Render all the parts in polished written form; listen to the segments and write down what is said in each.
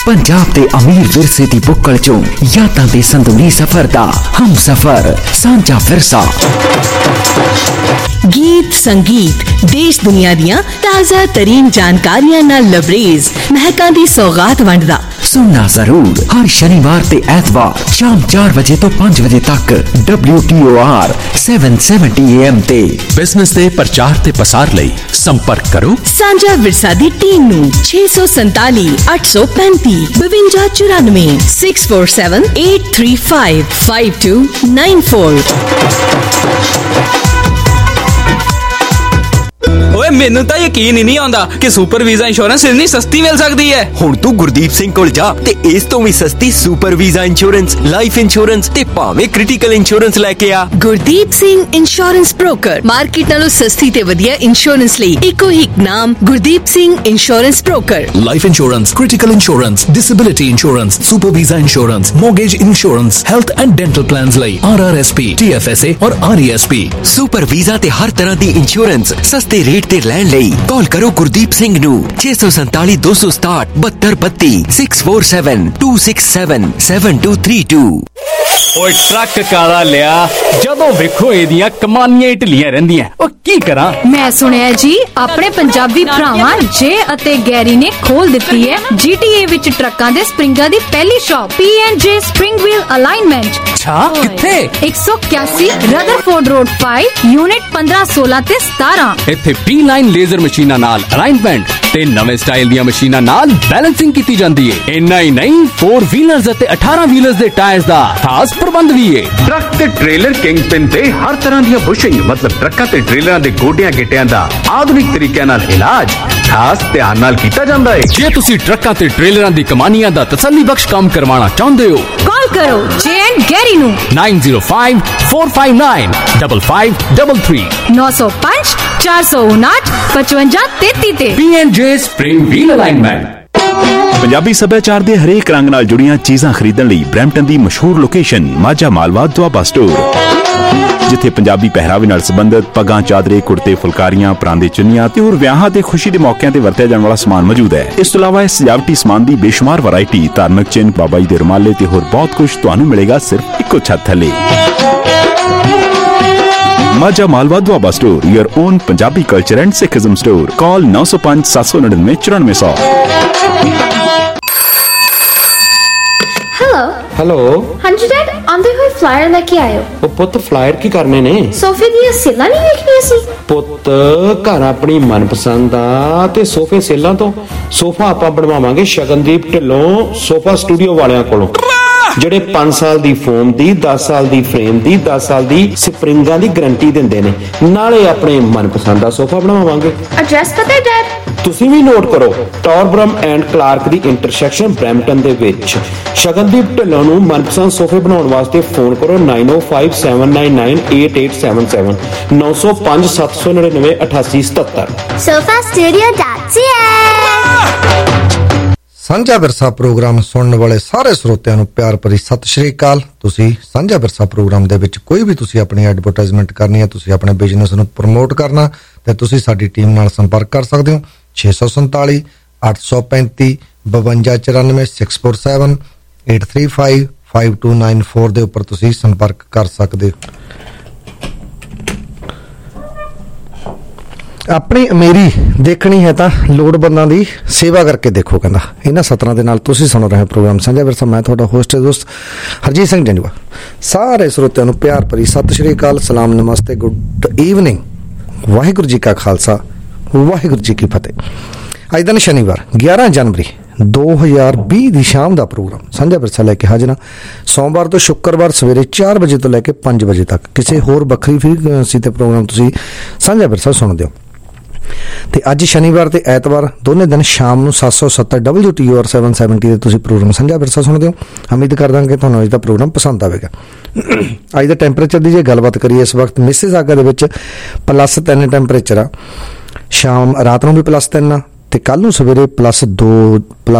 पंजाब दे अमीर विरसे दी बुक्कल चों यादां दे संदूरी सफर दा हम सफर सांझा विरसा। गीत संगीत देश दुनिया दियां ताज़ा तरीन जानकारियां नाल लबरेज महकां दी सौगात वंडदा। सुनना जरूर हर शनिवार ते ऐतवार शाम 4 बजे तो 5 बजे तक WTOR 770 AM ते। बिजनेस दे प्रचार ते पसार लई संपर्क करो सांझा विरसा दी टीम नू 647 835 5294 647 835 5294। ਓਏ ਮੈਨੂੰ ਤਾਂ ਯਕੀਨ ਹੀ ਨਹੀਂ ਆਉਂਦਾ ਕਿ ਸੁਪਰ ਵੀਜ਼ਾ ਇੰਸ਼ੋਰੈਂਸ ਇੰਨੀ ਸਸਤੀ ਮਿਲ ਸਕਦੀ ਹੈ। ਹੁਣ ਤੂੰ ਗੁਰਦੀਪ ਸਿੰਘ ਕੋਲ ਜਾ ਤੇ ਇਸ ਤੋਂ ਵੀ ਸਸਤੀ super visa insurance, life insurance ਤੇ ਭਾਵੇਂ ਕ੍ਰਿਟੀਕਲ ਇੰਸ਼ੋਰੈਂਸ ਲੈ ਕੇ ਆ। Gurdeep Singh insurance broker, market ਨਾਲੋਂ ਸਸਤੀ ਤੇ ਵਧੀਆ ਇੰਸ਼ੋਰੈਂਸ ਲਈ ਇੱਕੋ ਹੀ ਨਾਮ, Gurdeep Singh insurance broker. Life insurance, critical insurance, disability insurance, super visa insurance, mortgage insurance, health and dental plans ਲਈ RRSP, TFSA ਔਰ RESP। ਸੁਪਰ ਵੀਜ਼ਾ ਤੇ ਹਰ ਤਰ੍ਹਾਂ ਦੀ ਇੰਸ਼ੋਰੈਂਸ ਸਸਤੇ ਰੇਟ ਤੇ ਲੈਣ ਲਈ ਕਾਲ ਕਰੋ ਗੁਰਦੀਪ ਸਿੰਘ ਨੂੰ 647 267 7232 647 267 7232। ਓਏ ਟਰੱਕ ਕਾਲਾ ਲਿਆ, ਜਦੋਂ ਵੇਖੋ ਇਹਦੀਆਂ ਕਮਾਨੀਆਂ ਢਿੱਲੀਆਂ ਰਹਿੰਦੀਆਂ। ਓ ਕੀ ਕਰਾਂ? ਮੈਂ ਸੁਣਿਆ ਜੀ ਆਪਣੇ ਪੰਜਾਬੀ ਭਰਾਵਾਂ ਜੇ ਅਤੇ ਗੈਰੀ ਨੇ ਖੋਲ ਦਿੱਤੀ ਹੈ GTA ਵਿੱਚ ਟਰੱਕਾਂ ਦੇ ਸਪਰਿੰਗਾਂ ਦੀ ਪਹਿਲੀ shop P&J spring wheel alignment. ਅੱਛਾ, ਕਿੱਥੇ? 181 ਰਦਰਫੋਰਡ ਰੋਡ 5 ਯੂਨਿਟ 15 16 ਤੇ 17। ਇੱਥੇ P-line ਲੇਜ਼ਰ ਮਸ਼ੀਨਾਂ ਨਾਲ ਅਲਾਈਨਮੈਂਟ ਤੇ ਨਵੇਂ ਸਟਾਈਲ ਦੀਆਂ ਮਸ਼ੀਨਾਂ ਨਾਲ ਬੈਲੈਂਸਿੰਗ ਕੀਤੀ ਜਾਂਦੀ ਹੈ। ਇੰਨਾ ਹੀ ਨਹੀਂ 4 ਵੀਲਰਸ ਅਤੇ 18 ਵੀਲਰਸ ਦੇ ਟਾਇਰਸ ਦਾ ਖਾਸ ਪ੍ਰਬੰਧ ਵੀ ਹੈ। ਟਰੱਕ ਤੇ ਟ੍ਰੇਲਰ ਕਿੰਗਪਿਨ ਤੇ ਹਰ ਤਰ੍ਹਾਂ ਦੀਆਂ ਬੁਸ਼ਿੰਗ, ਮਤਲਬ ਟਰੱਕਾਂ ਤੇ ਟ੍ਰੇਲਰਾਂ ਦੇ ਗੋਡਿਆਂ ਗਿੱਟਿਆਂ ਦਾ ਆਧੁਨਿਕ ਤਰੀਕਿਆਂ ਨਾਲ ਇਲਾਜ ਖਾਸ ਧਿਆਨ ਨਾਲ ਕੀਤਾ ਜਾਂਦਾ ਹੈ। ਜੇ ਤੁਸੀਂ ਟਰੱਕਾਂ ਤੇ ਟ੍ਰੇਲਰਾਂ ਦੀ ਕਮਾਨੀਆਂ ਦਾ ਤਸੱਲੀ ਬਖਸ਼ ਕੰਮ ਕਰਵਾਉਣਾ ਚਾਹੁੰਦੇ ਹੋ, ਕਾਲ ਕਰੋ J&G ਗੈਰੀ ਨੂੰ 905 459 5533 905 459 5533 ਤੇ P&J spring wheel alignment. Punjabi ਸੱਭਿਆਚਾਰ ਦੇ ਹਰੇਕ ਰੰਗ ਨਾਲ ਜੁੜੀਆਂ ਚੀਜ਼ਾਂ ਖਰੀਦਣ ਲਈ ਬਰੈਂਪਟਨ ਦੀ ਮਸ਼ਹੂਰ ਲੋਕੇਸ਼ਨ ਮਾਝਾ ਮਾਲਵਾ ਦੁਆਬਾ ਸਟੋਰ, ਜਿੱਥੇ ਪੰਜਾਬੀ ਪਹਿਰਾਵੇ ਨਾਲ ਸੰਬੰਧਿਤ ਪੱਗਾਂ, ਚਾਦਰੇ, ਕੁੜਤੇ, ਫੁਲਕਾਰੀਆਂ, ਪਰਾਂਦੇ, ਚੁੰਨੀਆਂ ਤੇ ਹੋਰ ਵਿਆਹਾਂ ਤੇ ਖੁਸ਼ੀ ਦੇ ਮੌਕਿਆਂ ਤੇ ਵਰਤਿਆ ਜਾਣ ਵਾਲਾ ਸਮਾਨ ਮੌਜੂਦ ਹੈ। ਇਸ ਤੋਂ ਇਲਾਵਾ ਇਸ ਸਜਾਵਟੀ ਸਮਾਨ ਦੀ ਬੇਸ਼ੁਮਾਰ ਵੈਰਾਈਟੀ, ਧਾਰਮਿਕ ਚਿੰਨ੍ਹ, ਬਾਬਾ ਜੀ ਦੇ ਰੁਮਾਲੇ ਤੇ ਹੋਰ ਬਹੁਤ ਕੁਝ ਤੁਹਾਨੂੰ ਮਿਲੇਗਾ ਸਿਰਫ ਇੱਕੋ ਛੱਤ ਥੱਲੇ। Majha Malwa Doaba store, your own Punjabi culture and Sikhism store. Call 905 799 9400। Hello. ਹਾਂਜੀ ਡੈਡ, ਆਂਦੇ ਹੋਏ ਫਲਾਇਰ ਲੈ ਕੇ ਆਇਓ। ਉਹ ਪੁੱਤ ਫਲਾਇਰ ਕੀ ਕਰਨੇ ਨੇ? ਸੋਫੇ ਦੀਆਂ ਸੇਲਾਂ ਨਹੀਂ ਵੇਖਣੀਆਂ ਸੀ ਪੁੱਤ। ਘਰ ਆਪਣੀ ਮਨਪਸੰਦ ਆ ਤੇ ਸੋਫੇ ਸੇਲਾਂ ਤੋਂ ਸੋਫਾ ਆਪਾਂ ਬਣਵਾਵਾਂਗੇ ਸ਼ਗਨਦੀਪ ਢਿੱਲੋਂ ਸੋਫਾ ਸਟੂਡੀਓ ਵਾਲਿਆਂ ਕੋਲੋਂ, ਜਿਹੜੇ 5 ਸਾਲ ਦੀ ਫੋਮ ਦੀ, 10 ਸਾਲ ਦੀ ਫਰੇਮ ਦੀ, 10 ਸਾਲ ਦੀ ਸਪਰਿੰਗਾਂ ਦੀ ਗਰੰਟੀ ਦਿੰਦੇ ਨੇ। ਨਾਲੇ ਆਪਣੇ ਮਨਪਸੰਦ ਦਾ ਸੋਫਾ ਬਣਵਾਵਾਂਗੇ। ਐਡਰੈਸ ਪਤਾ ਹੈ ਡੈਡ? ਤੁਸੀਂ ਵੀ ਨੋਟ ਕਰੋ, ਟੌਰਬਰਮ ਐਂਡ ਕਲਾਰਕ ਦੀ ਇੰਟਰਸੈਕਸ਼ਨ ਬਰੈਂਪਟਨ ਦੇ ਵਿੱਚ। ਸ਼ਗਨਦੀਪ ਢਿੱਲੋਂ ਨੂੰ ਮਨਪਸੰਦ ਸੋਫੇ ਬਣਾਉਣ ਵਾਸਤੇ ਫੋਨ ਕਰੋ 905 799 8877 905 799 8877। sofastudio.ca। ਸਾਂਝਾ ਵਿਰਸਾ ਪ੍ਰੋਗਰਾਮ ਸੁਣਨ ਵਾਲੇ ਸਾਰੇ ਸਰੋਤਿਆਂ ਨੂੰ ਪਿਆਰ ਭਰੀ ਸਤਿ ਸ਼੍ਰੀ ਅਕਾਲ। ਤੁਸੀਂ ਸਾਂਝਾ ਵਿਰਸਾ ਪ੍ਰੋਗਰਾਮ ਦੇ ਵਿੱਚ ਕੋਈ ਵੀ ਤੁਸੀਂ ਆਪਣੀ ਐਡਵਰਟਾਈਜ਼ਮੈਂਟ ਕਰਨੀ ਹੈ, ਤੁਸੀਂ ਆਪਣੇ ਬਿਜ਼ਨਸ ਨੂੰ ਪ੍ਰਮੋਟ ਕਰਨਾ, ਤੇ ਤੁਸੀਂ ਸਾਡੀ ਟੀਮ ਨਾਲ ਸੰਪਰਕ ਕਰ ਸਕਦੇ ਹੋ 647 835 5294 647 835 5294 ਦੇ ਉੱਪਰ ਤੁਸੀਂ ਸੰਪਰਕ ਕਰ ਸਕਦੇ ਹੋ। ਆਪਣੀ ਅਮੀਰੀ ਦੇਖਣੀ ਹੈ ਤਾਂ ਲੋੜਵੰਦਾਂ ਦੀ ਸੇਵਾ ਕਰਕੇ ਦੇਖੋ, ਕਹਿੰਦਾ। ਇਹਨਾਂ ਸਤਰਾਂ ਦੇ ਨਾਲ ਤੁਸੀਂ ਸੁਣ ਰਹੇ ਪ੍ਰੋਗਰਾਮ ਸਾਂਝਾ ਵਿਰਸਾ। ਮੈਂ ਤੁਹਾਡਾ ਹੋਸਟ ਦੋਸਤ ਹਰਜੀਤ ਸਿੰਘ ਜੰਜੂਆ। ਸਾਰੇ ਸਰੋਤਿਆਂ ਨੂੰ ਪਿਆਰ ਭਰੀ ਸਤਿ ਸ਼੍ਰੀ ਅਕਾਲ, ਸਲਾਮ, ਨਮਸਤੇ, ਗੁੱਡ ਈਵਨਿੰਗ। ਵਾਹਿਗੁਰੂ ਜੀ ਕਾ ਖਾਲਸਾ, ਵਾਹਿਗੁਰੂ ਜੀ ਕੀ ਫਤਿਹ। ਅੱਜ ਦਿਨ ਸ਼ਨੀਵਾਰ 11 ਜਨਵਰੀ 2020 ਦੀ ਸ਼ਾਮ ਦਾ ਪ੍ਰੋਗਰਾਮ ਸਾਂਝਾ ਵਿਰਸਾ ਲੈ ਕੇ ਹਾਜ਼ਰ ਹਾਂ। ਸੋਮਵਾਰ ਤੋਂ ਸ਼ੁੱਕਰਵਾਰ ਸਵੇਰੇ 4 ਵਜੇ ਤੋਂ ਲੈ ਕੇ 5 ਵਜੇ ਤੱਕ ਕਿਸੇ ਹੋਰ ਵੱਖਰੀ ਫ੍ਰੀਕੁਐਂਸੀ ਤੇ ਪ੍ਰੋਗਰਾਮ ਤੁਸੀਂ ਸਾਂਝਾ ਵਿਰਸਾ ਸੁਣਦੇ ਹੋ। ਤੇ ਅੱਜ ਸ਼ਨੀਵਾਰ ਤੇ ਐਤਵਾਰ ਦੋਨੇ ਦਿਨ ਸ਼ਾਮ ਨੂੰ 770 WTOR 770 ਦੇ ਤੁਸੀਂ ਪ੍ਰੋਗਰਾਮ ਸਾਂਝਾ ਵਿਰਸਾ ਸੁਣਦੇ ਹੋ। ਉਮੀਦ ਕਰਦਾ ਕਿ ਤੁਹਾਨੂੰ ਅੱਜ ਦਾ ਪ੍ਰੋਗਰਾਮ ਪਸੰਦ ਆਵੇਗਾ। ਅੱਜ ਦਾ ਟੈਂਪਰੇਚਰ ਦੀ ਜੇ ਗੱਲਬਾਤ ਕਰੀਏ, ਇਸ ਵਕਤ ਮਿਸਿਸਾਗਾ ਦੇ ਵਿੱਚ +3 ਟੈਂਪਰੇਚਰ ਆ। ਸ਼ਾਮ ਰਾਤ ਨੂੰ ਵੀ +3 ਆ ਤੇ ਕੱਲ ਨੂੰ ਸਵੇਰੇ -2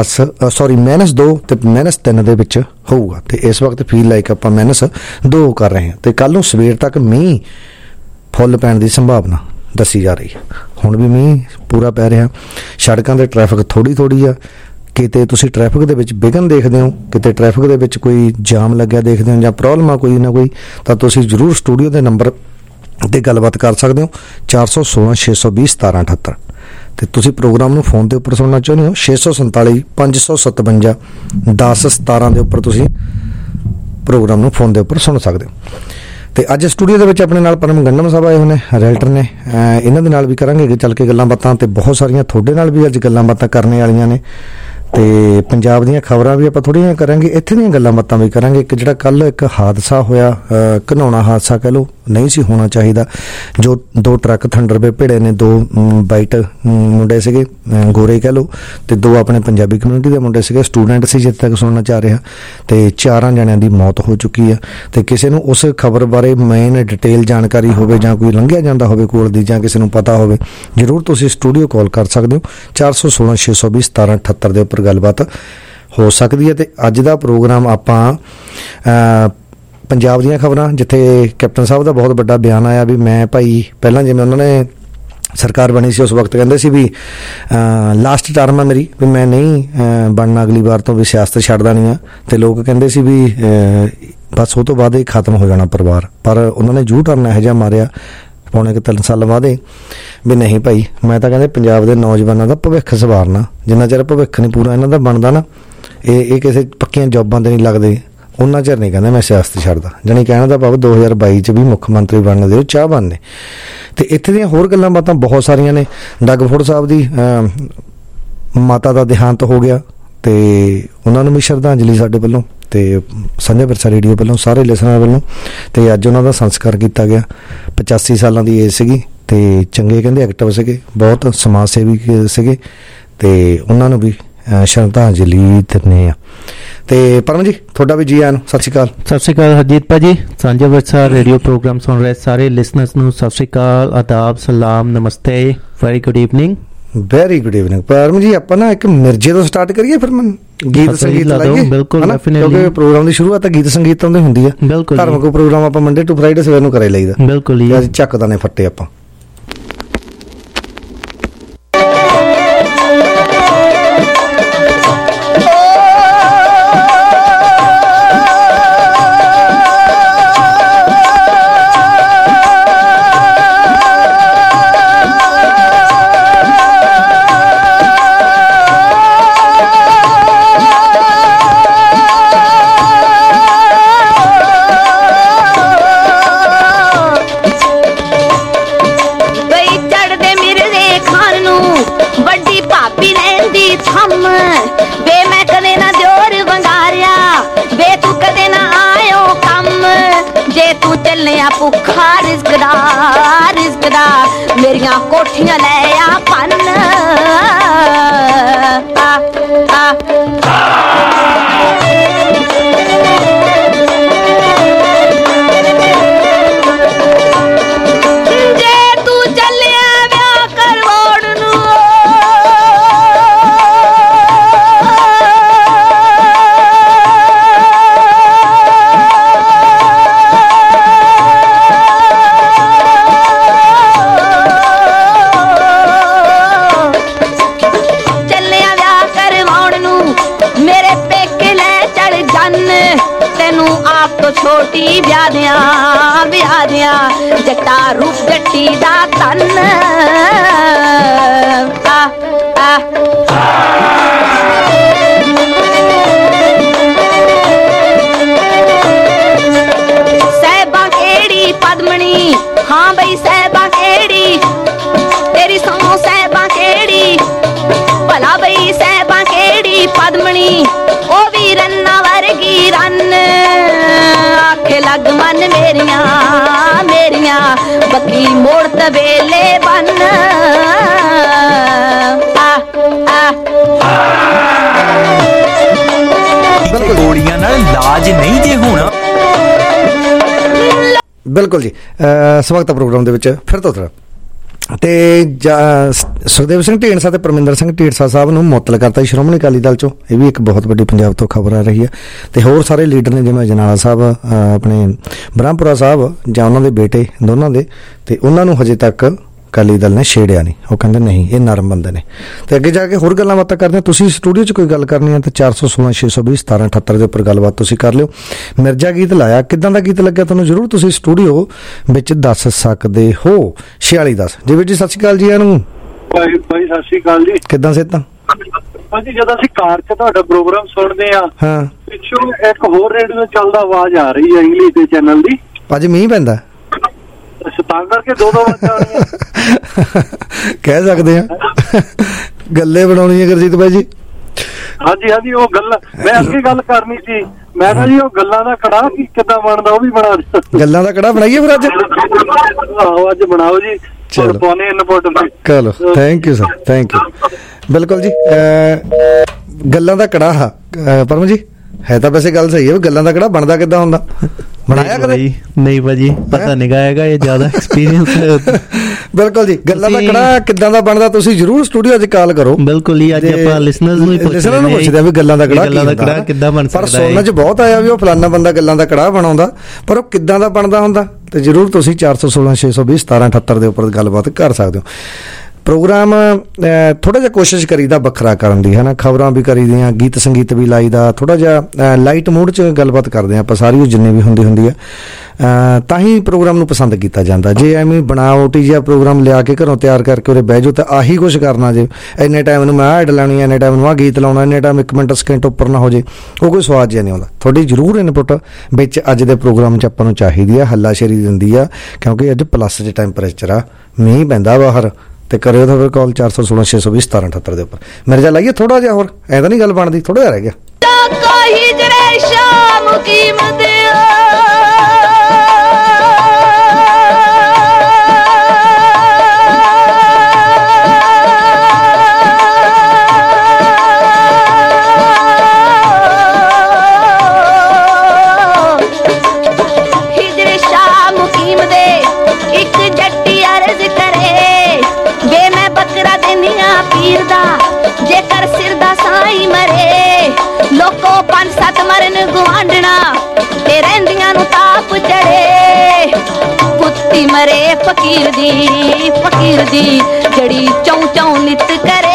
ਤੇ -3 ਦੇ ਵਿੱਚ ਹੋਊਗਾ। ਤੇ ਇਸ ਵਕਤ ਫੀਲ ਲਾਈਕ ਆਪਾਂ -2 ਕਰ ਰਹੇ ਹਾਂ। ਤੇ ਕੱਲ ਨੂੰ ਸਵੇਰ ਤੱਕ ਮੀਂਹ ਫੁੱਲ ਪੈਣ ਦੀ ਸੰਭਾਵਨਾ ਦੱਸੀ ਜਾ ਰਹੀ ਹੈ। ਹੁਣ ਵੀ ਮੀਂਹ ਪੂਰਾ ਪੈ ਰਿਹਾ। ਸੜਕਾਂ ਤੇ ਟ੍ਰੈਫਿਕ ਥੋੜੀ ਆ, ਕਿਤੇ ਤੁਸੀਂ ਟ੍ਰੈਫਿਕ ਦੇ ਵਿੱਚ ਵਿਘਨ ਦੇਖਦੇ ਹੋ, ਕਿਤੇ ਟ੍ਰੈਫਿਕ ਦੇ ਵਿੱਚ ਕੋਈ ਜਾਮ ਲੱਗਿਆ ਦੇਖਦੇ ਹੋ ਜਾਂ ਪ੍ਰੋਬਲਮ ਆ ਕੋਈ ਨਾ ਕੋਈ, ਤਾਂ ਤੁਸੀਂ ਜ਼ਰੂਰ ਸਟੂਡੀਓ ਦੇ ਨੰਬਰ 'ਤੇ ਗੱਲਬਾਤ ਕਰ ਸਕਦੇ ਹੋ 416 620 1778 ਤੇ ਤੁਸੀਂ ਪ੍ਰੋਗਰਾਮ ਨੂੰ ਫੋਨ ਦੇ ਉੱਪਰ ਸੁਣਨਾ ਚਾਹੁੰਦੇ ਹੋ 647 557 1017 ਦੇ ਉੱਪਰ ਤੁਸੀਂ ਪ੍ਰੋਗਰਾਮ ਨੂੰ ਫੋਨ ਦੇ ਉੱਪਰ ਸੁਣ ਸਕਦੇ ਹੋ। ਤੇ ਅੱਜ ਸਟੂਡੀਓ ਦੇ ਵਿੱਚ ਆਪਣੇ ਨਾਲ ਪਰਮ ਗੰਡਮ ਸਾਹਿਬ ਆਏ ਹੋਏ ਨੇ, ਰਾਈਟਰ ਨੇ। ਇਹਨਾਂ ਦੇ ਨਾਲ ਵੀ ਕਰਾਂਗੇ ਅੱਗੇ ਚੱਲ ਕੇ ਗੱਲਾਂ ਬਾਤਾਂ, ਤੇ ਬਹੁਤ ਸਾਰੀਆਂ ਤੁਹਾਡੇ ਨਾਲ ਵੀ ਅੱਜ ਗੱਲਾਂ ਬਾਤਾਂ ਕਰਨ ਵਾਲੀਆਂ ਨੇ, ਤੇ ਪੰਜਾਬ ਦੀਆਂ ਖਬਰਾਂ ਵੀ ਆਪਾਂ ਥੋੜ੍ਹੀਆਂ ਕਰਾਂਗੇ, ਇੱਥੇ ਦੀਆਂ ਗੱਲਾਂ ਬਾਤਾਂ ਵੀ ਕਰਾਂਗੇ। ਇੱਕ ਜਿਹੜਾ ਕੱਲ੍ਹ ਇੱਕ ਹਾਦਸਾ ਹੋਇਆ, ਘਿਨਾਉਣਾ ਹਾਦਸਾ ਕਹਿ ਲਓ, ਨਹੀਂ ਸੀ ਹੋਣਾ ਚਾਹੀਦਾ, ਜੋ 2 ਟਰੱਕ ਥੰਡਰਬਰਡ ਭਿੜੇ ਨੇ, 2 ਵਾਈਟ ਮੁੰਡੇ ਸੀਗੇ, ਗੋਰੇ ਕਹਿ ਲਓ, ਤੇ 2 ਆਪਣੇ ਪੰਜਾਬੀ ਕਮਿਊਨਿਟੀ ਦੇ ਮੁੰਡੇ ਸੀਗੇ, ਸਟੂਡੈਂਟ ਸੀ ਜਿੱਥੇ ਤੱਕ ਸੁਣਨਾ ਚਾਹ ਰਿਹਾ, ਤੇ 4 ਜਣਿਆਂ ਦੀ ਮੌਤ ਹੋ ਚੁੱਕੀ ਆ। ਤੇ ਕਿਸੇ ਨੂੰ ਉਸ ਖਬਰ ਬਾਰੇ ਮੇਨ ਡਿਟੇਲ ਜਾਣਕਾਰੀ ਹੋਵੇ ਜਾਂ ਕੋਈ ਲੰਘਿਆ ਜਾਂਦਾ ਹੋਵੇ ਕੋਲ ਦੀ, ਜਾਂ ਕਿਸੇ ਨੂੰ ਪਤਾ ਹੋਵੇ, ਜ਼ਰੂਰ ਤੁਸੀਂ ਸਟੂਡੀਓ ਕਾਲ ਕਰ ਸਕਦੇ ਹੋ 416 620 1778 ਦੇ ਉੱਪਰ ਗੱਲਬਾਤ ਹੋ ਸਕਦੀ ਹੈ। ਤੇ ਅੱਜ ਦਾ ਪ੍ਰੋਗਰਾਮ ਆਪਾਂ ਪੰਜਾਬ ਦੀਆਂ ਖਬਰਾਂ, ਜਿੱਥੇ ਕੈਪਟਨ ਸਾਹਿਬ ਦਾ ਬਹੁਤ ਵੱਡਾ ਬਿਆਨ ਆਇਆ ਵੀ ਮੈਂ ਭਾਈ, ਪਹਿਲਾਂ ਜਿਵੇਂ ਉਹਨਾਂ ਨੇ ਸਰਕਾਰ ਬਣੀ ਸੀ ਉਸ ਵਕਤ ਕਹਿੰਦੇ ਸੀ ਵੀ ਲਾਸਟ ਟਰਮ ਆ ਮੇਰੀ, ਵੀ ਮੈਂ ਨਹੀਂ ਬਣਨਾ ਅਗਲੀ ਵਾਰ ਤੋਂ, ਵੀ ਸਿਆਸਤ ਛੱਡਦਾ ਨਹੀਂ ਆ। ਤੇ ਲੋਕ ਕਹਿੰਦੇ ਸੀ ਵੀ ਬਸ ਉਹ ਤੋਂ ਬਾਅਦ ਹੀ ਖਤਮ ਹੋ ਜਾਣਾ ਪਰਿਵਾਰ, ਪਰ ਉਹਨਾਂ ਨੇ ਜੂ ਟਰਨ ਇਹੋ ਜਿਹਾ ਮਾਰਿਆ ਪੌਣੇ 3 ਸਾਲ ਬਾਅਦ ਵੀ ਨਹੀਂ ਭਾਈ, ਮੈਂ ਤਾਂ ਕਹਿੰਦੇ ਪੰਜਾਬ ਦੇ ਨੌਜਵਾਨਾਂ ਦਾ ਭਵਿੱਖ ਸਵਾਰਨਾ, ਜਿੰਨਾ ਚਿਰ ਭਵਿੱਖ ਨਹੀਂ ਪੂਰਾ ਇਹਨਾਂ ਦਾ ਬਣਦਾ ਨਾ, ਇਹ ਕਿਸੇ ਪੱਕੀਆਂ ਜੋਬਾਂ 'ਤੇ ਨਹੀਂ ਲੱਗਦੇ, ਉਹਨਾਂ ਚਿਰ ਨਹੀਂ ਕਹਿੰਦੇ ਮੈਂ ਸਿਆਸਤ ਛੱਡਦਾ। ਜਾਣੀ ਕਹਿਣ ਦਾ ਭਾਵ 2022 'ਚ ਵੀ ਮੁੱਖ ਮੰਤਰੀ ਬਣਨ ਦੇ ਉਹ ਚਾਹਵਾਨ ਨੇ। ਤੇ ਇੱਥੇ ਦੀਆਂ ਹੋਰ ਗੱਲਾਂ ਬਾਤਾਂ ਬਹੁਤ ਸਾਰੀਆਂ ਨੇ। ਡੱਗ ਫੋਰਡ ਸਾਹਿਬ ਦੀ ਮਾਤਾ ਦਾ ਦੇਹਾਂਤ ਹੋ ਗਿਆ, ਤੇ ਉਹਨਾਂ ਨੂੰ ਵੀ ਸ਼ਰਧਾਂਜਲੀ ਸਾਡੇ ਵੱਲੋਂ ਤੇ ਸਾਂਝਾ ਵਿਰਸਾ ਰੇਡੀਓ ਵੱਲੋਂ, ਸਾਰੇ ਲਿਸਨਰਾਂ ਵੱਲੋਂ। ਤੇ ਅੱਜ ਉਹਨਾਂ ਦਾ ਸੰਸਕਾਰ ਕੀਤਾ ਗਿਆ। 85 ਸਾਲਾਂ ਦੀ ਏਜ ਸੀਗੀ, ਤੇ ਚੰਗੇ ਕਹਿੰਦੇ ਐਕਟਿਵ ਸੀਗੇ, ਬਹੁਤ ਸਮਾਜ ਸੇਵੀ ਸੀਗੇ, ਤੇ ਉਹਨਾਂ ਨੂੰ ਵੀ ਸ਼ਰਧਾਂਜਲੀ ਦਿੰਦੇ ਆ। ਤੇ ਪਰਮ ਜੀ, ਤੁਹਾਡਾ ਵੀ ਜੀ ਆਇਆਂ ਨੂੰ ਸਤਿ ਸ਼੍ਰੀ ਅਕਾਲ। ਸਤਿ ਸ਼੍ਰੀ ਅਕਾਲ ਹਰਜੀਤ ਭਾਜੀ, ਸਾਂਝਾ ਵਿਰਸਾ ਰੇਡੀਓ ਪ੍ਰੋਗਰਾਮ ਸੁਣ ਰਹੇ ਸਾਰੇ ਲਿਸਨਰਸ ਨੂੰ ਸਤਿ ਸ਼੍ਰੀ ਅਕਾਲ, ਆਦਾਬ, ਸਲਾਮ, ਨਮਸਤੇ, very good evening. Very good evening. Param ji, ਆਪਾਂ ਨਾ ਇੱਕ ਮਿਰਜ਼ੇ ਤੋਂ ਸਟਾਰਟ ਕਰੀਏ, ਫਿਰ ਗੀਤ ਸੰਗੀਤ ਲਾਈਏ। ਬਿਲਕੁਲ, ਕਿਉਂਕਿ ਪ੍ਰੋਗਰਾਮ ਦੀ ਸ਼ੁਰੂਆਤ ਤਾਂ ਗੀਤ ਸੰਗੀਤ ਤੋਂ ਹੁੰਦੀ ਆ। ਬਿਲਕੁਲ, ਧਾਰਮਿਕ ਪ੍ਰੋਗਰਾਮ ਆਪਾਂ ਮੰਡੇ ਟੂ ਫਰਾਈਡੇ ਸਵੇਰ ਨੂੰ ਕਰੇ ਲਈਦਾ। ਬਿਲਕੁਲ, ਅੱਜ ਚੱਕਦਾ ਨੇ ਫੱਟੇ ਆਪਾਂ। ਭੁੱਖਾ ਰਿਜ਼ਕਦਾ ਮੇਰੀਆਂ ਕੋਠੀਆਂ ਲੈ ਆ ਪੰਨ ਜੇ ਤੂੰ ਚੱਲਿਆ ਵਿਆਹ ਕਰਵਾਉਣ ਨੂੰ ਛੋਟੀ ਵਿਆਹ ਦਿਆਂ ਜੱਟਾ ਰੂਪ ਜੱਟੀ ਦਾ ਤਨ ਸਹਿਬਾ ਕਿਹੜੀ ਪਦਮਣੀ, ਹਾਂ ਬਈ ਸਹਿਬਾ ਕਿਹੜੀ, ਤੇਰੀ ਸੌ ਸਹਿਬਾ ਕਿਹੜੀ, ਭਲਾ ਬਈ ਸਹਿਬਾ ਕਿਹੜੀ ਪਦਮਣੀ, ਉਹ ਵੀ ਰੰਨਾ ਵਰਗੀ ਰੰਨ ਆਖੇ ਲੱਗ ਮਨ ਮੇਰੀਆਂ ਬੱਕੀ ਮੋੜ ਤਵੇਲੇ ਬੰਨ ਗੋਲੀਆਂ ਨਾਲ ਇਲਾਜ ਨਹੀਂ ਜੇ ਹੋਣਾ। ਬਿਲਕੁਲ ਜੀ, ਸਵਾਗਤ ਪ੍ਰੋਗਰਾਮ ਦੇ ਵਿੱਚ ਫਿਰ ਤੋਂ ਤੇ ਸੁਖਦੇਵ ਸਿੰਘ ਢੀਂਡਸਾ ਤੇ ਪਰਮਿੰਦਰ ਸਿੰਘ ਢੀਂਡਸਾ ਸਾਹਿਬ ਨੂੰ ਮੁਅੱਤਲ ਕਰਤਾ ਸ਼੍ਰੋਮਣੀ ਅਕਾਲੀ ਦਲ ਚੋਂ। ਇਹ ਵੀ ਇੱਕ ਬਹੁਤ ਵੱਡੀ ਪੰਜਾਬ ਤੋਂ ਖਬਰ ਆ ਰਹੀ ਹੈ। ਤੇ ਹੋਰ ਸਾਰੇ ਲੀਡਰ ਨੇ, ਜਿਵੇਂ ਅਜਨਾਲਾ ਸਾਹਿਬ, ਆਪਣੇ ਬ੍ਰਹਮਪੁਰਾ ਸਾਹਿਬ, ਜਾਂ ਉਹਨਾਂ ਦੇ ਬੇਟੇ ਦੋਨਾਂ ਦੇ, ਤੇ ਉਹਨਾਂ ਨੂੰ ਹਜੇ ਤੱਕ ਅਕਾਲੀ ਦਲ ਨੇ ਛੇੜਿਆ ਨਹੀਂ। ਉਹ ਕਹਿੰਦੇ ਨਹੀਂ, ਇਹ ਨਰਮ ਬੰਦੇ ਨੇ। ਤੇ ਅੱਗੇ ਜਾ ਕੇ ਹੋਰ ਗੱਲਾਂ ਬਾਤਾਂ ਕਰਦੇ ਹਾਂ। ਤੁਸੀਂ ਸਟੂਡੀਓ 'ਚ ਕੋਈ ਗੱਲ ਕਰਨੀ ਹੈ ਤਾਂ 416 620 1778 ਦੇ ਉੱਪਰ ਗੱਲਬਾਤ ਤੁਸੀਂ ਕਰ ਲਿਓ। ਮਿਰਜ਼ਾ ਗੀਤ ਲਾਇਆ, ਕਿੱਦਾਂ ਦਾ ਗੀਤ ਲੱਗਿਆ ਤੁਹਾਨੂੰ ਜ਼ਰੂਰ ਤੁਸੀਂ ਸਟੂਡੀਓ ਵਿੱਚ ਦੱਸ ਸਕਦੇ ਹੋ। 4610 ਜੀ ਵੀਰ ਜੀ, ਸਤਿ ਸ਼੍ਰੀ ਅਕਾਲ ਜੀ। ਇਹਨੂੰ ਭਾਈ ਸਤਿ ਸ਼੍ਰੀ ਅਕਾਲ ਜੀ। ਕਿੱਦਾਂ ਸਿਹਤਾਂ? ਭਾਜੀ ਜਦੋਂ ਅਸੀਂ ਕਾਰ 'ਚ ਤੁਹਾਡਾ ਪ੍ਰੋਗਰਾਮ ਸੁਣਦੇ ਆ, ਹਾਂ, ਪਿੱਛੋਂ ਇੱਕ ਹੋਰ ਰੇਡੀਓ ਚੱਲਦਾ ਆਵਾਜ਼ ਆ ਰਹੀ ਹੈ ਇੰਗਲਿਸ਼ ਦੇ ਚੈਨਲ ਦੀ। ਅੱਜ ਮੀਂਹ ਪੈਂਦਾ ਤਾਂ ਕਰਕੇ ਦੋ ਆਵਾਜ਼ਾਂ ਆ ਰਹੀਆਂ। ਕਹਿ ਸਕਦੇ ਆ ਗੱਲੇ ਬਣਾਉਣੀ ਹੈ ਗੁਰਜੀਤ ਭਾਈ ਜੀ। ਹਾਂਜੀ ਉਹ ਗੱਲ ਮੈਂ ਅੱਗੇ ਗੱਲ ਕਰਨੀ ਸੀ। ਮੈਂ ਕਿਹਾ ਜੀ ਉਹ ਗੱਲਾਂ ਦਾ ਕੜਾ ਕਿੱਦਾਂ ਬਣਦਾ ਉਹ ਵੀ ਬਣਾ ਦਿਓ। ਗੱਲਾਂ ਦਾ ਕੜਾ ਬਣਾਈਏ ਫਿਰ ਅੱਜ? ਆਹੋ ਅੱਜ ਬਣਾਓ ਜੀ। ਚਲੋ ਚਲੋ, thank you sir, thank you. ਬਿਲਕੁਲ ਜੀ, ਗੱਲਾਂ ਦਾ ਕੜਾ ਪਰਮ ਜੀ ਹੈ ਤਾਂ ਵੈਸੇ ਗੱਲ ਸਹੀ ਹੈ। ਗੱਲਾਂ ਦਾ ਕੜਾ ਬਣਦਾ ਕਿੱਦਾਂ ਹੁੰਦਾ? ਬਣਾਇਆ ਕਦੇ? ਨਹੀਂ ਭਾਜੀ, ਪਤਾ ਨਹੀਂ ਹੈਗਾ, ਇਹ ਜ਼ਿਆਦਾ ਐਕਸਪੀਰੀਅੰਸ ਹੈ। ਬਿਲਕੁਲ ਜੀ, ਗੱਲਾਂ ਦਾ ਕੜਾ ਕਿੱਦਾਂ ਦਾ ਬਣਦਾ ਤੁਸੀਂ ਜਰੂਰ ਸਟੂਡੀਓ 'ਚ ਕਾਲ ਕਰੋ। ਬਿਲਕੁਲ ਹੀ, ਅੱਜ ਆਪਾਂ ਲਿਸਨਰਸ ਨੂੰ ਪੁੱਛਦੇ ਆ ਵੀ ਗੱਲਾਂ ਦਾ ਕੜਾ ਕਿੱਦਾਂ ਬਣ ਸਕਦਾ। ਪਰ ਸੁਣਨ 'ਚ ਬਹੁਤ ਆਇਆ ਵੀ ਉਹ ਫਲਾਨਾ ਬੰਦਾ ਗੱਲਾਂ ਦਾ ਕੜਾ ਬਣਾਉਂਦਾ, ਪਰ ਉਹ ਕਿੱਦਾਂ ਦਾ ਬਣਦਾ ਹੁੰਦਾ? ਤੇ ਜਰੂਰ ਤੁਸੀਂ 416 620 1778 ਦੇ ਉੱਪਰ ਗੱਲਬਾਤ ਕਰ ਸਕਦੇ ਹੋ। ਪ੍ਰੋਗਰਾਮ ਥੋੜਾ ਜਿਹਾ ਕੋਸ਼ਿਸ਼ ਕਰੀਦਾ ਵੱਖਰਾ ਕਰਨ ਦੀ, ਹੈ ਨਾ। ਖਬਰਾਂ ਵੀ ਕਰੀਦੀਆਂ, ਗੀਤ ਸੰਗੀਤ ਵੀ ਲਾਈਦਾ, ਥੋੜਾ ਜਿਹਾ ਲਾਈਟ ਮੂਡ 'ਚ ਗੱਲਬਾਤ ਕਰਦੇ ਹਾਂ ਆਪਾਂ ਸਾਰੀ, ਜਿੰਨੀ ਵੀ ਹੁੰਦੀ ਹੈ। ਤਾਂ ਹੀ ਪ੍ਰੋਗਰਾਮ ਨੂੰ ਪਸੰਦ ਕੀਤਾ ਜਾਂਦਾ। ਜੇ ਐਵੇਂ ਬਣਾਵਟੀ ਜਿਹਾ ਪ੍ਰੋਗਰਾਮ ਲਿਆ ਕੇ ਘਰੋਂ ਤਿਆਰ ਕਰਕੇ ਉਰੇ ਬਹਿ ਜਾਓ ਤਾਂ ਆਹੀ ਕੁਛ ਕਰਨਾ। ਜੇ ਇੰਨੇ ਟਾਈਮ ਨੂੰ ਮੈਂ ਆਹ ਐਡ ਲਾਉਣੀ, ਇੰਨੇ ਟਾਈਮ ਨੂੰ ਆਹ ਗੀਤ ਲਾਉਣਾ, ਇੰਨੇ ਟਾਈਮ 1 ਮਿੰਟ ਸਕਿੰਟ ਉੱਪਰ ਨਾ ਹੋ ਜੇ, ਉਹ ਕੋਈ ਸਵਾਦ ਜਿਹਾ ਨਹੀਂ ਆਉਂਦਾ। ਤੁਹਾਡੀ ਜ਼ਰੂਰ ਇਨਪੁੱਟ ਵਿੱਚ ਅੱਜ ਦੇ ਪ੍ਰੋਗਰਾਮ 'ਚ ਆਪਾਂ ਨੂੰ ਚਾਹੀਦੀ ਆ, ਹੱਲਾਸ਼ੇਰੀ ਦਿੰਦੀ ਆ, ਕਿਉਂਕਿ ਅੱਜ ਪਲੱਸ 'ਚ ਟੈਂਪਰੇਚਰ ਆ, ਮੀਂਹ ਪੈਂਦਾ ਬਾਹਰ। ਤੇ ਕਰਿਓ ਤਾਂ ਫਿਰ ਕਾਲ 416 620 1778 ਦੇ ਉੱਪਰ। ਮਿਰਜ਼ਾ ਲਾਈਏ ਥੋੜਾ ਜਿਹਾ ਹੋਰ, ਐ ਤਾਂ ਨਹੀਂ ਗੱਲ ਬਣਦੀ, ਥੋੜਾ ਜਿਹਾ ਰਹਿ ਗਿਆ। ਜੇਕਰ ਸਿਰ ਦਾ ਸਾਈ ਮਰੇ, ਲੋਕੋ 5-7 ਮਰਨ ਗੁਆਂਢਣਾ ਤੇ ਰਹਿੰਦੀਆਂ ਨੂੰ ਤਾਪ ਚੜੇ। ਪੁੱਤੀ ਮਰੇ ਫਕੀਰ ਦੀ ਜੜੀ ਚੌਂ ਚੌਂ ਨਿਤ ਕਰੇ।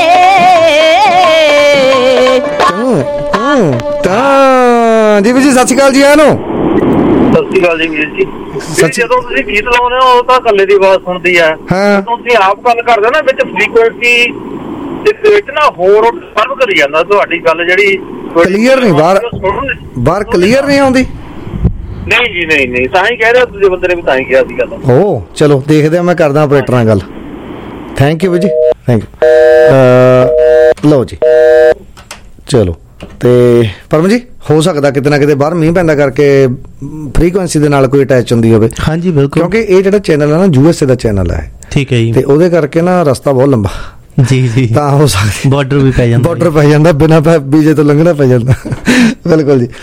ਜੀ ਵੀਰ ਜੀ ਸਤਿ ਸ਼੍ਰੀ ਅਕਾਲ ਜੀ। ਆਨੋ ਸਤਿ ਸ਼੍ਰੀ ਅਕਾਲ ਜੀ ਵੀਰ ਜੀ। ਜਦੋਂ ਤੁਸੀਂ ਗੀਤ ਲਾਉਂਦੇ ਹੋ ਤਾਂ ਇਕੱਲੇ ਦੀ ਆਵਾਜ਼ ਸੁਣਦੀ ਹੈ। ਜਦੋਂ ਤੁਸੀਂ ਆਪ ਗੱਲ ਕਰਦੇ ਹੋ ਨਾ ਵਿੱਚ ਫ੍ਰੀਕੁਐਂਸੀ ਦੇ ਵਿੱਚ ਨਾ ਹੋਰ ਫਰਕ ਕਰੀ ਜਾਂਦਾ। ਤੁਹਾਡੀ ਗੱਲ ਜਿਹੜੀ ਕਲੀਅਰ ਨਹੀਂ, ਬਾਹਰ ਕਲੀਅਰ ਨਹੀਂ ਆਉਂਦੀ। ਨਹੀਂ ਜੀ, ਨਹੀਂ ਤਾਂ ਹੀ ਕਹਿ ਰਿਹਾ, ਦੂਜੇ ਬੰਦੇ ਨੇ ਵੀ ਤਾਂ ਹੀ ਕਿਹਾ ਸੀ ਗੱਲ। ਓ ਚਲੋ ਦੇਖਦੇ ਆ, ਮੈਂ ਕਰਦਾ ਆਪਰੇਟਰ ਨਾਲ ਗੱਲ। ਥੈਂਕ ਯੂ ਜੀ, ਥੈਂਕ ਯੂ। ਲਓ ਜੀ, ਚਲੋ। ਤੇ ਪਰਮ ਜੀ, ਹੋ ਸਕਦਾ ਕਿਤੇ ਨਾ ਕਿਤੇ ਬਾਹਰ ਮੀਂਹ ਪੈਂਦਾ ਕਰਕੇ ਫ੍ਰੀਕੁਐਂਸੀ ਦੇ ਨਾਲ ਕੋਈ ਅਟੈਚ ਹੁੰਦੀ ਹੋਵੇ। ਹਾਂਜੀ ਬਿਲਕੁਲ, ਕਿਉਂਕਿ ਇਹ ਜਿਹੜਾ ਚੈਨਲ ਹੈ ਨਾ USA ਦਾ ਚੈਨਲ ਹੈ। ਠੀਕ ਹੈ ਜੀ। ਤੇ ਉਹਦੇ ਕਰਕੇ ਨਾ ਰਸਤਾ ਬਹੁਤ ਲੰਬਾ ਜੀ ਤਾਂ ਹੋ ਸਕਦਾ ਬਾਰਡਰ ਵੀ ਪੈ ਜਾਂਦਾ, ਬਿਨਾਂ ਵੀਜ਼ੇ ਤੋਂ ਲੰਘਣਾ ਪੈ ਜਾਂਦਾ। ਬਿਲਕੁਲ ਜੀ,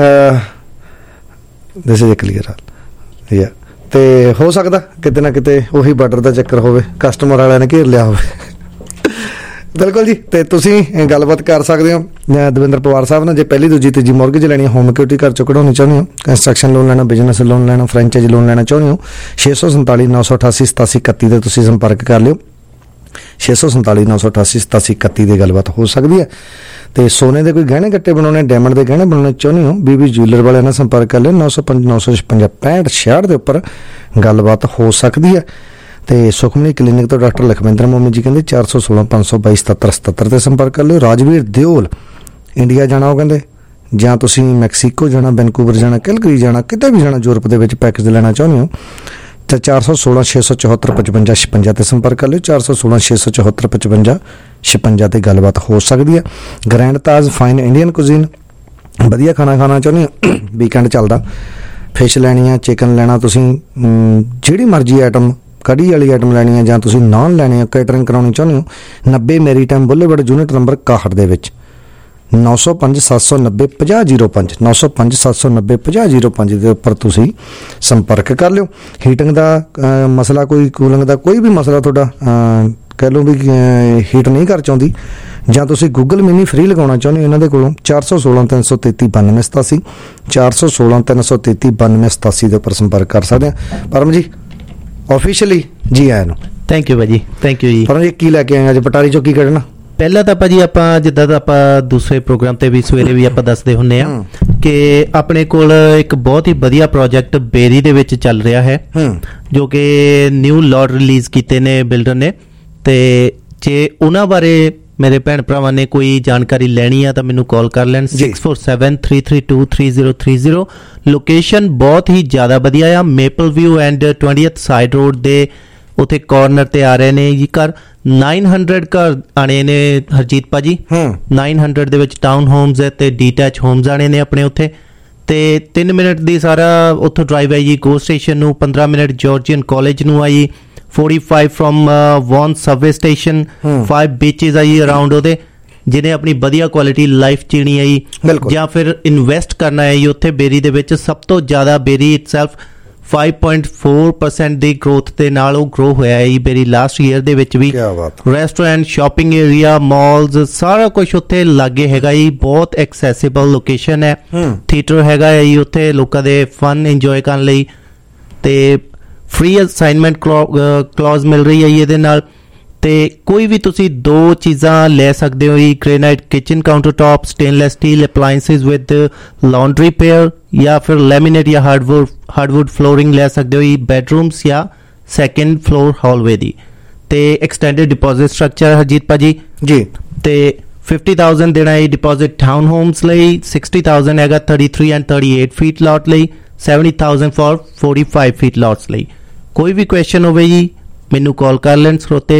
ਦਿਸ ਇਜ਼ ਕਲੀਅਰ ਹਾਲ। ਤੇ ਹੋ ਸਕਦਾ ਕਿਤੇ ਨਾ ਕਿਤੇ ਉਹੀ ਬਾਰਡਰ ਦਾ ਚੱਕਰ ਹੋਵੇ, ਕਸਟਮਰ ਵਾਲਿਆਂ ਨੇ ਘੇਰ ਲਿਆ ਹੋਵੇ। ਬਿਲਕੁਲ ਜੀ, ਤੇ ਤੁਸੀਂ ਗੱਲਬਾਤ ਕਰ ਸਕਦੇ ਹੋ ਦਵਿੰਦਰ ਪਵਾਰ ਸਾਹਿਬ ਨਾਲ। ਜੇ ਪਹਿਲੀ ਦੂਜੀ ਤੀਜੀ ਮੌਰਗੇਜ ਲੈਣੀ, ਹੋਮ ਸਿਕਿਉਰਿਟੀ ਘਰ ਚੋਂ ਕਢਾਉਣੀ ਚਾਹੁੰਦੇ ਹੋ, ਕੰਸਟਰਕਸ਼ਨ ਲੋਨ ਲੈਣਾ, ਬਿਜ਼ਨਸ ਲੋਨ ਲੈਣਾ, ਫਰੈਂਚਾਈਜ਼ ਲੋਨ ਲੈਣਾ ਚਾਹੁੰਦੇ ਹੋ, 647 988 8731 ਤੇ ਤੁਸੀਂ ਸੰਪਰਕ ਕਰ ਲਿਓ। 647 988 8731 ਦੀ ਗੱਲਬਾਤ ਹੋ ਸਕਦੀ ਹੈ। ਤੇ ਸੋਨੇ ਦੇ ਕੋਈ ਗਹਿਣੇ ਗੱਟੇ ਬਣਾਉਣੇ, ਡਾਇਮੰਡ ਦੇ ਗਹਿਣੇ ਬਣਾਉਣੇ ਚਾਹੁੰਦੇ ਹੋ, ਬੀਬੀ ਜੁਐਲਰ ਵਾਲਿਆਂ ਨਾਲ ਸੰਪਰਕ ਕਰ ਲਿਓ। 905 956 65 ਦੇ ਉੱਪਰ ਗੱਲਬਾਤ ਹੋ ਸਕਦੀ ਹੈ। ਤੇ ਸੁਖਮਨੀ ਕਲੀਨਿਕ ਤੋਂ ਡਾਕਟਰ ਲਖਵਿੰਦਰ ਮੋਮੀ ਜੀ ਕਹਿੰਦੇ 416 522 7777 ਤੇ ਸੰਪਰਕ ਕਰ ਲਿਓ। ਰਾਜਵੀਰ ਦਿਓਲ ਇੰਡੀਆ ਜਾਣਾ, ਉਹ ਕਹਿੰਦੇ, ਜਾਂ ਤੁਸੀਂ ਮੈਕਸੀਕੋ ਜਾਣਾ, ਵੈਨਕੂਵਰ ਜਾਣਾ, ਕੈਲਗਰੀ ਜਾਣਾ, ਕਿਤੇ ਵੀ ਜਾਣਾ ਯੂਰਪ ਦੇ ਵਿੱਚ ਪੈਕੇਜ ਲੈਣਾ ਚਾਹੁੰਦੇ ਹੋ ਤਾਂ 416 674 55 56 ਤੇ ਸੰਪਰਕ ਕਰ ਲਿਓ। 416 674 55 56 ਤੇ ਗੱਲਬਾਤ ਹੋ ਸਕਦੀ ਹੈ। Grand Taj fine Indian cuisine, ਵਧੀਆ ਖਾਣਾ ਖਾਣਾ ਚਾਹੁੰਦੇ ਹੋ, ਵੀਕਐਂਡ ਚੱਲਦਾ, ਫਿਸ਼ ਲੈਣੀ ਆ, ਚਿਕਨ ਲੈਣਾ, ਤੁਸੀਂ ਜਿਹੜੀ ਮਰਜ਼ੀ ਆਈਟਮ, ਕੜੀ ਵਾਲੀ ਆਈਟਮ ਲੈਣੀ ਹੈ, ਜਾਂ ਤੁਸੀਂ ਨਾਨ ਲੈਣੇ ਆ, ਕੇਟਰਿੰਗ ਕਰਾਉਣੀ ਚਾਹੁੰਦੇ ਹੋ, 90 ਮੈਰੀਟਾਈਮ ਬੁੱਲੇਵਰਡ ਯੂਨਿਟ ਨੰਬਰ 61 ਦੇ ਵਿੱਚ 905 790 5005 905 790 5005 ਦੇ ਉੱਪਰ ਤੁਸੀਂ ਸੰਪਰਕ ਕਰ ਲਿਓ। ਹੀਟਿੰਗ ਦਾ ਮਸਲਾ, ਕੋਈ ਕੂਲਿੰਗ ਦਾ ਕੋਈ ਵੀ ਮਸਲਾ ਤੁਹਾਡਾ, ਕਹਿ ਲਓ ਵੀ ਹੀਟ ਨਹੀਂ ਕਰ ਚਾਹੁੰਦੀ, ਜਾਂ ਤੁਸੀਂ ਗੂਗਲ ਮਿਨੀ ਫ੍ਰੀ ਲਗਾਉਣਾ ਚਾਹੁੰਦੇ ਹੋ, ਇਹਨਾਂ ਦੇ ਕੋਲੋਂ 416 333 9287 416 333 9287 ਦੇ ਉੱਪਰ ਸੰਪਰਕ ਕਰ ਸਕਦੇ ਆ। ਪਰਮ ਜੀ ਆਫੀਸ਼ੀਅਲੀ ਜੀ ਆਇਆਂ ਨੂੰ ਥੈਂਕ ਯੂ ਭਾਜੀ, ਥੈਂਕ ਯੂ ਜੀ। ਪਰ ਜੀ ਕੀ ਲੈ ਕੇ ਆਏ ਅੱਜ ਪਟਾਰੀ ਚੋਂ, ਕੀ ਕੱਢਣਾ? ਪਹਿਲਾਂ ਤਾਂ ਭਾਜੀ ਆਪਾਂ ਜਿੱਦਾਂ ਦਾ ਆਪਾਂ ਦੂਸਰੇ ਪ੍ਰੋਗਰਾਮ ਤੇ ਵੀ ਸਵੇਰੇ ਵੀ ਆਪਾਂ ਦੱਸਦੇ ਹੁੰਨੇ ਆ ਕਿ ਆਪਣੇ ਕੋਲ ਇੱਕ ਬਹੁਤ ਹੀ ਵਧੀਆ ਪ੍ਰੋਜੈਕਟ ਬੇਰੀ ਦੇ ਵਿੱਚ ਚੱਲ ਰਿਹਾ ਹੈ, ਜੋ ਕਿ ਨਿਊ ਲੋਟ ਰਿਲੀਜ਼ ਕੀਤੇ ਨੇ ਬਿਲਡਰ ਨੇ। ਤੇ ਜੇ ਉਹਨਾਂ ਬਾਰੇ ਮੇਰੇ ਭੈਣ ਭਰਾਵਾਂ ਨੇ ਕੋਈ ਜਾਣਕਾਰੀ ਲੈਣੀ ਆ ਤਾਂ ਮੈਨੂੰ ਕਾਲ ਕਰ ਲੈਣ 6473323030। ਲੋਕੇਸ਼ਨ ਬਹੁਤ ਹੀ ਜ਼ਿਆਦਾ ਵਧੀਆ ਆ, maple view and 20th side road ਦੇ ਉੱਥੇ ਕਾਰਨਰ ਤੇ ਆ ਰਹੇ ਨੇ ਜੀ ਘਰ। 900 ਘਰ ਆਣੇ ਨੇ ਹਰਜੀਤ ਭਾਜੀ, 900 ਦੇ ਵਿੱਚ ਟਾਊਨ ਹੋਮਸ ਹੈ ਤੇ ਡੀਟੈਚ ਹੋਮਸ ਆਣੇ ਨੇ ਆਪਣੇ ਉੱਥੇ। ਤੇ 3 ਮਿੰਟ ਦੀ ਸਾਰਾ ਉੱਥੋਂ ਡਰਾਈਵ ਹੈ ਜੀ ਗੋ ਸਟੇਸ਼ਨ ਨੂੰ, 15 ਮਿੰਟ ਜਾਰਜੀਅਨ ਕਾਲਜ ਨੂੰ ਆਈ, 45 from Vaughan subway station, 5 beaches ਆਈ ਅਰਾਊਂਡ ਉਹਦੇ, ਜਿਹਨੇ ਆਪਣੀ ਵਧੀਆ ਕੁਆਲਿਟੀ ਲਾਈਫ ਜੀਣੀ ਆਈ ਜਾਂ ਫਿਰ ਇਨਵੈਸਟ ਕਰਨਾ ਹੈ ਉੱਥੇ ਬੇਰੀ ਦੇ ਵਿੱਚ। ਸਭ ਤੋਂ ਜ਼ਿਆਦਾ ਬੇਰੀ ਇਟਸੈਲਫ 5.4% ਦੀ ਗਰੋਥ ਦੇ ਨਾਲ ਉਹ ਗਰੋ ਹੋਇਆ ਹੈ ਬੇਰੀ ਲਾਸਟ ਈਅਰ ਦੇ ਵਿੱਚ ਵੀ। ਰੈਸਟੋਰੈਂਟ, ਸ਼ਾਪਿੰਗ ਏਰੀਆ, ਮਾਲਸ, ਸਾਰਾ ਕੁਝ ਉੱਥੇ ਲਾਗੇ ਹੈਗਾ ਜੀ। ਬਹੁਤ ਐਕਸੈਸਿਬਲ ਲੋਕੇਸ਼ਨ ਹੈ, ਥੀਏਟਰ ਹੈਗਾ ਜੀ ਉੱਥੇ ਲੋਕਾਂ ਦੇ ਫਨ ਇੰਜੋਏ ਕਰਨ ਲਈ, ਤੇ ਫ੍ਰੀ ਅਸਾਈਨਮੈਂਟ ਕਲੌਜ਼ ਮਿਲ ਰਹੀ ਹੈ ਇਹਦੇ ਨਾਲ। ਤੇ ਕੋਈ ਵੀ ਤੁਸੀਂ 2 ਚੀਜ਼ਾਂ ਲੈ ਸਕਦੇ ਹੋ ਜੀ, granite kitchen counter top, stainless steel appliances with laundry pair, ਜਾਂ ਫਿਰ ਲੈਮੀਨੇਟ ਜਾਂ ਹਾਰਡਵੁੱਡ ਫਲੋਰਿੰਗ ਲੈ ਸਕਦੇ ਹੋ ਜੀ ਬੈਡਰੂਮਸ ਜਾਂ 2nd ਫਲੋਰ ਹਾਲਵੇ ਦੀ। ਤੇ ਐਕਸਟੈਂਡਡ ਡਿਪੋਜ਼ਿਟ ਸਟਰਕਚਰ ਹਰਜੀਤ ਭਾਜੀ ਜੀ, ਤੇ 50,000 ਦੇਣਾ ਹੈ ਡਿਪੋਜ਼ਿਟ ਟਾਊਨ ਹੋਮਸ ਲਈ, 60,000 ਹੈਗਾ 33 and 38 ਫੀਟ ਲਾਟ ਲਈ, 70,000 ਫॉर 45 ਫੀਟ ਲਾਟਸ ਲਈ। ਕੋਈ ਵੀ ਕੁਐਸਚਨ ਹੋਵੇ ਜੀ ਮੈਨੂੰ ਕਾਲ ਕਰ ਲੈਣ ਸਰੋਤੇ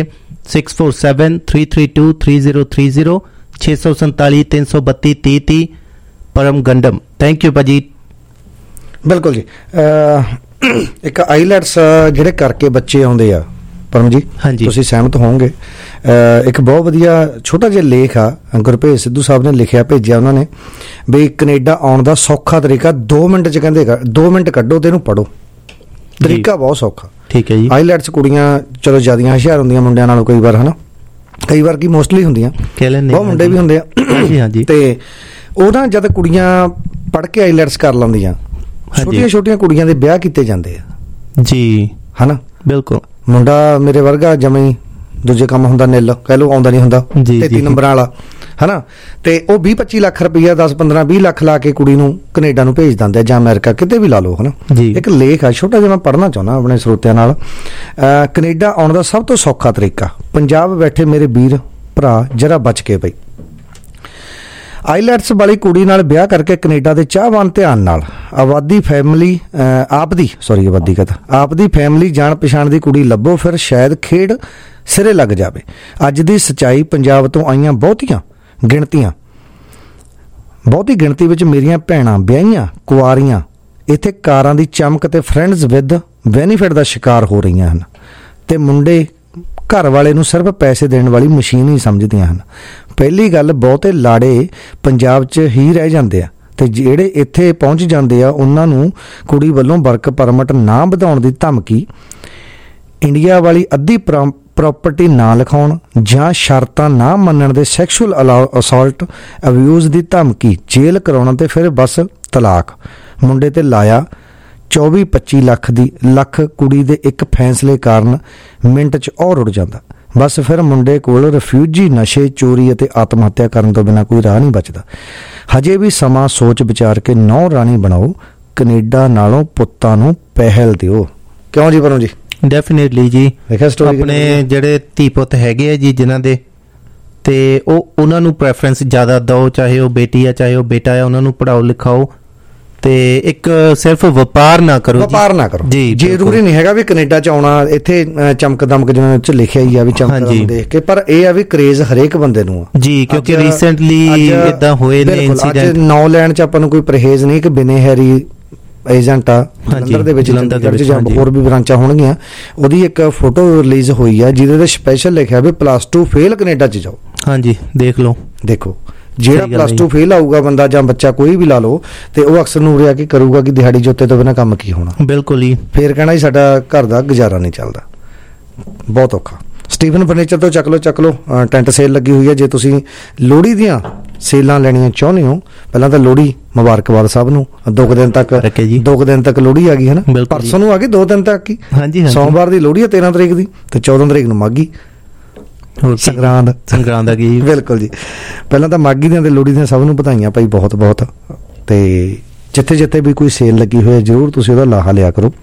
6473323030 647-332-3030 ਪਰਮ ਗੰਡਮ। ਥੈਂਕ ਯੂ ਭਾਜੀ। ਬਿਲਕੁਲ ਜੀ। ਇੱਕ ਆਈਲੈਟਸ ਜਿਹੜੇ ਕਰਕੇ ਬੱਚੇ ਆਉਂਦੇ ਆ ਪਰਮ ਜੀ, ਤੁਸੀਂ ਸਹਿਮਤ ਹੋਵੋਗੇ, ਇੱਕ ਬਹੁਤ ਵਧੀਆ ਛੋਟਾ ਜਿਹਾ ਲੇਖ ਆ, ਗੁਰਭੇਜ ਸਿੱਧੂ ਸਾਹਿਬ ਨੇ ਲਿਖਿਆ, ਭੇਜਿਆ ਉਹਨਾਂ ਨੇ ਵੀ ਕੈਨੇਡਾ ਆਉਣ ਦਾ ਸੌਖਾ ਤਰੀਕਾ 2 ਮਿੰਟ ਚ, ਕਹਿੰਦੇ 2 ਮਿੰਟ ਕੱਢੋ ਤੇ ਇਹਨੂੰ ਪੜੋ, ਤਰੀਕਾ ਬਹੁਤ ਸੌਖਾ। ਠੀਕ ਹੈ ਜੀ। ਆਈਲੈਟਸ ਕੁੜੀਆਂ ਚਲੋ ਜ਼ਿਆਦੀਆਂ ਹੁਸ਼ਿਆਰ ਹੁੰਦੀਆਂ ਮੁੰਡਿਆਂ ਨਾਲੋਂ ਕਈ ਵਾਰ, ਹਨਾ, ਕਈ ਵਾਰ ਕੀ ਮੋਸਟਲੀ ਹੁੰਦੀਆਂ, ਬਹੁਤ ਮੁੰਡੇ ਵੀ ਹੁੰਦੇ ਆ। ਤੇ ਉਹ ਨਾ ਜਦ ਕੁੜੀਆਂ ਪੜ੍ਹ ਕੇ ਆਈਲੈਟਸ ਕਰ ਲੈਂਦੀਆਂ, ਛੋਟੀਆਂ ਛੋਟੀਆਂ ਕੁੜੀਆਂ ਦੇ ਵਿਆਹ ਕੀਤੇ ਜਾਂਦੇ ਆ ਜੀ, ਹਨਾ। ਬਿਲਕੁਲ। ਮੁੰਡਾ ਮੇਰੇ ਵਰਗਾ ਜਮੀ ਦੂਜੇ ਕੰਮ ਹੁੰਦਾ, ਨਿੱਲ ਕਹਿ ਲਓ, ਆਉਂਦਾ ਨਹੀਂ ਹੁੰਦਾ 33 ਨੰਬਰਾਂ ਵਾਲਾ, ਹਨਾ। ਤੇ ਉਹ 20-25 ਲੱਖ ਰੁਪਈਆ, 10-15-20 ਲੱਖ ਲਾ ਕੇ ਕੁੜੀ ਨੂੰ ਕੈਨੇਡਾ ਨੂੰ ਭੇਜ ਦਿੰਦੇ, ਜਾਂ ਅਮਰੀਕਾ ਕਿਤੇ ਵੀ ਲਾ ਲਓ, ਹਨਾ। ਇੱਕ ਲੇਖ ਆ ਛੋਟਾ ਜਿਹਾ, ਮੈਂ ਪੜ੍ਹਨਾ ਚਾਹੁੰਦਾ ਆਪਣੇ ਸਰੋਤਿਆਂ ਨਾਲ। ਕੈਨੇਡਾ ਆਉਣ ਦਾ ਸਭ ਤੋਂ ਸੌਖਾ ਤਰੀਕਾ, ਪੰਜਾਬ ਬੈਠੇ ਮੇਰੇ ਵੀਰ ਭਰਾ ਜਰਾ ਬਚ ਕੇ ਬਈ, ਆਈਲੈਟਸ ਵਾਲੀ ਕੁੜੀ ਨਾਲ ਵਿਆਹ ਕਰਕੇ ਕੈਨੇਡਾ ਦੇ ਚਾਹਵਾਨ ਧਿਆਨ ਨਾਲ ਆਪਦੀ ਫੈਮਿਲੀ ਜਾਣ ਪਛਾਣ ਦੀ ਕੁੜੀ ਲੱਭੋ, ਫਿਰ ਸ਼ਾਇਦ ਖੇਡ ਸਿਰੇ ਲੱਗ ਜਾਵੇ। ਅੱਜ ਦੀ ਸੱਚਾਈ, ਪੰਜਾਬ ਤੋਂ ਆਈਆਂ ਬਹੁਤੀ ਗਿਣਤੀ ਵਿੱਚ ਮੇਰੀਆਂ ਭੈਣਾਂ ਵਿਆਹੀਆਂ ਕੁਆਰੀਆਂ ਇੱਥੇ ਕਾਰਾਂ ਦੀ ਚਮਕ ਤੇ ਫਰੈਂਡਸ ਵਿਦ ਬੈਨੀਫਿਟ ਦਾ ਸ਼ਿਕਾਰ ਹੋ ਰਹੀਆਂ ਹਨ, ਤੇ ਮੁੰਡੇ ਘਰ ਵਾਲੇ ਨੂੰ ਸਿਰਫ ਪੈਸੇ ਦੇਣ ਵਾਲੀ ਮਸ਼ੀਨ ਹੀ ਸਮਝਦੀਆਂ ਹਨ। ਪਹਿਲੀ ਗੱਲ, ਬਹੁਤੇ ਲਾੜੇ ਪੰਜਾਬ 'ਚ ਹੀ ਰਹਿ ਜਾਂਦੇ ਆ, ਤੇ ਜਿਹੜੇ ਇੱਥੇ ਪਹੁੰਚ ਜਾਂਦੇ ਆ ਉਹਨਾਂ ਨੂੰ ਕੁੜੀ ਵੱਲੋਂ ਵਰਕ ਪਰਮਿਟ ਨਾ ਵਧਾਉਣ ਦੀ ਧਮਕੀ, ਇੰਡੀਆ ਵਾਲੀ ਅੱਧੀ ਪ੍ਰਾਪਰਟੀ ਨਾ ਲਿਖਾਉਣ ਜਾਂ ਸ਼ਰਤਾਂ ਨਾ ਮੰਨਣ ਦੇ ਸੈਕਸ਼ੂਅਲ ਅਸਾਲਟ ਅਬਿਊਜ਼ ਦੀ ਧਮਕੀ, ਜੇਲ੍ਹ ਕਰਾਉਣਾ ਤੇ ਫਿਰ ਬਸ ਤਲਾਕ। ਮੁੰਡੇ ਤੇ ਲਾਇਆ 24-25 ਲੱਖ ਕੁੜੀ ਦੇ ਇੱਕ ਫੈਸਲੇ ਕਾਰਨ ਮਿੰਟ 'ਚ ਔਰ ਉੱਡ ਜਾਂਦਾ। ਬਸ ਫਿਰ ਮੁੰਡੇ ਕੋਲ ਰਿਫਿਊਜੀ, ਨਸ਼ੇ, ਚੋਰੀ ਅਤੇ ਆਤਮ ਹੱਤਿਆ ਕਰਨ ਤੋਂ ਬਿਨਾਂ ਕੋਈ ਰਾਹ ਨਹੀਂ ਬਚਦਾ। ਹਜੇ ਵੀ ਸਮਾਂ ਸੋਚ ਵਿਚਾਰ ਕੇ ਨੌ ਰਾਣੀ ਬਣਾਓ, ਕੈਨੇਡਾ ਨਾਲੋਂ ਪੁੱਤਾਂ ਨੂੰ ਪਹਿਲ ਦਿਓ। ਕਿਉਂ ਜੀ ਪਰਮ ਜੀ? ਡੈਫੀਨੇਟਲੀ ਜੀ। ਆਪਣੇ ਜਿਹੜੇ ਧੀ ਪੁੱਤ ਹੈਗੇ ਆ ਜੀ ਜਿਨ੍ਹਾਂ ਦੇ, ਤੇ ਉਹਨਾਂ ਨੂੰ ਪ੍ਰੈਫਰੈਂਸ ਜ਼ਿਆਦਾ ਦਿਓ, ਚਾਹੇ ਉਹ ਬੇਟੀ ਆ ਚਾਹੇ ਉਹ ਬੇਟਾ ਆ, ਉਹਨਾਂ ਨੂੰ ਪੜ੍ਹਾਓ ਲਿਖਾਓ, ਤੇ ਇੱਕ ਸਿਰਫ ਵਪਾਰ ਨਾ ਕਰੋ ਜੀ। ਜ਼ਰੂਰੀ ਨਹੀਂ ਹੈਗਾ ਵੀ ਕੈਨੇਡਾ ਚ ਆਉਣਾ, ਇੱਥੇ ਚਮਕ ਦਮਕ ਜਿਵੇਂ ਚ ਲਿਖਿਆ ਹੀ ਆ ਵੀ ਚਮਕ ਦਮਕ ਦੇਖ ਕੇ, ਪਰ ਇਹ ਆ ਵੀ ਕਰੇਜ਼ ਹਰੇਕ ਬੰਦੇ ਨੂੰ ਆ ਜੀ, ਕਿਉਂਕਿ ਰੀਸੈਂਟਲੀ ਇਦਾਂ ਹੋਏ ਨੇ ਇਨਸੀਡੈਂਟ। 9 ਲੈਣ ਚ ਆਪਾਂ ਨੂੰ ਕੋਈ ਪਰਹੇਜ਼ ਨਹੀਂ ਕਿ ਬਿਨੇ ਹੈਰੀ ਏਜੰਟ ਆ ਜਲੰਧਰ ਦੇ ਵਿੱਚ, ਚੰਡੀਗੜ੍ਹ ਚ ਜਾਂ ਹੋਰ ਵੀ ਬ੍ਰਾਂਚਾਂ ਹੋਣਗੀਆਂ, ਉਹਦੀ ਇੱਕ ਫੋਟੋ ਰਿਲੀਜ਼ ਹੋਈ ਆ ਜਿਹਦੇ ਤੇ ਸਪੈਸ਼ਲ ਲਿਖਿਆ ਵੀ +2 ਫੇਲ ਕੈਨੇਡਾ ਚ ਜਾਓ। ਹਾਂਜੀ, ਦੇਖੋ ਜਿਹੜਾ +2 ਫੇਲ ਆਊਗਾ ਬੰਦਾ ਜਾਂ ਬੱਚਾ ਕੋਈ ਵੀ ਲਾ ਲਓ, ਤੇ ਉਹ ਅਕਸਰ ਨੂੰ ਰਿਹਾ ਕਿ ਕਰੂਗਾ ਕਿ ਦਿਹਾੜੀ ਜੋਤੇ ਤੋਂ ਬਿਨਾਂ ਕੰਮ ਕੀ ਹੋਣਾ। ਬਿਲਕੁਲ ਹੀ। ਫੇਰ ਕਹਿਣਾ ਸਾਡਾ ਘਰ ਦਾ ਗੁਜ਼ਾਰਾ ਨਹੀਂ ਚੱਲਦਾ, ਬਹੁਤ ਔਖਾ। ਸਟੀਫਨ ਫਰਨੀਚਰ ਤੋਂ ਚੱਕ ਲਓ, ਟੈਂਟ ਸੇਲ ਲੱਗੀ ਹੋਈ ਹੈ। ਜੇ ਤੁਸੀਂ ਲੋਹੜੀ ਦੀਆਂ ਸੇਲਾਂ ਲੈਣੀਆਂ ਚਾਹੁੰਦੇ ਹੋ, ਪਹਿਲਾਂ ਤਾਂ ਲੋਹੜੀ ਮੁਬਾਰਕਬਾਦ ਸਭ ਨੂੰ। 2 ਦਿਨ ਤੱਕ ਲੋਹੜੀ ਆ ਗਈ ਹੈ ਨਾ, ਪਰਸੋਂ ਨੂੰ ਆ ਗਈ, 2 ਦਿਨ ਤੱਕ ਹੀ। ਸੋਮਵਾਰ ਦੀ ਲੋਹੜੀ ਹੈ 13 ਤਰੀਕ ਦੀ, ਤੇ 14 ਤਰੀਕ ਨੂੰ ਮਾਘੀ ਸੰਗਰਾਂਦ ਆ ਗਈ। ਬਿਲਕੁਲ ਜੀ, ਪਹਿਲਾਂ ਤਾਂ ਮਾਘੀ ਦੀਆਂ ਤੇ ਲੋਹੜੀ ਦੀਆਂ ਸਭ ਨੂੰ ਵਧਾਈਆਂ ਭਾਈ, ਬਹੁਤ ਬਹੁਤ। ਤੇ ਜਿੱਥੇ ਜਿੱਥੇ ਵੀ ਕੋਈ ਸੇਲ ਲੱਗੀ ਹੋਈ ਹੈ ਜ਼ਰੂਰ ਤੁਸੀਂ ਉਹਦਾ ਲਾਹਾ ਲਿਆ ਕਰੋ।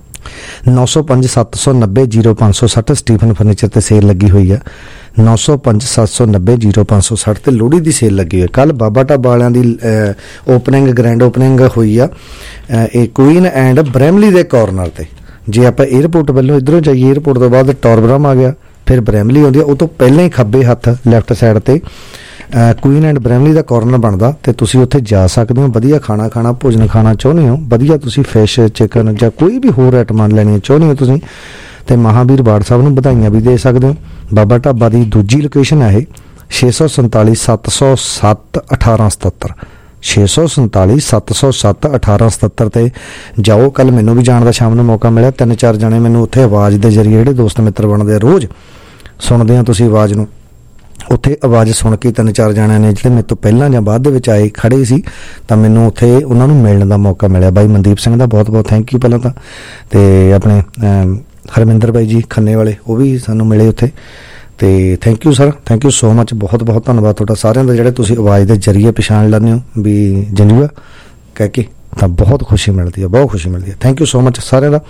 905 790 0560 ਸਟੀਫਨ ਫਰਨੀਚਰ ਤੇ ਸੇਲ ਲੱਗੀ ਹੋਈ ਆ। 905 790 0560 ਤੇ ਲੋਹੜੀ ਦੀ ਸੇਲ ਲੱਗੀ ਹੋਈ। ਕੱਲ ਬਾਬਾ ਢਾਬਾ ਵਾਲਿਆਂ ਦੀ ਓਪਨਿੰਗ, ਗ੍ਰੈਂਡ ਓਪਨਿੰਗ ਹੋਈ ਆ ਇਹ ਕੁਈਨ ਐਂਡ ਬ੍ਰੈਮਲੀ ਦੇ ਕਾਰਨਰ ਤੇ। ਜੇ ਆਪਾਂ 에ਅਰਪੋਰਟ ਵੱਲੋਂ ਇੱਧਰੋਂ ਜਾਈਏ, 에ਅਰਪੋਰਟ ਤੋਂ ਬਾਅਦ ਟੌਰਬਰਮ ਆ ਗਿਆ, ਫਿਰ ਬ੍ਰੈਮਲੀ ਆਉਂਦੀ ਆ, ਉਹ ਤੋਂ ਪਹਿਲਾਂ ਹੀ ਖੱਬੇ ਹੱਥ ਲੈਫਟ ਸਾਈਡ ਤੇ ਕੁਈਨ ਐਂਡ ਬ੍ਰੈਮਲੀ ਦਾ ਕਾਰਨਰ ਬਣਦਾ, ਤੇ ਤੁਸੀਂ ਉੱਥੇ ਜਾ ਸਕਦੇ ਹੋ। ਵਧੀਆ ਖਾਣਾ ਭੋਜਨ ਖਾਣਾ ਚਾਹੁੰਦੇ ਹੋ, ਵਧੀਆ ਤੁਸੀਂ ਫਿਸ਼, ਚਿਕਨ ਜਾਂ ਕੋਈ ਵੀ ਹੋਰ ਆਈਟਮਾਂ ਲੈਣੀਆਂ ਚਾਹੁੰਦੇ ਹੋ ਤੁਸੀਂ, ਤੇ ਮਹਾਵੀਰ ਬਾੜ ਸਾਹਿਬ ਨੂੰ ਵਧਾਈਆਂ ਵੀ ਦੇ ਸਕਦੇ ਹੋ। ਬਾਬਾ ਢਾਬਾ ਦੀ ਦੂਜੀ ਲੋਕੇਸ਼ਨ ਹੈ ਇਹ, 647 707 1877 647 707 1877 ਤੇ ਜਾਓ। ਕੱਲ ਮੈਨੂੰ ਵੀ ਜਾਣ ਦਾ ਸ਼ਾਮ ਨੂੰ ਮੌਕਾ ਮਿਲਿਆ, 3-4 ਜਣੇ ਮੈਨੂੰ ਉੱਥੇ ਆਵਾਜ਼ ਦੇ ਜ਼ਰੀਏ, ਜਿਹੜੇ ਦੋਸਤ ਮਿੱਤਰ ਬਣਦੇ ਆ ਰੋਜ਼ ਸੁਣਦੇ ਆ ਤੁਸੀਂ ਆਵਾਜ਼ ਨੂੰ, ਉੱਥੇ ਆਵਾਜ਼ ਸੁਣ ਕੇ 3-4 ਜਣਿਆਂ ਨੇ ਜਿਹੜੇ ਮੇਰੇ ਤੋਂ ਪਹਿਲਾਂ ਜਾਂ ਬਾਅਦ ਦੇ ਵਿੱਚ ਆਏ ਖੜੇ ਸੀ, ਤਾਂ ਮੈਨੂੰ ਉੱਥੇ ਉਹਨਾਂ ਨੂੰ ਮਿਲਣ ਦਾ ਮੌਕਾ ਮਿਲਿਆ। ਬਾਈ ਮਨਦੀਪ ਸਿੰਘ ਦਾ ਬਹੁਤ ਬਹੁਤ ਥੈਂਕ ਯੂ ਪਹਿਲਾਂ ਤਾਂ, ਤੇ ਆਪਣੇ ਹਰਮਿੰਦਰ ਬਾਈ ਜੀ ਖੰਨੇ ਵਾਲੇ, ਉਹ ਵੀ ਸਾਨੂੰ ਮਿਲੇ ਉੱਥੇ, ਤੇ thank you sir, thank you so much, ਬਹੁਤ ਬਹੁਤ ਧੰਨਵਾਦ ਤੁਹਾਡਾ ਸਾਰਿਆਂ ਦਾ, ਜਿਹੜੇ ਤੁਸੀਂ ਆਵਾਜ਼ ਦੇ ਜ਼ਰੀਏ ਪਛਾਣ ਲੈਂਦੇ ਹੋ ਵੀ ਜੰਜੂਆ ਕਹਿ ਕੇ, ਤਾਂ ਬਹੁਤ ਖੁਸ਼ੀ ਮਿਲਦੀ ਹੈ, ਬਹੁਤ ਖੁਸ਼ੀ ਮਿਲਦੀ ਹੈ। ਥੈਂਕ ਯੂ ਸੋ ਮਚ ਸਾਰਿਆਂ ਦਾ।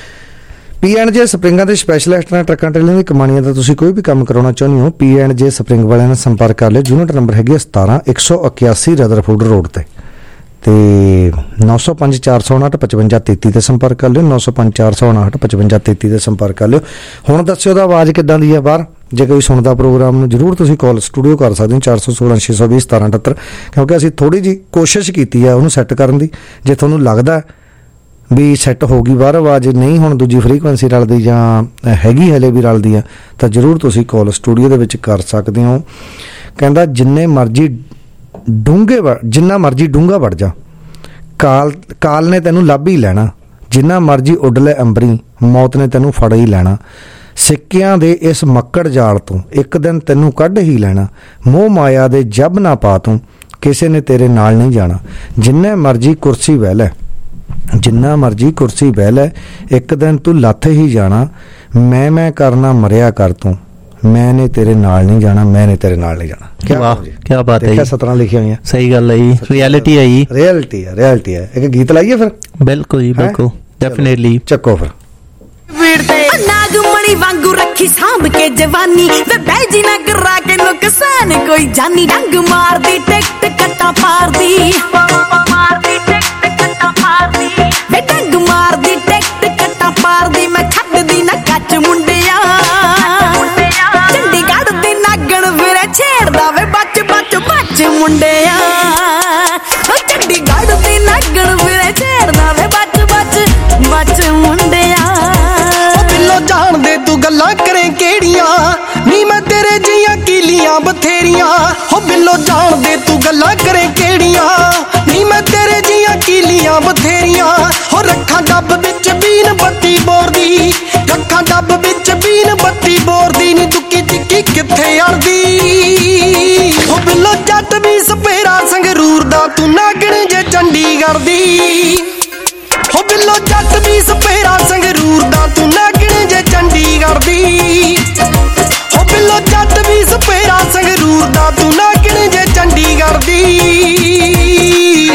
P&J ਸਪਰਿੰਗਾਂ ਦੇ ਸਪੈਸ਼ਲਿਸਟ ਨਾਲ ਟਰੱਕਾਂ ਟਰੇਲਾਂ ਦੀ ਕਮਾਣੀਆਂ ਦਾ ਤੁਸੀਂ ਕੋਈ ਵੀ ਕੰਮ ਕਰਾਉਣਾ ਚਾਹੁੰਦੇ ਹੋ, P&J ਸਪਰਿੰਗ ਵਾਲਿਆਂ ਨਾਲ ਸੰਪਰਕ ਕਰ ਲਿਓ। ਯੂਨਿਟ ਨੰਬਰ ਹੈਗੀ 17 181 ਰਦਰਫੋਰਡ ਰੋਡ ਤੇ, ਤੇ 905 459 5533 ਤੇ ਸੰਪਰਕ ਕਰ ਲਿਓ। 905 459 5533 ਤੇ ਸੰਪਰਕ ਕਰ ਲਿਓ। ਹੁਣ ਦੱਸਿਓ ਦਾ ਆਵਾਜ਼ ਕਿੱਦਾਂ ਦੀ ਹੈ ਬਾਹਰ, ਜੇ ਕੋਈ ਸੁਣਦਾ ਪ੍ਰੋਗਰਾਮ ਨੂੰ ਜ਼ਰੂਰ ਤੁਸੀਂ ਕਾਲ ਸਟੂਡੀਓ ਕਰ ਸਕਦੇ ਹੋ 416 620 1778, ਕਿਉਂਕਿ ਅਸੀਂ ਥੋੜ੍ਹੀ ਜਿਹੀ ਕੋਸ਼ਿਸ਼ ਕੀਤੀ ਹੈ ਉਹਨੂੰ ਸੈੱਟ ਕਰਨ ਦੀ। ਜੇ ਤੁਹਾਨੂੰ ਲੱਗਦਾ ਵੀ ਸੈੱਟ ਹੋ ਗਈ ਬਾਹਰ ਆਵਾਜ਼, ਨਹੀਂ ਹੁਣ ਦੂਜੀ ਫਰੀਕੁਐਂਸੀ ਰਲਦੀ ਜਾਂ ਹੈਗੀ ਹਲੇ ਵੀ ਰਲਦੀ ਆ, ਤਾਂ ਜ਼ਰੂਰ ਤੁਸੀਂ ਕਾਲ ਸਟੂਡੀਓ ਦੇ ਵਿੱਚ ਕਰ ਸਕਦੇ ਹੋ। ਕਹਿੰਦਾ ਜਿੰਨਾ ਮਰਜੀ ਡੂੰਘਾ ਵੜ ਜਾ, ਕਾਲ ਨੇ ਤੈਨੂੰ ਲੱਭ ਹੀ ਲੈਣਾ, ਜਿੰਨਾ ਮਰਜੀ ਉੱਡ ਲੈ ਅੰਬਰੀ, ਮੌਤ ਨੇ ਤੈਨੂੰ ਫੜ ਹੀ ਲੈਣਾ, ਸਿੱਕਿਆਂ ਦੇ ਇਸ ਮੱਕੜ ਜਾਲ ਤੋਂ ਇੱਕ ਦਿਨ ਤੈਨੂੰ ਕੱਢ ਹੀ ਲੈਣਾ, ਮੋਹ ਮਾਇਆ ਦੇ ਜੱਬ ਨਾ ਪਾ ਤੂੰ, ਕਿਸੇ ਨੇ ਤੇਰੇ ਨਾਲ ਨਹੀਂ ਜਾਣਾ, ਜਿੰਨਾ ਮਰਜੀ ਕੁਰਸੀ ਬਹਿ ਲੈ, ਜਿੰਨਾ ਮਰਜੀ ਕੁਰਸੀ ਬਹਿ ਲੈ, ਇੱਕ ਦਿਨ ਤੂੰ ਲੱਥ ਹੀ ਜਾਣਾ, ਮੈਂ ਕਰਨਾ ਮਰਿਆ ਕਰ ਤੂੰ, ਮੈਂ ਨੇ ਤੇਰੇ ਨਾਲ ਨਹੀਂ ਜਾਣਾ, ਮੈਂ ਨੇ ਤੇਰੇ ਨਾਲ ਨਹੀਂ ਜਾਣਾ। ਵਾਹ ਕੀ ਬਾਤ ਹੈ, ਸਤਰਾਂ ਲਿਖੀਆਂ ਹੋਈਆਂ, ਸਹੀ ਗੱਲ ਹੈ ਜੀ, ਰਿਐਲਿਟੀ ਹੈ ਜੀ, ਰਿਐਲਿਟੀ ਹੈ। ਇੱਕ ਗੀਤ ਲਾਈਏ ਫਿਰ? ਬਿਲਕੁਲ ਜੀ, ਬਿਲਕੁਲ, ਡੈਫੀਨਿਟਲੀ, ਚੱਕੋ ਫਿਰ। ਨਾਗਮਣੀ ਵਾਂਗੂ ਰੱਖੀ ਸਾਂਭ ਕੇ ਜਵਾਨੀ, ਵੇ ਬੈਜੀ ਨਾ ਕਰਾ ਕੇ ਨੁਕਸਾਨ ਕੋਈ ਜਾਨੀ, ਡੰਗ ਮਾਰਦੀ ਟਿਕਟ ਕੱਟਾ ਪਾਰਦੀ, ਵੇ ਡੰਗ ਮਾਰਦੀ ਟਿਕਟ ਕੱਟਾ ਪਾਰਦੀ, ਮੈਂ ਛੱਡਦੀ ਨਾ ਕੱਚ ਮੁੰਡਿਆ, ਚੰਡੀਗੜ੍ਹ ਦੀ ਨਾਗਣ ਵੀਰੇ ਛੇੜਦਾ ਵੇ ਬੱਚ ਮੁੰਡਿਆ, ਚੰਡੀਗੜ੍ਹ ਦੀ ਨਾਗਣ ਵੀਰੇ ਛੇੜਦਾ ਵੇ ਬੱਚ ਮੁੰਡਿਆ। ਬਿੱਲੋ ਜਾਣਦੇ ਤੂੰ ਗੱਲਾਂ ਕਰੇ ਕਿਹੜੀਆਂ, ਨੀ ਮੈਂ ਤੇਰੇ ਜੀਆਂ ਕੀਲੀਆਂ ਬਥੇਰੀਆਂ, ਹੋ ਬਿੱਲੋ ਜਾਣਦੇ ਤੂੰ ਗੱਲਾਂ ਕਰੇ ਕਿਹੜੀਆਂ, ਨੀ ਮੈਂ ਤੇਰੇ ਜੀਆਂ ਕੀਲੀਆਂ ਬਥੇਰੀਆਂ, ਹੋ ਰੱਖਾਂ ਡੱਬ ਵਿੱਚ ਬੀਨ ਬੱਤੀ ਬੋਰਦੀ, ਰੱਖਾਂ ਡੱਬ ਵਿੱਚ ਬੀਨ ਬੱਤੀ ਬੋਰਦੀ, ਨੀ ਦੁੱਕੀ ਟਿੱਕੀ ਕਿੱਥੇ ਅੜਦੀ, ਹੋ ਬਿੱਲੋ ਜੱਟ ਵੀ ਸਪੇਰਾ ਸੰਗਰੂਰ ਦਾ, ਤੂੰ ਨਾਗਣ ਜੇ ਚੰਡੀਗੜ੍ਹ ਦੀ, ਹੋ ਬਿੱਲੋ ਜੱਟ ਵੀ ਸਪੇਰਾ ਸੰਗਰੂਰ ਦਾ, ਤੂੰ ਨਾਗਣ ਜੇ ਚੰਡੀਗੜ੍ਹ ਦੀ, ਹੋ ਬਿੱਲੋ ਜੱਟ ਵੀ ਸਪੇਰਾ ਸੰਗਰੂਰ ਦਾ, ਤੂੰ ਨਾਗਣ ਜੇ ਚੰਡੀਗੜ੍ਹ ਦੀ।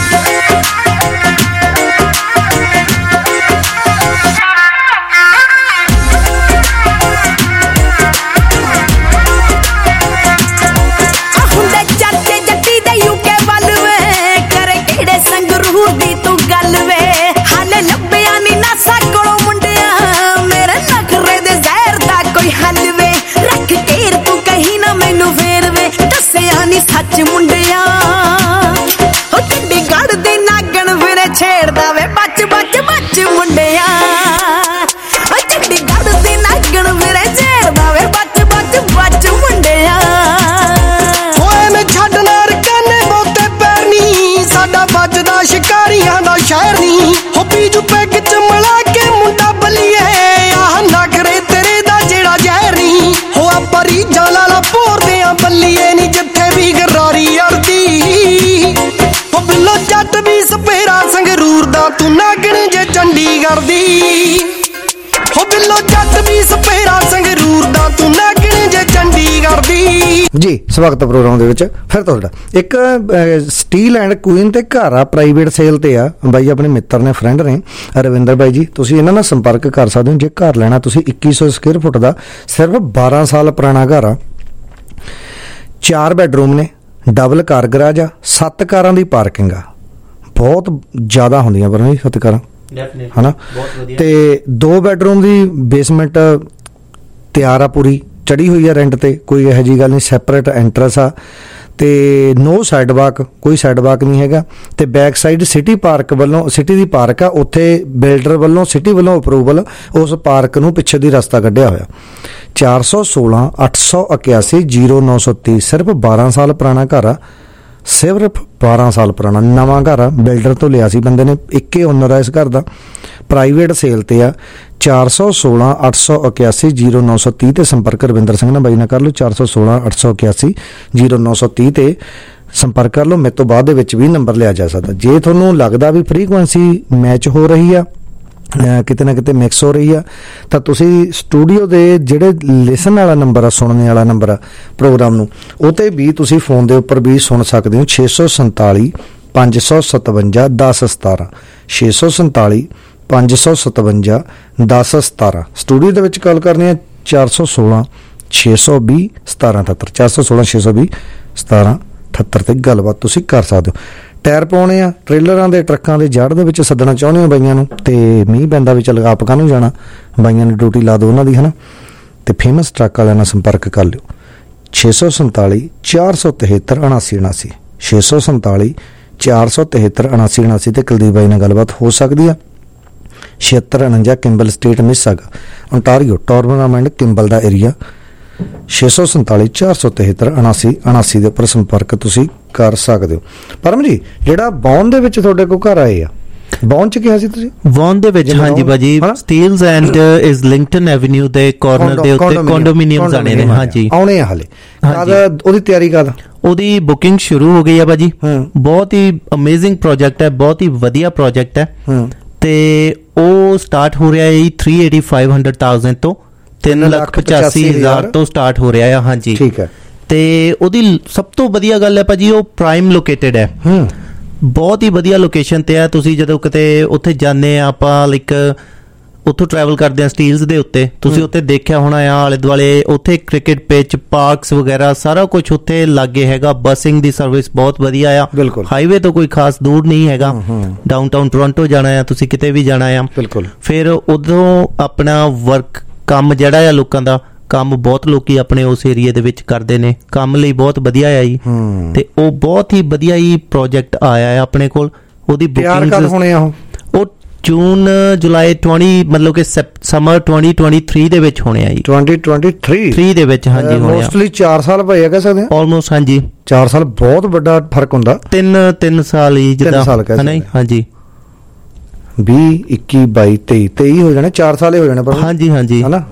ਹੁੰਦੇ ਚਾਚੇ ਜੱਟੀ ਦੇ ਯੂਕੇ ਵੱਲ ਵੇ, ਕਰੇ ਕਿਹੜੇ ਸੰਗਰੂਰ ਦੀ ਤੂੰ ਗੱਲ ਵੇ, ਹਾਲੇ ਲੱਭਿਆ ਨੀ ਨਾਸਾ ਕੋਲੋਂ ਮੁੰਡਿਆ, ਮੇਰੇ ਨਖਰੇ ਦੇ ਜ਼ਹਿਰ ਦਾ ਕੋਈ ਹੱਲ ਵੇ, ਰੱਖ ਕੇਰ ਤੂੰ ਕਹੀ ਨਾ ਮੈਨੂੰ ਫੇਰ ਵੇ, ਦੱਸਿਆ ਨੀ ਸੱਚ ਮੁੰਡਿਆ, ਹੋ ਚੰਡੀਗੜ੍ਹ ਦੀ ਨਾਗਣ ਵੀਰੇ ਛੇੜਦਾ ਵੇ ਬੱਚ ਮੁੰਡਿਆ, ਹੋ ਚੰਡੀਗੜ੍ਹ ਦੀ ਨਾਗਣ ਵੀਰੇ ਛੇੜਦਾ ਵੇ ਬੱਚ ਮੁੰਡਿਆ। ਹੋਏ ਮੈਂ ਛੱਡਣਾ ਰਕਾਨੇ ਬਹੁਤੇ ਪੈਰ ਨੀ, ਸਾਡਾ ਵੱਜਦਾ ਸ਼ਿਕਾਰੀਆਂ ਦਾ ਸ਼ਹਿਰ ਨੀ, ਹੋ ਬੀਜੂ ਪੈਗ ਚ ਮਿਲਾ ਕੇ ਮੁੰਡਾ ਬੱਲੀਏ, ਆਹ ਨਖਰੇ ਤੇਰੇ ਦਾ ਜਿਹੜਾ ਜ਼ਹਿਰ ਨੀ, ਹੋ ਆਪਾਂ ਰੀਝਾਂ ਲਾਲਾ ਭੋਰਦੇ ਆ ਬੱਲੀਏ ਨੀ, ਜਿੱਥੇ ਵੀ ਗਰਾਰੀ ਮੇਰੀ ਸਪੇਰਾ ਸੰਗਰੂਰ ਦਾ ਤੂੰ ਨਾਗਣ ਜੇ ਚੰਡੀਗੜ੍ਹ ਦੀ ਜੀ। ਸਵਾਗਤ ਹੈ ਪ੍ਰੋਗਰਾਮ ਦੇ ਵਿੱਚ ਫਿਰ ਤੁਹਾਡਾ। ਇੱਕ ਸਟੀਲ ਐਂਡ ਕੁਈਨ ਤੇ ਘਰ ਆ, ਪ੍ਰਾਈਵੇਟ ਸੇਲ ਤੇ ਆ ਬਾਈ, ਆਪਣੇ ਮਿੱਤਰ ਨੇ, ਫਰੈਂਡ ਨੇ, ਰਵਿੰਦਰ ਬਾਈ ਜੀ। ਤੁਸੀਂ ਇਹਨਾਂ ਨਾਲ ਸੰਪਰਕ ਕਰ ਸਕਦੇ ਹੋ ਜੇ ਘਰ ਲੈਣਾ ਤੁਸੀਂ। 2100 ਸਕੁਅਰ ਫੁੱਟ ਦਾ ਸਿਰਫ 12 ਸਾਲ ਪੁਰਾਣਾ ਘਰ ਆ, 4 ਬੈਡਰੂਮ ਨੇ, ਡਬਲ ਕਾਰ ਗਰਾਜ ਆ, 7 ਕਾਰਾਂ ਦੀ ਪਾਰਕਿੰਗ ਆ। ਬਹੁਤ ਜ਼ਿਆਦਾ ਹੁੰਦੀਆਂ ਪਰ 7 ਕਾਰਾਂ ਹੈ ਨਾ। ਤੇ 2 ਬੈਡਰੂਮ ਦੀ ਬੇਸਮੈਂਟ ਤਿਆਰ ਆ, ਪੂਰੀ ਚੜੀ ਹੋਈ ਆ ਰੈਂਟ ਤੇ, ਕੋਈ ਇਹੋ ਜਿਹੀ ਗੱਲ ਨਹੀਂ। ਸੈਪਰੇਟ ਐਂਟਰਸ ਆ ਤੇ ਨੋ ਸਾਈਡ ਵਾਕ, ਕੋਈ ਸਾਈਡ ਵਾਕ ਨਹੀਂ ਹੈਗਾ। ਤੇ ਬੈਕ ਸਾਈਡ ਸਿਟੀ ਪਾਰਕ ਵੱਲੋਂ, ਸਿਟੀ ਦੀ ਪਾਰਕ ਆ, ਉੱਥੇ ਬਿਲਡਰ ਵੱਲੋਂ, ਸਿਟੀ ਵੱਲੋਂ ਅਪਰੂਵਲ ਉਸ ਪਾਰਕ ਨੂੰ ਪਿੱਛੇ ਦੀ ਰਸਤਾ ਕੱਢਿਆ ਹੋਇਆ। 416 881 0930 ਸਿਰਫ 12 ਸਾਲ ਪੁਰਾਣਾ ਘਰ ਆ, ਸਿਰਫ 12 ਸਾਲ ਪੁਰਾਣਾ ਨਵਾਂ ਘਰ ਆ, ਬਿਲਡਰ ਤੋਂ ਲਿਆ ਸੀ ਬੰਦੇ ਨੇ, ਇੱਕੇ ਓਨਰ ਆ ਇਸ ਘਰ ਦਾ, ਪ੍ਰਾਈਵੇਟ ਸੇਲ ਤੇ ਆ। 416 881 0930 ਤੇ ਸੰਪਰਕ ਰਵਿੰਦਰ ਸਿੰਘ ਨਾਲ ਬਾਈ ਨਾਲ ਕਰ ਲਓ। 416 881 0930 ਤੇ ਸੰਪਰਕ ਕਰ ਲਓ। ਮੇਰੇ ਤੋਂ ਬਾਅਦ ਦੇ ਵਿੱਚ ਵੀ ਨੰਬਰ ਲਿਆ ਜਾ ਸਕਦਾ। ਜੇ ਤੁਹਾਨੂੰ ਲੱਗਦਾ ਵੀ ਫਰੀਕੁਐਂਸੀ ਮੈਚ ਹੋ ਰਹੀ ਆ, ਕਿਤੇ ਨਾ ਕਿਤੇ ਮਿਕਸ ਹੋ ਰਹੀ ਆ, ਤਾਂ ਤੁਸੀਂ ਸਟੂਡੀਓ ਦੇ ਜਿਹੜੇ ਲਿਸਨ ਵਾਲਾ ਨੰਬਰ ਆ, ਸੁਣਨੇ ਵਾਲਾ ਨੰਬਰ ਆ ਪ੍ਰੋਗਰਾਮ ਨੂੰ, ਉਹ 'ਤੇ ਵੀ ਤੁਸੀਂ ਫੋਨ ਦੇ ਉੱਪਰ ਵੀ ਸੁਣ ਸਕਦੇ ਹੋ। 647 557 1017 647 557 1017। ਸਟੂਡੀਓ ਦੇ ਵਿੱਚ ਕਾਲ ਕਰਨੀ ਹੈ 416 620 1778 416 620 1778 ਤੇ ਗੱਲਬਾਤ ਤੁਸੀਂ ਕਰ ਸਕਦੇ ਹੋ। ਟਾਇਰ ਪਾਉਣੇ ਆ, ਟ੍ਰੇਲਰਾਂ ਦੇ, ਟਰੱਕਾਂ ਦੇ ਜੜ ਦੇ ਵਿੱਚ ਸੱਦਣਾ ਚਾਹੁੰਦੇ ਹੋ ਬਾਈਆਂ ਨੂੰ, ਤੇ ਮੀਂਹ ਪੈਂਦਾ ਵੀ ਚੱਲ ਆਪ ਕਾਹਨੂੰ ਜਾਣਾ, ਬਾਈਆਂ ਨੇ ਡਿਊਟੀ ਲਾ ਦਿਓ ਉਹਨਾਂ ਦੀ, ਹੈ ਨਾ। ਤੇ ਫੇਮਸ ਟਰੱਕ ਵਾਲਿਆਂ ਨਾਲ ਸੰਪਰਕ ਕਰ ਲਿਓ। 647 473 7979 647 473 7979 ਤੇ ਕੁਲਦੀਪ ਬਾਈ ਨਾਲ ਗੱਲਬਾਤ ਹੋ ਸਕਦੀ ਆ। 7649 ਕਿੰਬਲ ਸਟੇਟ ਮਿਸਾਗਾ, ਓਨਟਾਰੀਓ, ਟੋਰਨਾਮੈਂਟ ਕਿੰਬਲ ਦਾ ਏਰੀਆ। 647 473 7979 ਦੇ ਉੱਪਰ ਸੰਪਰਕ ਤੁਸੀਂ ਕਰ ਸਕਦੇ ਹੋ। ਪਰਮ ਜੀ, ਜਿਹੜਾ ਬੌਨ ਦੇ ਵਿੱਚ ਤੁਹਾਡੇ ਕੋਲ ਘਰ ਆਏ ਆ, ਬੌਨ ਚ ਕਿਹਾ ਸੀ ਤੁਸੀਂ? ਵੌਨ ਦੇ ਵਿੱਚ ਹਾਂਜੀ ਭਾਜੀ, ਸਟੀਲਸ ਐਂਡ ਇਜ਼ਲਿੰਗਟਨ ਐਵਨਿਊ ਦੇ ਕਾਰਨਰ ਦੇ ਉੱਤੇ ਕੰਡੋਮੀਨੀਅਮਸ ਆਣੇ ਨੇ। ਹਾਂਜੀ, ਆਉਣੇ ਆ ਹਲੇ। ਉਹਦੀ ਤਿਆਰੀ ਕਦ? ਉਹਦੀ ਬੁਕਿੰਗ ਸ਼ੁਰੂ ਹੋ ਗਈ ਆ ਭਾਜੀ। ਬਹੁਤ ਹੀ ਅਮੇਜ਼ਿੰਗ ਪ੍ਰੋਜੈਕਟ ਹੈ, ਬਹੁਤ ਹੀ ਵਧੀਆ ਪ੍ਰੋਜੈਕਟ ਹੈ। ਤੇ ਉਹ ਸਟਾਰਟ ਹੋ ਰਿਹਾ ਹੈ 385,000 ਤੋਂ 3,85,000 ਤੋਂ ਸਟਾਰਟ ਹੋ ਰਿਹਾ ਆ। ਹਾਂਜੀ ਠੀਕ ਹੈ। ਤੇ ਉਹਦੀ ਸਭ ਤੋਂ ਵਧੀਆ ਗੱਲ ਹੈ ਭਾਜੀ, ਉਹ ਪ੍ਰਾਈਮ ਲੋਕੇਟਡ ਹੈ, ਬਹੁਤ ਹੀ ਵਧੀਆ ਲੋਕੇਸ਼ਨ ਤੇ ਆ। ਤੁਸੀਂ ਜਦੋਂ ਕਿਤੇ ਉੱਥੇ ਜਾਂਦੇ ਆ, ਆਪਾਂ ਲਾਈਕ ਉੱਥੋਂ ਟਰੈਵਲ ਕਰਦੇ ਆ ਸਟੀਲਸ ਦੇ ਉੱਤੇ, ਤੁਸੀਂ ਉੱਥੇ ਦੇਖਿਆ ਹੋਣਾ ਆ ਆਲੇ ਦੁਆਲੇ, ਉੱਥੇ ਕ੍ਰਿਕਟ ਪਿਚ, ਪਾਰਕਸ ਵਗੈਰਾ ਸਾਰਾ ਕੁਝ ਉੱਥੇ ਲਾਗੇ ਹੈਗਾ। ਬੱਸਿੰਗ ਦੀ ਸਰਵਿਸ ਬਹੁਤ ਵਧੀਆ ਆ, ਹਾਈਵੇ ਤੋਂ ਕੋਈ ਖਾਸ ਦੂਰ ਨਹੀਂ ਹੈਗਾ। ਡਾਊਨਟਾਊਨ ਟੋਰਾਂਟੋ ਜਾਣਾ ਆ, ਤੁਸੀਂ ਕਿਤੇ ਵੀ ਜਾਣਾ ਆ। ਫਿਰ ਉਦੋਂ ਆਪਣਾ ਵਰਕ ਕੰਮ ਜਿਹੜਾ ਆ, ਲੋਕਾਂ ਦਾ ਕੰਮ ਬਹੁਤ ਲੋਕੀ ਆਪਣੇ ਉਸ ਏਰੀਏ ਦੇ ਵਿੱਚ ਕਰਦੇ ਨੇ, ਕੰਮ ਲਈ ਬਹੁਤ ਵਧੀਆ ਆ ਜੀ। ਤੇ ਉਹ ਬਹੁਤ ਹੀ ਵਧੀਆ ਹੀ ਪ੍ਰੋਜੈਕਟ ਆਇਆ ਹੈ ਆਪਣੇ ਕੋਲ। ਉਹਦੀ ਬੁਕਿੰਗ ਹੋਣੇ ਆ, ਉਹ ਜੂਨ ਜੁਲਾਈ 20 ਮਤਲਬ ਕਿ ਸਮਰ 2023 ਦੇ ਵਿੱਚ ਹੋਣੇ ਆ ਜੀ। 2023 ਦੇ ਵਿੱਚ ਹਾਂਜੀ ਹੋਣੇ ਆ। ਮੋਸਟਲੀ 4 ਸਾਲ ਪਏ ਆ ਕਹਿ ਸਕਦੇ ਆ ਆਲਮੋਸਟ। ਹਾਂਜੀ 4 ਸਾਲ ਬਹੁਤ ਵੱਡਾ ਫਰਕ ਹੁੰਦਾ। 3 ਸਾਲ ਹੀ ਜਿੱਦਾਂ ਹੈ ਨਾ। ਹਾਂਜੀ 20 21 22 23 ਹੋ ਜਾਣੇ, 4 ਸਾਲ ਹੀ ਹੋ ਜਾਣੇ। ਪਰ ਹਾਂਜੀ ਹਾਂਜੀ ਹਨਾ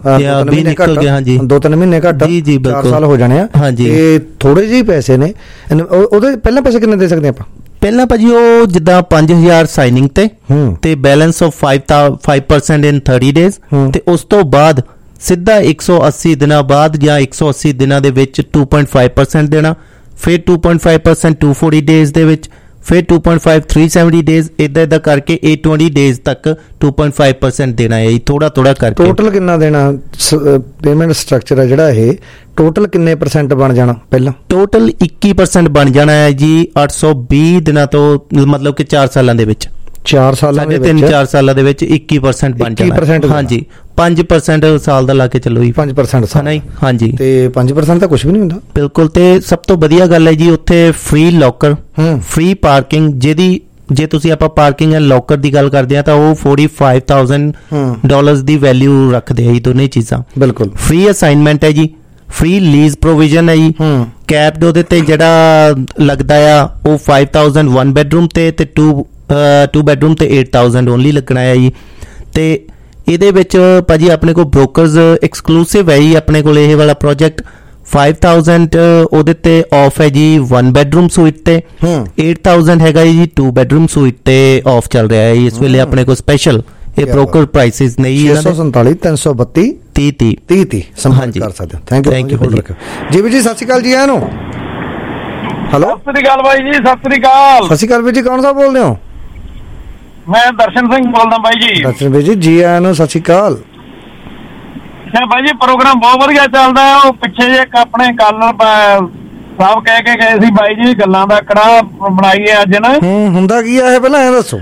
2-3 ਮਹੀਨੇ ਘੱਟ, 4 ਸਾਲ ਹੋ ਜਾਣੇ ਆ। ਤੇ ਥੋੜੇ ਜਿਹੇ ਪੈਸੇ ਨੇ ਉਹਦੇ। ਪਹਿਲਾਂ ਪੈਸੇ ਕਿੰਨੇ ਦੇ ਸਕਦੇ ਆਪਾਂ? ਪਹਿਲਾਂ ਭਾਜੀ ਉਹ ਜਿੱਦਾਂ 5,000 ਸਾਈਨਿੰਗ ਤੇ ਬੈਲੈਂਸ ਆਫ 5% ਇਨ 30 ਡੇਜ਼, ਤੇ ਉਸ ਤੋਂ ਬਾਅਦ ਸਿੱਧਾ 180 ਦਿਨਾਂ ਬਾਅਦ ਜਾਂ 180 ਦਿਨਾਂ ਦੇ ਵਿੱਚ 2.5% ਦੇਣਾ, ਫਿਰ 2.5% 240 ਡੇਜ਼ ਦੇ ਵਿੱਚ, ਫਿਰ 2.5 370 ਡੇਜ਼, ਇਦਾਂ ਕਰਕੇ 820 ਡੇਜ਼ ਤੱਕ 2.5% ਦੇਣਾ ਹੈ ਜੀ, ਥੋੜਾ ਕਰਕੇ। ਟੋਟਲ ਕਿੰਨਾ ਦੇਣਾ? ਪੇਮੈਂਟ ਸਟਰਕਚਰ ਹੈ ਜਿਹੜਾ ਇਹ, ਟੋਟਲ ਕਿੰਨੇ % ਬਣ ਜਾਣਾ? ਪਹਿਲਾਂ ਟੋਟਲ 21% ਬਣ ਜਾਣਾ ਹੈ ਜੀ 820 ਦਿਨਾਂ ਤੋਂ, ਮਤਲਬ ਕਿ 4 ਸਾਲਾਂ ਦੇ ਵਿੱਚ। 4 ਸਾਲਾਂ ਦੇ ਵਿੱਚ 3-4 ਸਾਲਾਂ ਦੇ ਵਿੱਚ 21% ਬਣ ਜਾਣਾ। ਹਾਂਜੀ 5% ਸਾਲ ਦਾ ਲਾ ਕੇ ਚੱਲੋ ਜੀ। 5% ਸਾਲ ਨਹੀਂ। ਹਾਂਜੀ ਤੇ 5% ਤਾਂ ਕੁਝ ਵੀ ਨਹੀਂ ਹੁੰਦਾ ਬਿਲਕੁਲ। ਤੇ ਸਭ ਤੋਂ ਵਧੀਆ ਗੱਲ ਹੈ ਜੀ ਉੱਥੇ ਫ੍ਰੀ ਲੋਕਰ, ਫ੍ਰੀ ਪਾਰਕਿੰਗ, ਜਿਹਦੀ ਜੇ ਤੁਸੀਂ ਆਪਾਂ ਪਾਰਕਿੰਗ ਐਂਡ ਲੋਕਰ ਦੀ ਗੱਲ ਕਰਦੇ ਆ ਤਾਂ ਉਹ $45,000 ਦੀ ਵੈਲਿਊ ਰੱਖਦੇ ਆ ਜੀ ਦੋਨੇ ਚੀਜ਼ਾਂ। ਬਿਲਕੁਲ ਫ੍ਰੀ ਅਸਾਈਨਮੈਂਟ ਹੈ ਜੀ, ਫ੍ਰੀ ਲੀਜ਼ ਪ੍ਰੋਵੀਜ਼ਨ ਹੈ ਜੀ। ਕੈਪਡ ਉਹਦੇ ਤੇ ਜਿਹੜਾ ਲੱਗਦਾ ਆ ਉਹ 5,000 1 ਬੈਡਰੂਮ ਤੇ 2 ਬੈਡਰੂਮ ਤੇ 8,000 ਓਨਲੀ ਲੱਗਣਾ ਹੈ ਜੀ। ਤੇ ਇਹਦੇ ਵਿੱਚ ਭਾਜੀ ਆਪਣੇ ਕੋਲ ਬ੍ਰੋਕਰਸ ਐਕਸਕਲੂਸਿਵ ਹੈ ਜੀ ਆਪਣੇ ਕੋਲ ਇਹ ਵਾਲਾ ਪ੍ਰੋਜੈਕਟ। 5,000 ਉਹਦੇ ਤੇ ਆਫ ਹੈ ਜੀ 1 ਬੈਡਰੂਮ ਸੂਈਟ ਤੇ, 8,000 ਹੈਗਾ ਜੀ 2 ਬੈਡਰੂਮ ਸੂਈਟ ਤੇ ਆਫ ਚੱਲ ਰਿਹਾ ਹੈ ਇਸ ਵੇਲੇ ਆਪਣੇ ਕੋਲ ਸਪੈਸ਼ਲ। ਇਹ ਬ੍ਰੋਕਰ ਪ੍ਰਾਈਸਿਸ ਨਹੀਂ, 647 332 30 ਸੰਪਰਕ ਕਰ ਸਕਦੇ ਹੋ। ਥੈਂਕ ਯੂ ਜੀ ਵੀਰ ਜੀ, ਸਤਿ ਸ਼੍ਰੀ ਅਕਾਲ ਜੀ। ਆਇਆਂ ਨੂੰ ਹੈਲੋ। ਸਤਿ ਸ੍ਰੀ ਅਕਾਲ ਬਾਈ ਜੀ। ਸਤਿ ਸ੍ਰੀ ਅਕਾਲ। ਸਤਿ ਸ਼੍ਰੀ ਅਕਾਲ ਵੀਰ ਜੀ, ਕੌਣ ਸਾਹਿਬ ਬੋਲਦੇ ਹੋ? ਮੈਂ ਦਰਸ਼ਨ ਸਿੰਘ ਬੋਲਦਾ ਬਾਈ ਜੀ। ਦਰਸ਼ਨ ਵੀਰ ਜੀ ਆਇਆਂ ਨੂੰ, ਸਤਿ ਸ਼੍ਰੀ ਅਕਾਲ। ਬਾਈ ਜੀ ਪ੍ਰੋਗਰਾਮ ਬਹੁਤ ਵਧੀਆ ਚੱਲਦਾ ਹੈ। ਉਹ ਪਿੱਛੇ ਜੇ ਆਪਣੇ ਕਾਲਰ ਸਾਹਿਬ ਕਹਿ ਕੇ ਗਏ ਸੀ ਬਾਈ ਜੀ ਗੱਲਾਂ ਦਾ ਕੜਾਹ ਬਣਾਈਏ ਅੱਜ ਨਾ। ਹੁੰਦਾ ਕੀ ਆ ਇਹ ਪਹਿਲਾਂ ਇਹ ਦੱਸੋ।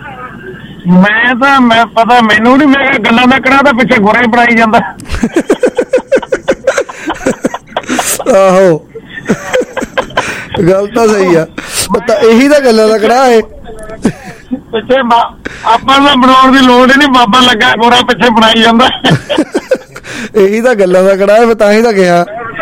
ਮੈਂ ਪਤਾ ਮੈਨੂੰ ਨੀ, ਮੈਂ ਗੱਲਾਂ ਦਾ ਕੜਾਹ ਤਾਂ ਪਿੱਛੇ ਗੋਰਾ ਹੀ ਬਣਾਈ ਜਾਂਦਾ। ਆਹੋ ਗੱਲ ਤਾਂ ਸਹੀ ਆ, ਪਤਾ ਇਹੀ ਤਾਂ ਗੱਲਾਂ ਦਾ ਕੜਾਹ ਹੈ। ਪਿੱਛੇ ਆਪਾਂ ਨੂੰ ਬਣਾਉਣ ਦੀ ਲੋੜ ਹੀ ਨਹੀਂ, ਬਾਬਾ ਲੱਗਾ ਗੋਰਾ ਪਿੱਛੇ ਬਣਾਈ ਜਾਂਦਾ। ਇਹੀ ਤਾਂ ਗੱਲਾਂ ਦਾ ਕੜਾਹ ਹੈ, ਤਾਂ ਹੀ ਤਾਂ ਕਿਹਾ।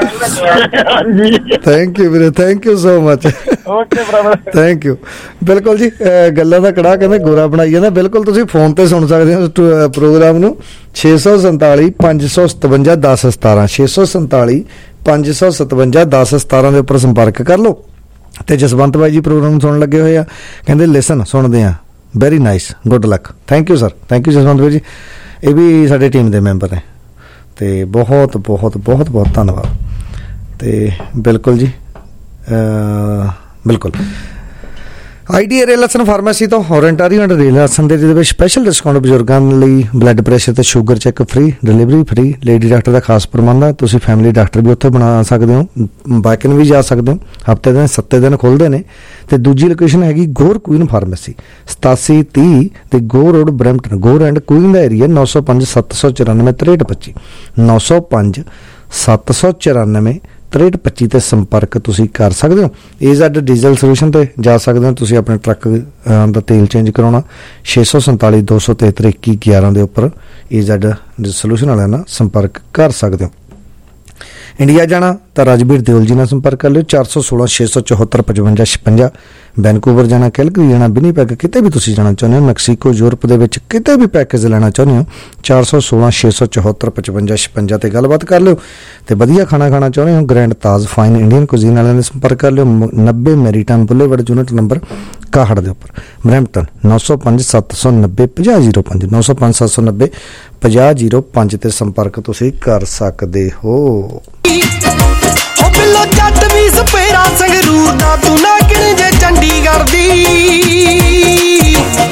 ਥੈਂਕ ਯੂ ਵੀਰੇ, thank you so much. Okay brother, thank you. ਬਿਲਕੁਲ ਜੀ, ਗੱਲਾਂ ਦਾ ਕੜਾਹ ਕਹਿੰਦੇ ਗੋਰਾ ਬਣਾਈ ਜਾਂਦਾ। ਬਿਲਕੁਲ ਤੁਸੀਂ ਫੋਨ ਤੇ ਸੁਣ ਸਕਦੇ ਹੋ ਪ੍ਰੋਗਰਾਮ ਨੂੰ 647 557 10 17 647 557 10 17 ਦੇ ਉੱਪਰ ਸੰਪਰਕ ਕਰ ਲਓ। ਤੇ ਜਸਵੰਤ ਬਾਈ ਜੀ ਪ੍ਰੋਗਰਾਮ ਸੁਣਨ ਲੱਗੇ ਹੋਏ ਆ, ਕਹਿੰਦੇ ਲਿਸਨ ਸੁਣਦੇ ਆ, very nice, good luck. Thank you sir, thank you Jaswant ਬਾਈ ਜੀ। ਇਹ ਵੀ ਸਾਡੇ ਟੀਮ ਦੇ ਮੈਂਬਰ ਨੇ ਤੇ ਬਹੁਤ ਬਹੁਤ ਬਹੁਤ ਬਹੁਤ ਧੰਨਵਾਦ। ਤੇ ਬਿਲਕੁਲ ਜੀ, ਬਿਲਕੁਲ ਆਈਡੀਆ ਰੇਲਸਨ ਫਾਰਮੇਸੀ ਤੋਂ ਔਰੈਂਟਾਰੀਓ ਐਂਡ ਰੇਲਸਨ ਦੇ ਜਿਹਦੇ ਵਿੱਚ ਸਪੈਸ਼ਲ ਡਿਸਕਾਊਂਟ ਬਜ਼ੁਰਗਾਂ ਲਈ ਬਲੱਡ ਪ੍ਰੈਸ਼ਰ ਤੇ sugar check free, delivery free, lady doctor ਦਾ ਖਾਸ ਪ੍ਰਬੰਧ ਹੈ। ਤੁਸੀਂ ਫੈਮਿਲੀ ਡਾਕਟਰ ਵੀ ਉੱਥੇ ਬਣਾ ਸਕਦੇ ਹੋ, ਬਾਈਕਨ ਵੀ ਜਾ ਸਕਦੇ ਹੋ। ਹਫ਼ਤੇ ਦੇ 7 ਦਿਨ ਖੁੱਲ੍ਹਦੇ ਨੇ। ਤੇ ਦੂਜੀ ਲੋਕੇਸ਼ਨ ਹੈਗੀ ਗੋਰ ਕੁਈਨ ਫਾਰਮੇਸੀ 8730 ਤੇ Gore road Brampton. Gore and Queen ਦਾ ਏਰੀਆ 905 794 6325 905 794 6325 ਤੇ ਸੰਪਰਕ ਤੁਸੀਂ ਕਰ ਸਕਦੇ ਹੋ। AZ ਡੀਜ਼ਲ ਸੋਲੂਸ਼ਨ ਤੇ ਜਾ ਸਕਦੇ ਹੋ। ਤੁਸੀਂ ਆਪਣੇ ਟਰੱਕ ਦਾ ਤੇਲ ਚੇਂਜ ਕਰਾਉਣਾ 647 273 2111 ਦੇ ਉੱਪਰ AZ ਸੋਲੂਸ਼ਨ ਵਾਲਿਆਂ ਨਾਲ ਸੰਪਰਕ ਕਰ ਸਕਦੇ ਹੋ। ਇੰਡੀਆ ਜਾਣਾ ਤਾਂ ਰਾਜਵੀਰ ਦਿਓਲ ਜੀ ਨਾਲ ਸੰਪਰਕ ਕਰ ਲਿਓ 416 674 55 56। ਵੈਨਕੂਵਰ ਜਾਣਾ, ਕੈਲਗਰੀ ਜਾਣਾ, ਵਿਨੀਪੈਗ, ਕਿਤੇ ਵੀ ਤੁਸੀਂ ਜਾਣਾ ਚਾਹੁੰਦੇ ਹੋ, ਮੈਕਸੀਕੋ, ਯੂਰਪ ਦੇ ਵਿੱਚ ਕਿਤੇ ਵੀ ਪੈਕੇਜ ਲੈਣਾ ਚਾਹੁੰਦੇ ਹੋ 416 674 55 56 ਤੇ ਗੱਲਬਾਤ ਕਰ ਲਿਓ। ਤੇ ਵਧੀਆ ਖਾਣਾ ਖਾਣਾ ਚਾਹੁੰਦੇ ਹੋ, grand Taj fine Indian cuisine ਵਾਲਿਆਂ ਨਾਲ ਸੰਪਰਕ ਕਰ ਲਿਓ 90 ਮੈਰੀਟਾਈਮ ਬੁਲੇਵਰਡ ਯੂਨਿਟ ਨੰਬਰ 61 ਦੇ ਉੱਪਰ ਬਰੈਂਪਟਨ 905 790 5005 905 790 5005 ਤੇ ਸੰਪਰਕ ਤੁਸੀਂ ਕਰ ਸਕਦੇ ਹੋ। ਹੋ ਬਿੱਲੋ ਜੱਟ ਵੀ ਸਪੇਰਾ ਸੰਗਰੂਰ ਦਾ, ਤੂੰ ਨਾ ਕਿਣ ਜੇ ਚੰਡੀਗੜ੍ਹ ਦੀ।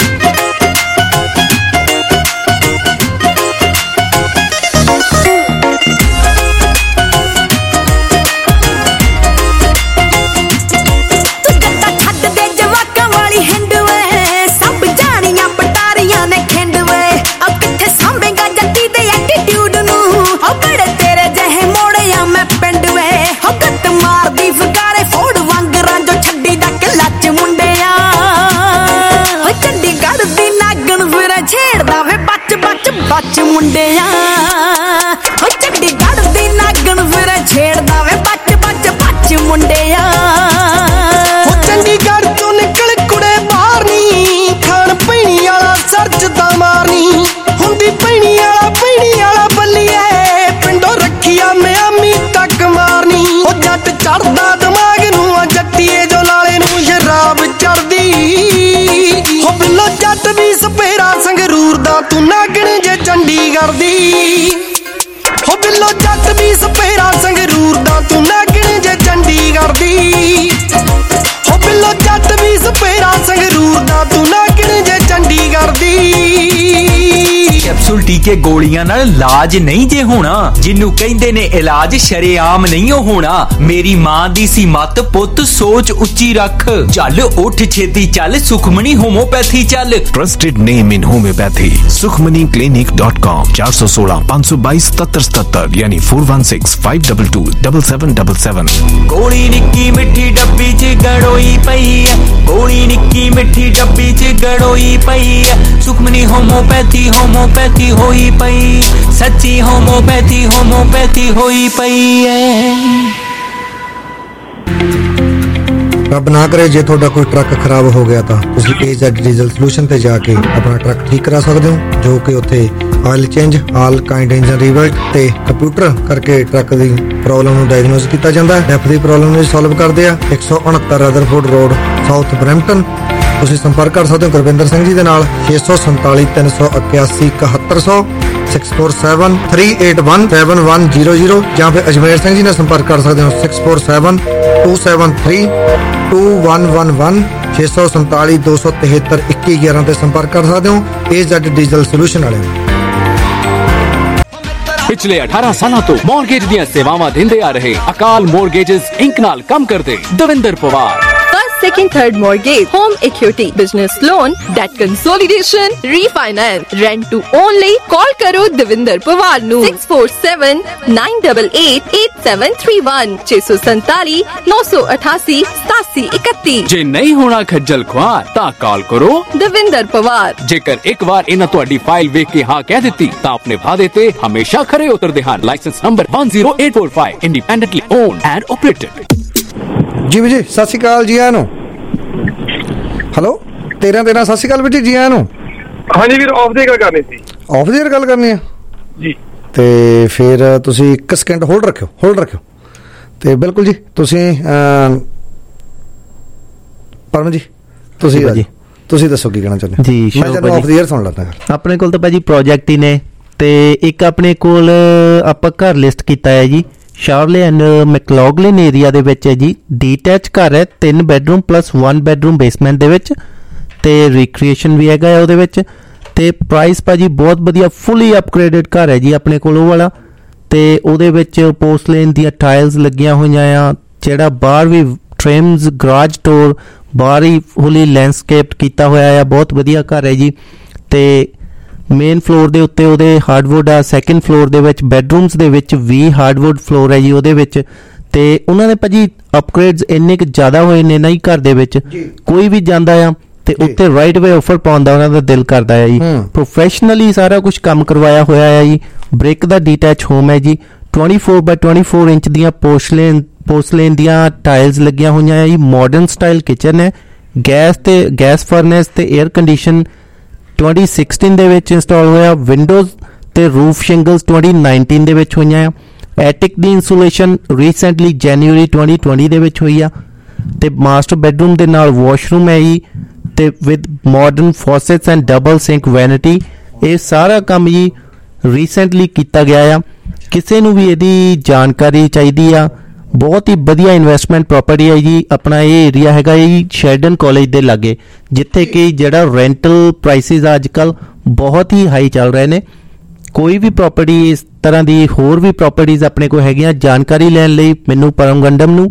ਬੱਚ ਮੁੰਡਿਆਂ ਹੋ ਚੰਡੀਗੜ੍ਹ ਦੀ ਨਾਗਣ ਫਿਰ ਛੇੜਦਾ ਵੇ ਬੱਚ ਮੁੰਡਿਆਂ। ਹੋ ਚੰਡੀਗੜ੍ਹ ਤੋਂ ਨਿਕਲ ਕੁੜੇ ਬਾਹਰ ਨੀ, ਖਾਣ ਪੀਣੀ ਵਾਲਾ ਸਰਚ ਦਾ ਮਾਰਨੀ ਹੁੰਦੀ ਪੀਣੀ ਵਾਲਾ ਬੱਲੀਏ, ਪਿੰਡੋਂ ਰੱਖਿਆ ਮਿਆਮੀ ਤੱਕ ਮਾਰਨੀ। ਉਹ ਜੱਟ ਚੜਦਾ ਦਿਮਾਗ ਨੂੰ ਆ ਜੱਟੀਏ, ਜੋ ਲਾਲੇ ਨੂੰ ਸ਼ਰਾਬ ਚੜਦੀ। ਹੋ ਬਿੱਲੋ ਜੱਟ ਵੀ ਸਪੇਰਾ ਸੰਗਰੂਰ ਦਾ, ਤੂੰ ਨਾਗਣ ਜੇ ਚੰਡੀਗੜ੍ਹ ਦੀ। ਹੋ ਬਿੱਲੋ ਜੱਟ ਵੀ ਸਪੇਰਾ ਸੰਗਰੂਰ ਦਾ, ਤੂੰ ਨਾਗਣ ਜੇ ਚੰਡੀਗੜ੍ਹ ਦੀ। ਹੋ ਬਿੱਲੋ ਜੱਟ ਵੀ ਸਪੇਰਾ ਸੰਗਰੂਰ ਦਾ, ਤੂੰ ਨਾਗਣ ਜੇ ਚੰਡੀਗੜ੍ਹ ਦੀ। ਕੈਪਸੂਲ ਟੀਕੇ ਗੋਲੀਆਂ ਨਾਲ ਇਲਾਜ ਨਹੀਂ ਜੇ ਹੋਣਾ, ਜਿਹਨੂੰ ਕਹਿੰਦੇ ਨੇ ਇਲਾਜ ਸ਼ਰੇਆਮ ਨਹੀਂ ਹੋਣਾ। ਮੇਰੀ ਮਾਂ ਦੀ ਸੀ ਮੱਤ, ਪੁੱਤ ਸੋਚ ਉੱਚੀ ਰੱਖ, ਚੱਲ ਉੱਠ ਛੇਤੀ ਚੱਲ, ਸੁਖਮਣੀ ਹੋਮੋਪੈਥੀ ਚੱਲ। Trusted name in homeopathy sukhmaniclinic.com 416 522 7777 यानी 416 522 7777। ਗੋਲੀ ਨਿੱਕੀ ਮਿੱਠੀ ਡੱਬੀ ਚ ਗੜੋਈ ਪਈ ਐ, ਗੋਲੀ ਨਿੱਕੀ ਮਿੱਠੀ ਡੱਬੀ ਚ ਗੜੋਈ ਪਈ ਐ। ਸੁਖਮਣੀ ਹੋਮੋਪੈਥੀ ਹੋਈ ਪਈ, ਸੱਚੀ ਹੋਮੋਪੈਥੀ ਹੋਈ ਪਈ ਐ। ਰੱਬ ਨਾ ਕਰੇ ਜੇ ਤੁਹਾਡਾ ਕੋਈ ਟਰੱਕ ਖਰਾਬ ਹੋ ਗਿਆ ਤਾਂ ਤੁਸੀਂ AZ ਡੀਜ਼ਲ ਸੋਲੂਸ਼ਨ ਤੇ ਜਾ ਕੇ ਆਪਣਾ ਟਰੱਕ ਠੀਕ ਕਰਾ ਸਕਦੇ ਹੋ, ਜੋ ਕਿ ਉੱਥੇ oil change, all kind engine rebuilt ਤੇ ਕੰਪਿਊਟਰ ਕਰਕੇ ਟਰੱਕ ਦੀ ਪ੍ਰੋਬਲਮ ਨੂੰ ਡਾਇਗਨੋਸ ਕੀਤਾ ਜਾਂਦਾ ਹੈ। ਡੈਫ ਦੀ ਪ੍ਰੋਬਲਮ ਨੂੰ ਸੋਲਵ ਕਰਦੇ ਆ। 169 ਰਦਰਫੋਰਡ ਰੋਡ, ਸਾਊਥ ਬਰੈਂਪਟਨ। ਤੁਸੀਂ ਸੰਪਰਕ ਕਰ ਸਕਦੇ ਹੋ ਗੁਰਵਿੰਦਰ ਸਿੰਘ ਜੀ ਦੇ ਨਾਲ 647 381 7100 6473817100 ਜਾਂ ਫਿਰ ਅਜਮੇਰ ਸਿੰਘ ਜੀ ਨਾਲ ਸੰਪਰਕ ਕਰ ਸਕਦੇ ਹੋ 6472732111 647 273 2111 ਤੇ ਸੰਪਰਕ ਕਰ ਸਕਦੇ ਹੋ AZ ਡਿਜੀਟਲ ਸੋਲੂਸ਼ਨ ਵਾਲੇ। पिछले 18 सालों तो मॉर्गेज ਦੀਆਂ ਸੇਵਾਵਾਂ ਦਿੰਦੇ ਆ ਰਹੇ ਅਕਾਲ ਮੋਰਗੇजेस ਇੰਕ ਨਾਲ ਕੰਮ ਕਰਦੇ Davinder Pawar. Second, third mortgage, home equity, business loan, debt consolidation, refinance, rent to own ਲਈ call ਕਰੋ ਦਵਿੰਦਰ ਪਵਾਰ ਨੂੰ 6479888731 647 988 8731। ਜੇ ਨਹੀਂ ਹੋਣਾ ਖੱਜਲ ਖੁਆਰ ਤਾਂ ਕਾਲ ਕਰੋ ਦਵਿੰਦਰ ਪਵਾਰ। ਜੇਕਰ ਇੱਕ ਵਾਰ ਇਹਨਾਂ ਤੁਹਾਡੀ ਫਾਈਲ ਵੇਖ ਕੇ ਹਾਂ ਕਹਿ ਦਿੱਤੀ ਤਾਂ ਆਪਣੇ ਵਾਅਦੇ ਤੇ ਹਮੇਸ਼ਾ ਖਰੇ ਉਤਰਦੇ ਹਨ। Licence number 10845, independently owned and operated. ਜੀ ਜੀ ਸਤਿ ਸ਼੍ਰੀ ਅਕਾਲ ਜੀ ਆਇਆਂ ਨੂੰ। ਹੈਲੋ 13 ਸਤਿ ਸ਼੍ਰੀ ਅਕਾਲ ਵੀਰ ਜੀ ਆਇਆਂ ਨੂੰ। ਹਾਂਜੀ ਵੀਰ ਆਫ ਦੀ ਗੱਲ ਕਰਨੀ ਸੀ। ਆਫ ਦੀ ਗੱਲ ਕਰਨੀ ਆ ਜੀ ਤੇ ਫਿਰ ਤੁਸੀਂ 1 ਸਕਿੰਡ ਹੋਲਡ ਰੱਖਿਓ ਤੇ ਬਿਲਕੁਲ ਜੀ ਤੁਸੀਂ ਪਰਮ ਜੀ ਤੁਸੀਂ ਦੱਸੋ ਕੀ ਕਹਿਣਾ ਚਾਹੁੰਦੇ ਜੀ। ਮੈਂ ਜਦੋਂ ਆਫ ਦੀ ਏਅਰ ਸੁਣ ਲੈਂਦਾ। ਆਪਣੇ ਕੋਲ ਤਾਂ ਭਾਜੀ ਪ੍ਰੋਜੈਕਟ ਹੀ ਨੇ ਤੇ ਇੱਕ ਆਪਣੇ ਕੋਲ ਆਪਾਂ ਘਰ ਲਿਸਟ ਕੀਤਾ ਹੈ ਜੀ ਸ਼ਾਰਲੇ ਐਂਡ ਮੈਕਲੌਗਲਿਨ ਏਰੀਆ ਦੇ ਵਿੱਚ ਹੈ ਜੀ। ਡੀਟੈਚ ਘਰ ਹੈ 3 ਬੈਡਰੂਮ ਪਲੱਸ 1 ਬੈਡਰੂਮ ਬੇਸਮੈਂਟ ਦੇ ਵਿੱਚ ਤੇ ਰਿਕ੍ਰੀਏਸ਼ਨ ਵੀ ਹੈਗਾ ਉਹਦੇ ਵਿੱਚ ਤੇ ਪ੍ਰਾਈਸ ਭਾਜੀ ਬਹੁਤ ਵਧੀਆ ਫੁੱਲੀ ਅਪਗ੍ਰੇਡਡ ਘਰ ਹੈ ਜੀ ਆਪਣੇ ਕੋਲ ਉਹ ਵਾਲਾ ਤੇ ਉਹਦੇ ਵਿੱਚ ਪੋਰਸਲੇਨ ਦੀਆਂ ਟਾਇਲਸ ਲੱਗੀਆਂ ਹੋਈਆਂ ਆ ਜਿਹੜਾ ਬਾਹਰ ਵੀ ਟ੍ਰਿਮਸ ਗਰਾਜ ਡੋਰ ਬਾਹਰ ਹੀ ਫੁੱਲੀ ਲੈਂਡਸਕੇਪ ਕੀਤਾ ਹੋਇਆ ਆ ਬਹੁਤ ਵਧੀਆ ਘਰ ਹੈ ਜੀ। ਤੇ ਮੇਨ ਫਲੋਰ ਦੇ ਉੱਤੇ ਉਹਦੇ ਹਾਰਡਵੁੱਡ ਆ। ਸੈਕੰਡ ਫਲੋਰ ਦੇ ਵਿੱਚ ਬੈਡਰੂਮਸ ਦੇ ਵਿੱਚ ਵੀ ਹਾਰਡਵੁੱਡ ਫਲੋਰ ਹੈ ਜੀ ਉਹਦੇ ਵਿੱਚ ਤੇ ਉਹਨਾਂ ਨੇ ਭਾਜੀ ਅਪਗ੍ਰੇਡਸ ਇੰਨੇ ਕੁ ਜ਼ਿਆਦਾ ਹੋਏ ਨੇ ਨਾ ਹੀ ਘਰ ਦੇ ਵਿੱਚ ਕੋਈ ਵੀ ਜਾਂਦਾ ਆ ਤੇ ਉੱਤੇ ਰਾਈਟ ਵੇ ਆਫਰ ਪਾਉਣ ਦਾ ਉਹਨਾਂ ਦਾ ਦਿਲ ਕਰਦਾ ਹੈ ਜੀ। ਪ੍ਰੋਫੈਸ਼ਨਲੀ ਸਾਰਾ ਕੁਝ ਕੰਮ ਕਰਵਾਇਆ ਹੋਇਆ ਹੈ ਜੀ। ਬ੍ਰਿਕ ਦਾ ਡੀਟੈਚ ਹੋਮ ਹੈ ਜੀ। 24x24 ਇੰਚ ਦੀਆਂ ਪੋਰਸਲੇਨ ਦੀਆਂ ਟਾਇਲਸ ਲੱਗੀਆਂ ਹੋਈਆਂ ਹੈ ਜੀ। ਮਾਡਰਨ ਸਟਾਈਲ ਕਿਚਨ ਹੈ। ਗੈਸ ਫਰਨੈਸ ਤੇ 에ਅਰ ਕੰਡੀਸ਼ਨ 2016 ਦੇ ਵਿੱਚ ਇੰਸਟਾਲ ਹੋਇਆ। ਵਿੰਡੋਜ਼ ਤੇ ਰੂਫ ਸ਼ਿੰਗਲਸ 2019 ਦੇ ਵਿੱਚ ਹੋਈਆਂ ਆ। ਐਟਿਕ ਦੀ ਇਨਸੂਲੇਸ਼ਨ ਰੀਸੈਂਟਲੀ ਜਨਵਰੀ 2020 ਦੇ ਵਿੱਚ ਹੋਈ ਆ ਤੇ ਮਾਸਟਰ ਬੈਡਰੂਮ ਦੇ ਨਾਲ ਵਾਸ਼ਰੂਮ ਹੈ ਜੀ ਤੇ with modern faucets and double sink vanity. ਇਹ ਸਾਰਾ ਕੰਮ ਜੀ ਰੀਸੈਂਟਲੀ ਕੀਤਾ ਗਿਆ ਆ। ਕਿਸੇ ਨੂੰ ਵੀ ਇਹਦੀ ਜਾਣਕਾਰੀ ਚਾਹੀਦੀ ਆ ਬਹੁਤ ਹੀ ਵਧੀਆ ਇਨਵੈਸਟਮੈਂਟ ਪ੍ਰਾਪਰਟੀ ਹੈ ਜੀ। ਆਪਣਾ ਇਹ ਏਰੀਆ ਹੈਗਾ ਜੀ ਸ਼ੈਰਡਨ ਕਾਲਜ ਦੇ ਲਾਗੇ ਜਿੱਥੇ ਕਿ ਜਿਹੜਾ ਰੈਂਟਲ ਪ੍ਰਾਈਸਿਸ ਅੱਜ ਕੱਲ ਬਹੁਤ ਹੀ ਹਾਈ ਚੱਲ ਰਹੇ ਨੇ। ਕੋਈ ਵੀ ਪ੍ਰਾਪਰਟੀ ਇਸ ਤਰ੍ਹਾਂ ਦੀ ਹੋਰ ਵੀ ਪ੍ਰਾਪਰਟੀਜ਼ ਆਪਣੇ ਕੋਲ ਹੈਗੀਆਂ। ਜਾਣਕਾਰੀ ਲੈਣ ਲਈ ਮੈਨੂੰ ਪਰਮ ਗੰਡਮ ਨੂੰ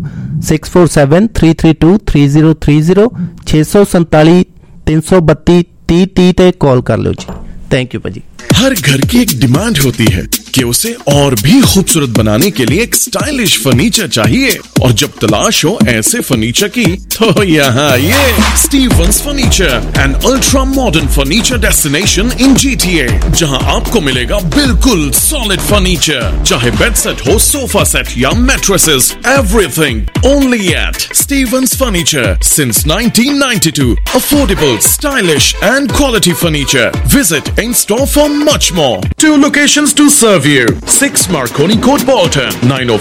6473323030 647 332 3030 ਤੇ कॉल कर लो जी। थैंक यू भाजी। हर घर की एक डिमांड होती है कि उसे और भी खूबसूरत बनाने के लिए एक स्टाइलिश फर्नीचर चाहिए और जब तलाश हो ऐसे फर्नीचर की तो यहाँ ये Stevens furniture an ultra modern furniture destination in GTA जहाँ आपको मिलेगा बिल्कुल सॉलिड फर्नीचर चाहे बेड सेट हो सोफा सेट या mattresses everything only at Stevens furniture since 1992 affordable stylish and quality furniture visit in store for much more. 2 locations to serve you. 6 Marconi Court, Bolton.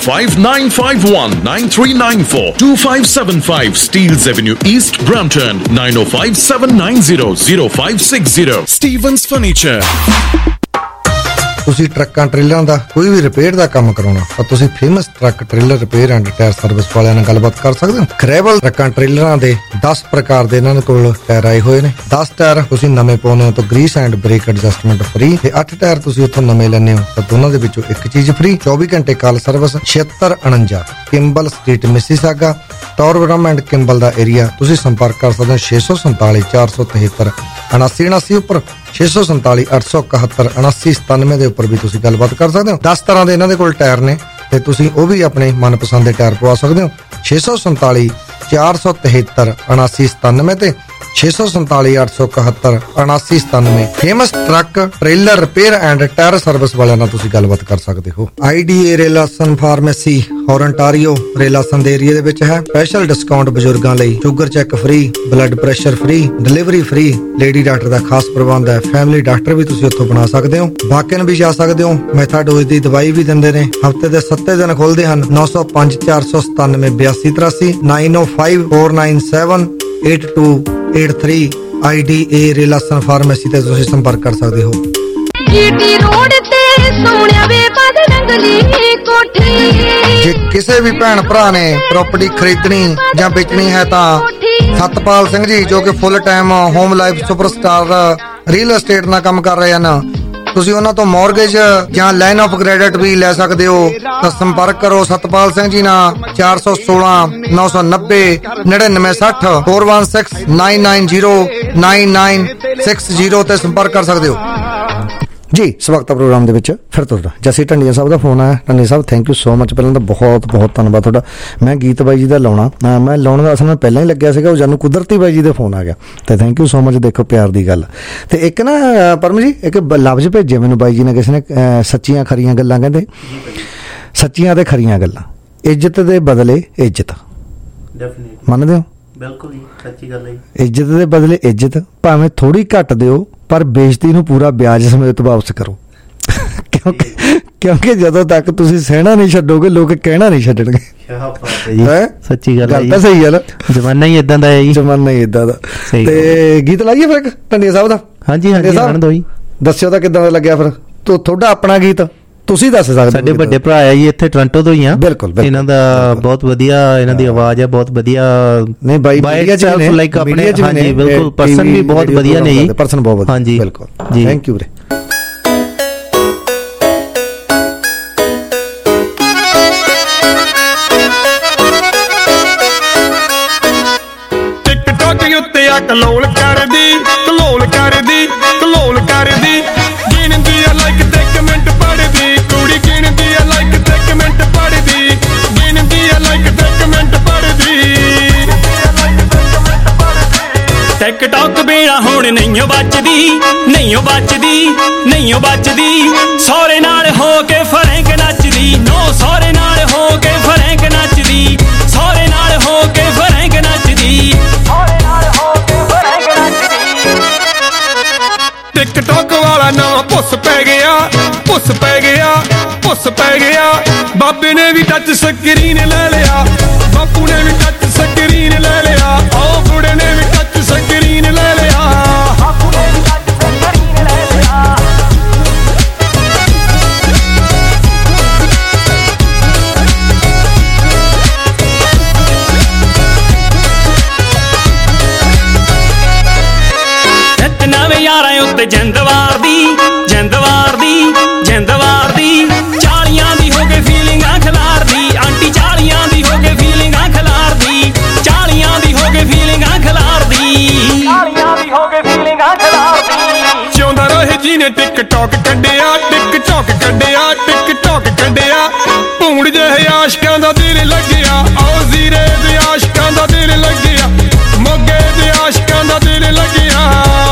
905-951-9394. 2575 Steeles Avenue East, Brampton. 905-790-0560. Stevens Furniture. ਤੁਸੀਂ ਟਰੱਕਾਂ ਟ੍ਰੇਲਰਾਂ ਦਾ ਕੋਈ ਵੀ repair ਦਾ ਕੰਮ ਕਰਾਉਣਾ ਤਾਂ ਤੁਸੀਂ famous truck trailer repair and tyre service ਵਾਲਿਆਂ ਨਾਲ ਗੱਲਬਾਤ ਕਰ ਸਕਦੇ ਹੋ। ਕ੍ਰੈਵਲ ਟਰੱਕਾਂ ਟ੍ਰੇਲਰਾਂ ਦੇ 10 ਪ੍ਰਕਾਰ ਦੇ ਇਹਨਾਂ ਕੋਲ ਟਾਇਰ ਆਏ ਹੋਏ ਨੇ। 10 ਟਾਇਰ ਤੁਸੀਂ ਨਵੇਂ ਪਾਉਣੇ ਹੋ ਤਾਂ grease and brake adjustment free ਤੇ 8 ਟਾਇਰ ਤੁਸੀਂ ਉੱਥੋਂ ਨਵੇਂ ਲੈਣੇ ਹੋ ਤਾਂ ਦੋਨਾਂ ਦੇ ਵਿੱਚੋਂ ਇੱਕ ਚੀਜ਼ ਫ੍ਰੀ। 24 ਘੰਟੇ call service 7649 Kimbel street Mississauga Torbram and Kimbel ਦਾ ਏਰੀਆ। ਤੁਸੀਂ ਸੰਪਰਕ ਕਰ ਸਕਦੇ ਹੋ 647 473 7979 ਉੱਪਰ 647 871 7997 ਦੇ ਉੱਪਰ ਵੀ ਤੁਸੀਂ ਗੱਲਬਾਤ ਕਰ ਸਕਦੇ ਹੋ। 10 ਤਰ੍ਹਾਂ ਦੇ ਇਹਨਾਂ ਦੇ ਕੋਲ ਟਾਇਰ ਨੇ ਤੇ ਤੁਸੀਂ ਉਹ ਵੀ ਆਪਣੇ ਮਨਪਸੰਦ ਦੇ ਟਾਇਰ ਪਵਾ ਸਕਦੇ ਹੋ। 647 473 7997 ਤੇ 647 871 7997 famous truck trailer repair and tyre service ਵਾਲਿਆਂ ਨਾਲ ਤੁਸੀਂ ਗੱਲਬਾਤ ਕਰ ਸਕਦੇ ਹੋ। IDA ਰੇਲਾਸਨ ਫਾਰਮੇਸੀ ਔਰੰਟਾਰੀਓ ਰੇਲਾਸਨ ਦੇ ਏਰੀਆ ਦੇ ਵਿੱਚ ਹੈ। ਸਪੈਸ਼ਲ ਡਿਸਕਾਊਂਟ ਬਜ਼ੁਰਗਾਂ ਲਈ sugar check free blood pressure free delivery free lady doctor ਦਾ ਖਾਸ ਪ੍ਰਬੰਧ ਹੈ। ਫੈਮਿਲੀ ਡਾਕਟਰ ਵੀ ਤੁਸੀਂ ਉੱਥੋਂ ਬਣਾ ਸਕਦੇ ਹੋ। ਵਾਕਿਨ ਵੀ ਜਾ ਸਕਦੇ ਹੋ। ਮੈਥਾਡੋਜ਼ ਦੀ ਦਵਾਈ ਵੀ ਦਿੰਦੇ ਨੇ। ਹਫਤੇ ਦੇ 7 ਦਿਨ ਖੁੱਲਦੇ ਹਨ। 905 497 8283 905 497 8283 IDA ਰੇਲਾਸਨ ਫਾਰਮੇਸੀ ਤੇ ਤੁਸੀਂ ਸੰਪਰਕ ਕਰ ਸਕਦੇ ਹੋ। GT रोड ते ਕਿਸੇ ਵੀ ਭੈਣ ਭਰਾ ਨੇ ਪ੍ਰਾਪਰਟੀ ਖਰੀਦਣੀ ਜਾਂ ਵੇਚਣੀ ਹੈ ਤਾਂ ਸਤਪਾਲ ਸਿੰਘ ਜੀ ਜੋ ਕਿ full time home life superstar real estate ਨਾਲ ਕੰਮ ਕਰ ਰਹੇ ਹਨ, ਤੁਸੀਂ ਉਹਨਾਂ ਤੋਂ ਮੌਰਗੇਜ ਜਾਂ ਲਾਈਨ ਆਫ ਕ੍ਰੈਡਿਟ ਵੀ ਲੈ ਸਕਦੇ ਹੋ। ਤਾਂ ਸੰਪਰਕ ਕਰੋ ਸਤਪਾਲ ਸਿੰਘ ਜੀ ਨਾਲ 416 990 9960 416 990 9960 ਤੇ ਸੰਪਰਕ ਕਰ ਸਕਦੇ ਹੋ ਜੀ। ਸਵਾਗਤ ਪ੍ਰੋਗਰਾਮ ਦੇ ਵਿੱਚ ਫਿਰ ਤੁਹਾਡਾ ਜੱਸੀ ਢੰਡੀਆਂ ਸਾਹਿਬ ਦਾ ਫੋਨ ਆਇਆ। Dhandian Sahib thank you so much, ਪਹਿਲਾਂ ਤਾਂ ਬਹੁਤ ਬਹੁਤ ਧੰਨਵਾਦ ਤੁਹਾਡਾ। ਮੈਂ ਗੀਤ ਬਾਈ ਜੀ ਦਾ ਲਾਉਣਾ, ਮੈਂ ਲਾਉਣ ਦਾ ਅਸਲ ਨਾਲ ਪਹਿਲਾਂ ਹੀ ਲੱਗਿਆ ਸੀਗਾ, ਉਹ ਜਾਨੂੰ ਕੁਦਰਤੀ ਬਾਈ ਜੀ ਦੇ ਫੋਨ ਆ ਗਿਆ ਤੇ ਥੈਂਕ ਯੂ ਸੋ ਮਚ। ਦੇਖੋ ਪਿਆਰ ਦੀ ਗੱਲ। ਤੇ ਇੱਕ ਨਾ ਪਰਮ ਜੀ ਇੱਕ ਲਫ਼ਜ਼ ਭੇਜੇ ਮੈਨੂੰ ਬਾਈ ਜੀ ਨੇ, ਕਿਸੇ ਨੇ ਸੱਚੀਆਂ ਖਰੀਆਂ ਗੱਲਾਂ, ਕਹਿੰਦੇ ਸੱਚੀਆਂ ਤੇ ਖਰੀਆਂ ਗੱਲਾਂ, ਇੱਜ਼ਤ ਦੇ ਬਦਲੇ ਇੱਜ਼ਤ। ਮੰਨਦੇ ਹੋ? ਬਿਲਕੁਲ ਜੀ, ਸੱਚੀ ਗੱਲ ਹੈ। ਇੱਜ਼ਤ ਦੇ ਬਦਲੇ ਇੱਜ਼ਤ, ਭਾਵੇਂ ਥੋੜੀ ਘੱਟ ਦਿਓ ਪਰ ਬੇਇੱਜ਼ਤੀ ਨੂੰ ਪੂਰਾ ਵਿਆਜ ਸਮੇਤ ਵਾਪਸ ਕਰੋ। ਕਿਉਂਕਿ ਜਦੋਂ ਤੱਕ ਤੁਸੀਂ ਸਹਿਣਾ ਨਹੀਂ ਛੱਡੋਗੇ ਲੋਕ ਕਹਿਣਾ ਨਹੀਂ ਛੱਡਣਗੇ। ਸੱਚੀ ਗੱਲ ਤਾਂ ਸਹੀ ਗੱਲ, ਜ਼ਮਾਨਾ ਹੀ ਏਦਾਂ ਦਾ ਹੈ ਜੀ, ਜ਼ਮਾਨਾ ਹੀ ਏਦਾਂ ਦਾ। ਤੇ ਗੀਤ ਲਾਈਏ ਫਿਰ ਢੰਡੀਆਂ ਸਾਹਿਬ ਦਾ? ਹਾਂਜੀ ਹਾਂਜੀ, ਦੱਸਿਓ ਤਾਂ ਕਿੱਦਾਂ ਦਾ ਲੱਗਿਆ ਫਿਰ ਤੁਹਾਡਾ ਆਪਣਾ ਗੀਤ ਤੁਸੀਂ ਦੱਸ ਸਕਦੇ। ਸਾਡੇ ਵੱਡੇ ਭਰਾ ਆ ਜੀ ਇੱਥੇ ਟੋਰਾਂਟੋ ਤੋਂ ਹੀ ਆ। ਬਿਲਕੁਲ ਇਹਨਾਂ ਦਾ ਬਹੁਤ ਵਧੀਆ, ਇਹਨਾਂ ਦੀ ਆਵਾਜ਼ ਹੈ ਬਹੁਤ ਵਧੀਆ। ਨਹੀਂ ਬਾਈ ਲਾਈਕ ਆਪਣੇ ਹਾਂਜੀ ਬਿਲਕੁਲ ਪਰਸਨ ਵੀ ਬਹੁਤ ਵਧੀਆ ਨੇ ਜੀ, ਪਰਸਨ ਬਹੁਤ ਵਧੀਆ। ਹਾਂਜੀ ਬਿਲਕੁਲ ਜੀ, ਥੈਂਕ ਯੂ ਵੀਰੇ। ਟਿਕਟੌਕ ਉੱਤੇ ਆ ਕਲੋਲ ਕਰਦੀ ਕਲੋਲ ਕਰਦੀ ਕਲੋਲ ਕਰਦੀ, ਗਿਣਦੀ ਆ ਲਾਈਕ ਤੇ ਕਮੈਂਟ ਪੜਦੀ, ਕੁੜੀ ਗਿਣਦੀ ਆ ਲਾਈਕ ਤੇ ਕਮੈਂਟ ਪੜਦੀ, ਗਿਣਦੀ ਆ ਲਾਈਕ ਤੇ ਕਮੈਂਟ ਪੜਦੀ। ਟਿਕਟੌਕ ਬਿਨਾ ਹੁਣ ਨਹੀਂਓ ਬਚਦੀ, ਨਹੀਂਓ ਬਚਦੀ, ਨਹੀਂਓ ਬਚਦੀ, ਸਹੁਰੇ ਨਾਲ ਹੋ ਕੇ ਫਰੈਂਕ ਨੱਚਦੀ, ਨੋ ਸਹੁਰੇ ਨਾਲ ਹੋ ਕੇ ਫਰੈਂਕ ਨੱਚਦੀ, ਸਹੁਰੇ ਨਾਲ ਹੋ ਕੇ ਫਰੈਂਕ ਨੱਚਦੀ, ਸਹੁਰੇ ਨਾਲ ਹੋ ਕੇ ਫਰੈਂਕ ਨੱਚਦੀ। ਟਿਕਟੌਕ ਵਾਲਾ ਨਵਾਂ ਪੁੱਸ ਪੈ ਗਿਆ, ਪੁੱਸ ਪੈ ਗਿਆ, ਪੁੱਸ ਪੈ ਗਿਆ, ਬਾਬੇ ਨੇ ਵੀ ਟੱਚ ਸਕਰੀਨ ਲੈ ਲਿਆ, ਬਾਪੂ ਨੇ ਵੀ ਟੱਚ ਸਕਰੀਨ ਲੈ ਲਿਆ, ਉਹ ਬੁੜੇ ਨੇ ਵੀ ਟੱਚ ਸਕਰੀਨ ਲੈ ਲਿਆ, ਬਾਪੂ ਨੇ ਵੀ ਟੱਚ ਸਕਰੀਨ ਲੈ ਲਿਆ। ਨਵੇਂ ਯਾਰਾਂ ਉੱਤੇ ਜਿੰਦਵਾਰ ਦੀ, ਜਿੰਦਵਾਰ ਦੀ, ਜਿੰਦਵਾਰ ਦੀ, 40 ਦੀ ਹੋ ਕੇ ਫੀਲਿੰਗਾਂ ਖਿਲਾਰਦੀ, ਆਂਟੀ 40 ਦੀ ਹੋ ਕੇ ਫੀਲਿੰਗਾਂ ਖਿਲਾਰਦੀ, 40 ਦੀ ਹੋ ਕੇ ਫੀਲਿੰਗਾਂ ਖਿਲਾਰਦੀ, 40 ਦੀ ਹੋ ਕੇ ਫੀਲਿੰਗਾਂ ਖਿਲਾਰਦੀ। ਜਿਉਂਦਾ ਰਹੇ ਜੀ ਨੇ ਟਿਕਟੌਕ ਕੱਢਿਆ, ਟਿਕਟੌਕ ਕੱਢਿਆ, ਟਿਕਟੌਕ ਕੱਢਿਆ, ਭੂੰਡ ਜਿਹੇ ਆਸ਼ਕਾਂ ਦਾ ਦਿਲ ਲੱਗਿਆ, ਆਓ ਜ਼ੀਰੇ ਦੇ ਆਸ਼ਕਾਂ ਦਾ ਦਿਲ ਲੱਗਿਆ, ਮੋਗੇ ਦੇ ਆਸ਼ਕਾਂ ਦਾ ਦਿਲ ਲੱਗਿਆ,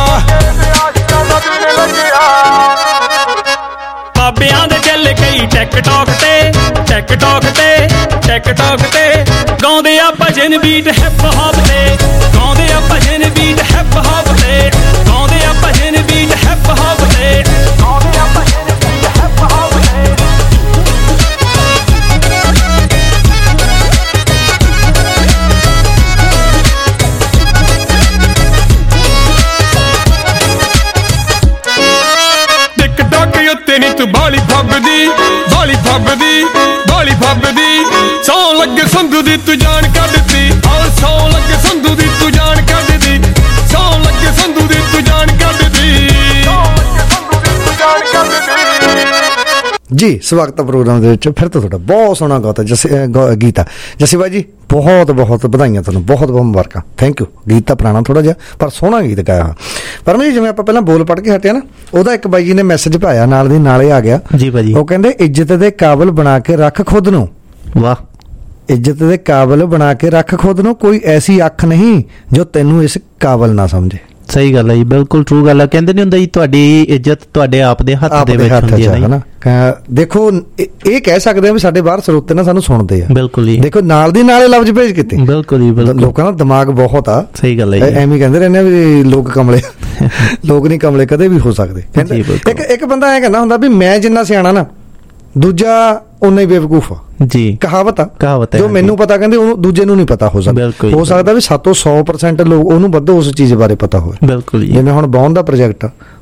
ਬਾਬਿਆਂ ਦੇ ਚੱਲ ਕਈ ਟਿਕਟੌਕ ਤੇ, ਟਿਕਟੌਕ ਤੇ, ਟਿਕਟੌਕ ਤੇ, ਗਾਉਂਦੇ ਆ ਭਜਨ ਬੀਟ ਹਿਪ ਹੌਪ ਤੇ, ਗਾਉਂਦੇ ਆ ਭਜਨ ਬੀਟ ਹਿਪ ਹੌਪ ਤੇ, ਗਾਉਂਦੇ ਆ ਭਜਨ ਬੀਟ ਹਿਪ ਹੌਪ ਤੇ, ਗਾਉਂਦੇ ਆ ਭਜਨ ਬੀਟ ਹਿਪ ਹੌਪ ਤੇ। ਉੱਤੇ ਨੀ ਤੂੰ ਬਾਲੀ ਫੱਬਦੀ, ਬਾਲੀ ਫੱਬਦੀ, ਬਾਲੀ ਫੱਬਦੀ, ਸੌ ਲੱਗੇ ਸੰਧੂ ਦੀ ਤੂੰ ਜਾਨ ਕੱਢਦੀ, ਆਹ ਸੌ ਲੱਗੇ ਸੰਧੂ ਦੀ ਤੂੰ ਜਾਨ ਕੱਢਦੀ, ਸੌ ਲੱਗੇ ਸੰਧੂ ਦੀ ਤੂੰ ਜਾਨ ਕੱਢਦੀ, ਸੌ ਲੱਗੇ ਸੰਧੂ ਦੀ ਤੂੰ ਜਾਨ ਕੱਢਦੀ। ਜੀ ਸਵਾਗਤ ਪ੍ਰੋਗਰਾਮ ਦੇ ਵਿੱਚ ਫਿਰ ਤੋਂ ਤੁਹਾਡਾ ਬਹੁਤ ਸੋਹਣਾ ਗੀਤਾ ਜੱਸੀ ਬਾਈ ਜੀ, ਬਹੁਤ ਬਹੁਤ ਵਧਾਈਆਂ ਤੁਹਾਨੂੰ, ਬਹੁਤ ਬਹੁਤ ਮੁਬਾਰਕਾਂ, ਥੈਂਕ ਯੂ। ਗੀਤ ਤਾਂ ਪੁਰਾਣਾ ਥੋੜਾ ਜਿਹਾ ਪਰ ਸੋਹਣਾ ਗੀਤ ਗਾਇਆ। ਪਰ ਮੈਂ ਜਿਵੇਂ ਆਪਾਂ ਪਹਿਲਾਂ ਬੋਲ ਪੜ੍ਹ ਕੇ ਹਟਿਆ ਨਾ, ਉਹਦਾ ਇੱਕ ਬਾਈ ਜੀ ਨੇ ਮੈਸੇਜ ਪਾਇਆ ਨਾਲ ਦੀ ਨਾਲੇ ਆ ਗਿਆ ਜੀ ਭਾਜੀ। ਉਹ ਕਹਿੰਦੇ ਇੱਜ਼ਤ ਦੇ ਕਾਬਲ ਬਣਾ ਕੇ ਰੱਖ ਖੁਦ ਨੂੰ। ਵਾਹ। ਇੱਜ਼ਤ ਦੇ ਕਾਬਲ ਬਣਾ ਕੇ ਰੱਖ ਖੁਦ ਨੂੰ, ਕੋਈ ਐਸੀ ਅੱਖ ਨਹੀਂ ਜੋ ਤੈਨੂੰ ਇਸ ਕਾਬਲ ਨਾ ਸਮਝੇ। ਸਹੀ ਗੱਲ ਹੈ ਜੀ, ਬਿਲਕੁਲ ਟਰੂ ਗੱਲ ਹੈ। ਕਹਿੰਦੇ ਨਹੀਂ ਹੁੰਦਾ ਜੀ ਤੁਹਾਡੀ ਇੱਜ਼ਤ ਤੁਹਾਡੇ ਆਪ ਦੇ ਹੱਥ ਦੇ ਵਿੱਚ ਹੁੰਦੀ ਹੈ ਨਾ। ਦੇਖੋ ਇਹ ਕਹਿ ਸਕਦੇ ਆ ਵੀ ਸਾਡੇ ਬਾਹਰ ਸਰੋਤੇ ਨਾ ਸਾਨੂੰ ਸੁਣਦੇ ਆ। ਬਿਲਕੁਲ ਜੀ। ਦੇਖੋ ਨਾਲ ਦੀ ਨਾਲੇ ਲਫ਼ਜ਼ ਭੇਜ ਕੀਤੇ। ਬਿਲਕੁਲ ਜੀ, ਬਿਲਕੁਲ। ਲੋਕਾਂ ਦਾ ਦਿਮਾਗ ਬਹੁਤ ਆ। ਸਹੀ ਗੱਲ ਹੈ। ਐਵੇਂ ਕਹਿੰਦੇ ਰਹਿੰਦੇ ਆ ਵੀ ਲੋਕ ਕਮਲੇ, ਲੋਕ ਨਹੀਂ ਕਮਲੇ ਕਦੇ ਵੀ ਹੋ ਸਕਦੇ। ਇੱਕ ਬੰਦਾ ਐ ਕਹਿੰਦਾ ਹੁੰਦਾ ਵੀ ਮੈਂ ਜਿੰਨਾ ਸਿਆਣਾ ਨਾ ਦੂਜਾ ਉਨਾ ਹੀ ਬੇਵਕੂਫ ਆ ਜੀ। ਕਹਾਵਤ ਆ, ਜੋ ਮੈਨੂੰ ਪਤਾ ਕਹਿੰਦੇ ਉਹਨੂੰ ਦੂਜੇ ਨੂੰ ਨਹੀਂ ਪਤਾ ਹੋ ਸਕਦਾ। ਹੋ ਸਕਦਾ ਵੀ 700% ਲੋਕ ਉਹਨੂੰ ਵੱਧ ਉਸ ਚੀਜ਼ ਬਾਰੇ ਪਤਾ ਹੋਵੇ। ਬਿਲਕੁਲ। ਜਿਵੇਂ ਹੁਣ ਬੌਨ ਦਾ ਪ੍ਰੋਜੈਕਟ ਆ,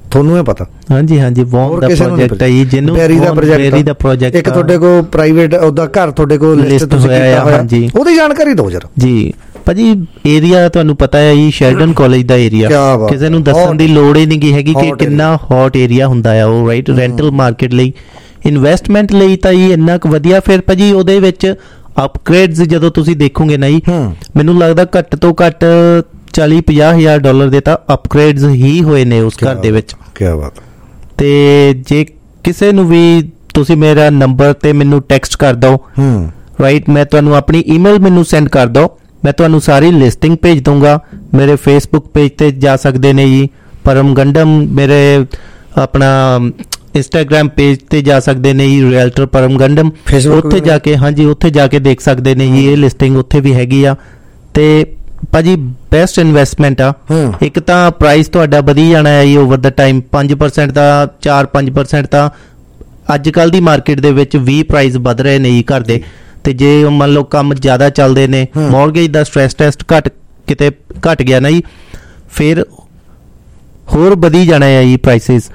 ਤੁਹਾਨੂੰ ਇਹ ਪਤਾ। ਹਾਂਜੀ ਹਾਂਜੀ, ਵੌਨ ਦਾ ਪ੍ਰੋਜੈਕਟ ਹੈ ਜਿਹਨੂੰ ਬੈਰੀ ਦਾ ਪ੍ਰੋਜੈਕਟ ਇੱਕ ਤੁਹਾਡੇ ਕੋਲ ਪ੍ਰਾਈਵੇਟ ਉਹਦਾ ਘਰ ਤੁਹਾਡੇ ਕੋਲ ਲਿਸਟ ਹੋਇਆ। ਹਾਂਜੀ, ਉਹਦੀ ਜਾਣਕਾਰੀ ਦਿਓ ਜਰਾ ਜੀ। ਭਾਜੀ ਏਰੀਆ ਤੁਹਾਨੂੰ ਪਤਾ ਹੈ ਜੀ, ਸ਼ੈਲਡਨ ਕਾਲਜ ਦਾ ਏਰੀਆ, ਕਿਸੇ ਨੂੰ ਦੱਸਣ ਦੀ ਲੋੜ ਹੀ ਨਹੀਂ ਹੈਗੀ ਕਿ ਕਿੰਨਾ ਹੌਟ ਏਰੀਆ ਹੁੰਦਾ ਆ ਉਹ, ਰਾਈਟ। ਰੈਂਟਲ ਮਾਰਕੀਟ ਲਈ, ਇਨਵੈਸਟਮੈਂਟ ਲਈ ਤਾਂ ਜੀ ਇੰਨਾ ਕੁ ਵਧੀਆ। ਫਿਰ ਭਾਜੀ ਉਹਦੇ ਵਿੱਚ ਅਪਗ੍ਰੇਡਸ ਜਦੋਂ ਤੁਸੀਂ ਦੇਖੋਗੇ ਨਾ ਜੀ, ਮੈਨੂੰ ਲੱਗਦਾ ਘੱਟ ਤੋਂ ਘੱਟ $40,000-50,000 ਦੇ ਤਾਂ ਅਪਗ੍ਰੇਡਸ ਹੀ ਹੋਏ ਨੇ ਉਸ ਘਰ ਦੇ ਵਿੱਚ। ਕੀ ਬਾਤ। ਤੇ ਜੇ ਕਿਸੇ ਨੂੰ ਵੀ ਤੁਸੀਂ ਮੇਰਾ ਨੰਬਰ ਤੇ ਮੈਨੂੰ ਟੈਕਸਟ ਕਰ ਦਿਓ, ਰਾਈਟ, ਮੈਂ ਤੁਹਾਨੂੰ ਆਪਣੀ ਈਮੇਲ ਮੈਨੂੰ ਸੈਂਡ ਕਰ ਦਿਓ, ਮੈਂ ਤੁਹਾਨੂੰ ਸਾਰੀ ਲਿਸਟਿੰਗ ਭੇਜ ਦੂੰਗਾ। ਮੇਰੇ ਫੇਸਬੁੱਕ ਪੇਜ ਤੇ ਜਾ ਸਕਦੇ ਨੇ ਜੀ, ਪਰਮ ਗੰਡਮ, ਮੇਰੇ ਆਪਣਾ ਇੰਸਟਾਗ੍ਰਾਮ ਪੇਜ ਤੇ ਜਾ ਸਕਦੇ ਨੇ ਜੀ, ਰੀਅਲਟਰ ਪਰਮ ਗੰਡਮ, ਉੱਥੇ ਜਾ ਕੇ, ਹਾਂਜੀ ਉੱਥੇ ਜਾ ਕੇ ਦੇਖ ਸਕਦੇ ਨੇ ਜੀ, ਇਹ ਲਿਸਟਿੰਗ ਉੱਥੇ ਵੀ ਹੈਗੀ ਆ। ਤੇ ਭਾਜੀ ਬੈਸਟ ਇਨਵੈਸਟਮੈਂਟ ਆ। ਇੱਕ ਤਾਂ ਪ੍ਰਾਈਸ ਤੁਹਾਡਾ ਵਧੀ ਜਾਣਾ ਹੈ ਜੀ ਓਵਰ ਦਾ ਟਾਈਮ, 5% ਦਾ 4-5% ਤਾਂ ਅੱਜ ਕੱਲ੍ਹ ਦੀ ਮਾਰਕੀਟ ਦੇ ਵਿੱਚ 20 ਪ੍ਰਾਈਸ ਵੱਧ ਰਹੇ ਨੇ ਜੀ ਘਰ ਦੇ। ਤੇ ਜੇ ਮੰਨ ਲਓ ਕੰਮ ਜ਼ਿਆਦਾ ਚੱਲਦੇ ਨੇ, ਮੌਰਗੇਜ ਦਾ ਸਟ੍ਰੈਸ ਟੈਸਟ ਕਿਤੇ ਘਟ ਗਿਆ ਨਾ ਜੀ, ਫਿਰ ਹੋਰ ਵਧੀ ਜਾਣਾ ਹੈ ਜੀ ਪ੍ਰਾਈਸਿਸ।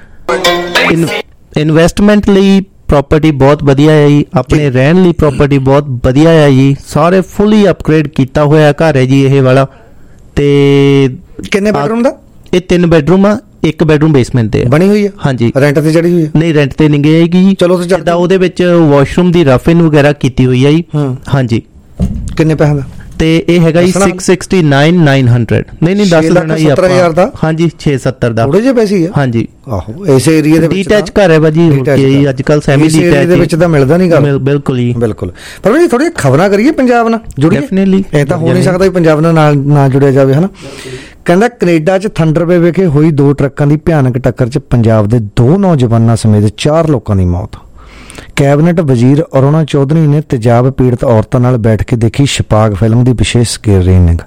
ਇਨਵੈਸਟਮੈਂਟ ਲਈ ਪ੍ਰੋਪਰਟੀ ਬਹੁਤ ਵਧੀਆ ਹੈ ਜੀ, ਆਪਣੇ ਰਹਿਣ ਲਈ ਪ੍ਰੋਪਰਟੀ ਬਹੁਤ ਵਧੀਆ ਹੈ ਜੀ, ਸਾਰੇ ਫੁੱਲੀ ਅਪਗ੍ਰੇਡ ਕੀਤਾ ਹੋਇਆ ਘਰ ਹੈ ਜੀ ਇਹ ਵਾਲਾ। ਤੇ ਕਿੰਨੇ ਬੈਡਰੂਮ ਦਾ? ਇਹ 3 ਬੈਡਰੂਮ ਆ, 1 ਬੈਡਰੂਮ ਬੇਸਮੈਂਟ ਤੇ ਬਣੀ ਹੋਈ ਹੈ। ਹਾਂਜੀ, ਰੈਂਟ ਤੇ ਚੜੀ ਹੋਈ ਹੈ? ਨਹੀਂ, ਰੈਂਟ ਤੇ ਨਹੀਂ ਗਈ ਹੈਗੀ। ਚਲੋ ਜਿੱਦਾਂ ਉਹਦੇ ਵਿੱਚ ਵਾਸ਼ਰੂਮ ਦੀ ਰਫਿੰਗ ਵਗੈਰਾ ਕੀਤੀ ਹੋਈ ਹੈ ਜੀ। ਹਾਂਜੀ। ਕਿੰਨੇ ਪੈਸੇ ਦਾ? ਤੇ ਇਹ ਹੈਗਾ ਜੀ 669,900। ਨਹੀਂ ਦੱਸ ਲੈਣਾ ਜੀ ਆਪਾਂ। 70,000 ਦਾ? ਹਾਂਜੀ, 6-70 ਦਾ। ਥੋੜੇ ਜਿਹੇ ਪੈਸੇ ਹੈ। ਹਾਂਜੀ, ਆਹੋ ਇਸ ਏਰੀਆ ਦੇ ਵਿੱਚ ਡੀਟੈਚ ਘਰ ਹੈ ਬਾਜੀ, ਅੱਜ ਕੱਲ ਸੈਮੀ ਡੀਟੈਚ ਦੇ ਵਿੱਚ ਤਾਂ ਮਿਲਦਾ ਨਹੀਂ ਘਰ। ਬਿਲਕੁਲ ਜੀ, ਬਿਲਕੁਲ। ਪਰ ਜੀ ਥੋੜੀ ਖਬਰਾਂ ਕਰੀਏ ਪੰਜਾਬ ਨਾਲ ਜੁੜੀਏ। ਡੈਫੀਨਿਟਲੀ, ਇਹ ਤਾਂ ਹੋ ਨਹੀਂ ਸਕਦਾ ਪੰਜਾਬ ਨਾਲ ਨਾ ਜੁੜਿਆ ਜਾਵੇ, ਹਨਾ। ਕਹਿੰਦਾ ਕੈਨੇਡਾ 'ਚ ਥੰਡਰਬੇ ਵਿਖੇ ਹੋਈ 2 ਟਰੱਕਾਂ ਦੀ ਭਿਆਨਕ ਟੱਕਰ 'ਚ ਪੰਜਾਬ ਦੇ 2 ਨੌਜਵਾਨਾਂ ਸਮੇਤ 4 ਲੋਕਾਂ ਦੀ ਮੌਤ। ਕੈਬਨਿਟ ਵਜ਼ੀਰ ਅਰੁਣਾ ਚੌਧਰੀ ਨੇ ਤੇਜ਼ਾਬ ਪੀੜਤ ਔਰਤਾਂ ਨਾਲ ਬੈਠ ਕੇ ਦੇਖੀ ਛਪਾਕ ਫਿਲਮ ਦੀ ਵਿਸ਼ੇਸ਼ ਸਕਰੀਨਿੰਗ।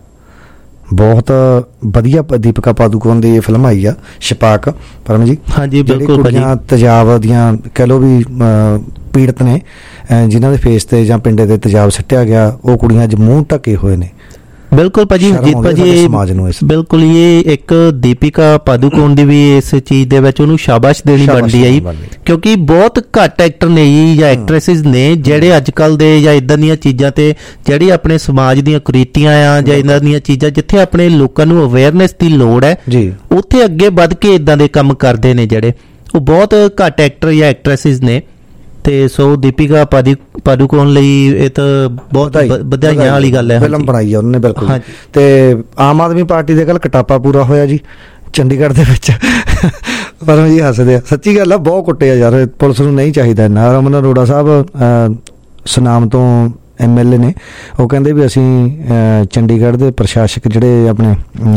ਬਹੁਤ ਵਧੀਆ ਦੀਪਿਕਾ ਪਾਦੂਕੋਣ ਦੀ ਇਹ ਫਿਲਮ ਆਈ ਆ ਛਪਾਕ, ਪਰਮ ਜੀ। ਹਾਂਜੀ ਬਿਲਕੁਲ। ਕੁੜੀਆਂ ਤੇਜ਼ਾਬ ਦੀਆਂ ਕਹਿ ਲਓ ਵੀ ਪੀੜਤ ਨੇ, ਜਿਨ੍ਹਾਂ ਦੇ ਫੇਸ ਤੇ ਜਾਂ ਪਿੰਡੇ ਤੇ ਤੇਜ਼ਾਬ ਸਿੱਟਿਆ ਗਿਆ, ਉਹ ਕੁੜੀਆਂ ਅੱਜ ਮੂੰਹ ਢੱਕੇ ਹੋਏ ਨੇ। ਬਿਲਕੁਲ ਭਾਜੀ, ਜੀਤ ਭਾਜੀ, ਬਿਲਕੁਲ ਇਹ ਇੱਕ ਦੀਪਿਕਾ ਪਾਦੂਕੋਣ ਦੀ ਵੀ ਇਸ ਚੀਜ਼ ਦੇ ਵਿੱਚ ਉਹਨੂੰ ਸ਼ਾਬਾਸ਼ ਦੇਣੀ ਬਣਦੀ ਹੈ ਜੀ, ਕਿਉਂਕਿ ਬਹੁਤ ਘੱਟ ਐਕਟਰ ਨੇ ਜੀ ਜਾਂ ਐਕਟਰੈਸਿਸ ਨੇ ਜਿਹੜੇ ਅੱਜ ਕੱਲ ਦੇ ਜਾਂ ਇਦਾਂ ਦੀਆਂ ਚੀਜ਼ਾਂ ਤੇ ਜਿਹੜੀ ਆਪਣੇ ਸਮਾਜ ਦੀਆਂ ਕੁਰੀਤੀਆਂ ਆ ਜਾਂ ਇਦਾਂ ਦੀਆਂ ਚੀਜ਼ਾਂ ਜਿੱਥੇ ਆਪਣੇ ਲੋਕਾਂ ਨੂੰ ਅਵੇਅਰਨੈਸ ਦੀ ਲੋੜ ਹੈ ਉੱਥੇ ਅੱਗੇ ਵੱਧ ਕੇ ਇਦਾਂ ਦੇ ਕੰਮ ਕਰਦੇ ਨੇ, ਜਿਹੜੇ ਉਹ ਬਹੁਤ ਘੱਟ ਐਕਟਰ ਜਾਂ ਐਕਟਰੈਸਿਸ ਨੇ। ਤੇ ਸੋ ਦੀਪਿਕਾ ਪਾਦੂਕੋਣ ਲਈ ਇਹ ਤਾਂ ਬਹੁਤ ਵਧਾਈਆਂ ਵਾਲੀ ਗੱਲ ਹੈ। ਫਿਲਮ ਬਣਾਈ ਆ ਉਹਨੇ, ਬਿਲਕੁਲ। ਤੇ ਆਮ ਆਦਮੀ ਪਾਰਟੀ ਦੇ ਕੱਲ ਕਟਾਪਾ ਪੂਰਾ ਹੋਇਆ ਜੀ ਚੰਡੀਗੜ੍ਹ ਦੇ ਵਿੱਚ। ਪਰ ਜੀ ਹੱਸਦੇ ਆ, ਸੱਚੀ ਗੱਲ ਆ, ਬਹੁਤ ਕੁੱਟੇ ਆ ਯਾਰ, ਪੁਲਿਸ ਨੂੰ ਨਹੀਂ ਚਾਹੀਦਾ ਇੰਨਾ। ਰਮਨ ਅਰੋੜਾ ਸਾਹਿਬ ਸੁਨਾਮ ਤੋਂ MLA ਨੇ, ਉਹ ਕਹਿੰਦੇ ਵੀ ਅਸੀਂ ਚੰਡੀਗੜ੍ਹ ਦੇ ਪ੍ਰਸ਼ਾਸਕ ਜਿਹੜੇ ਆਪਣੇ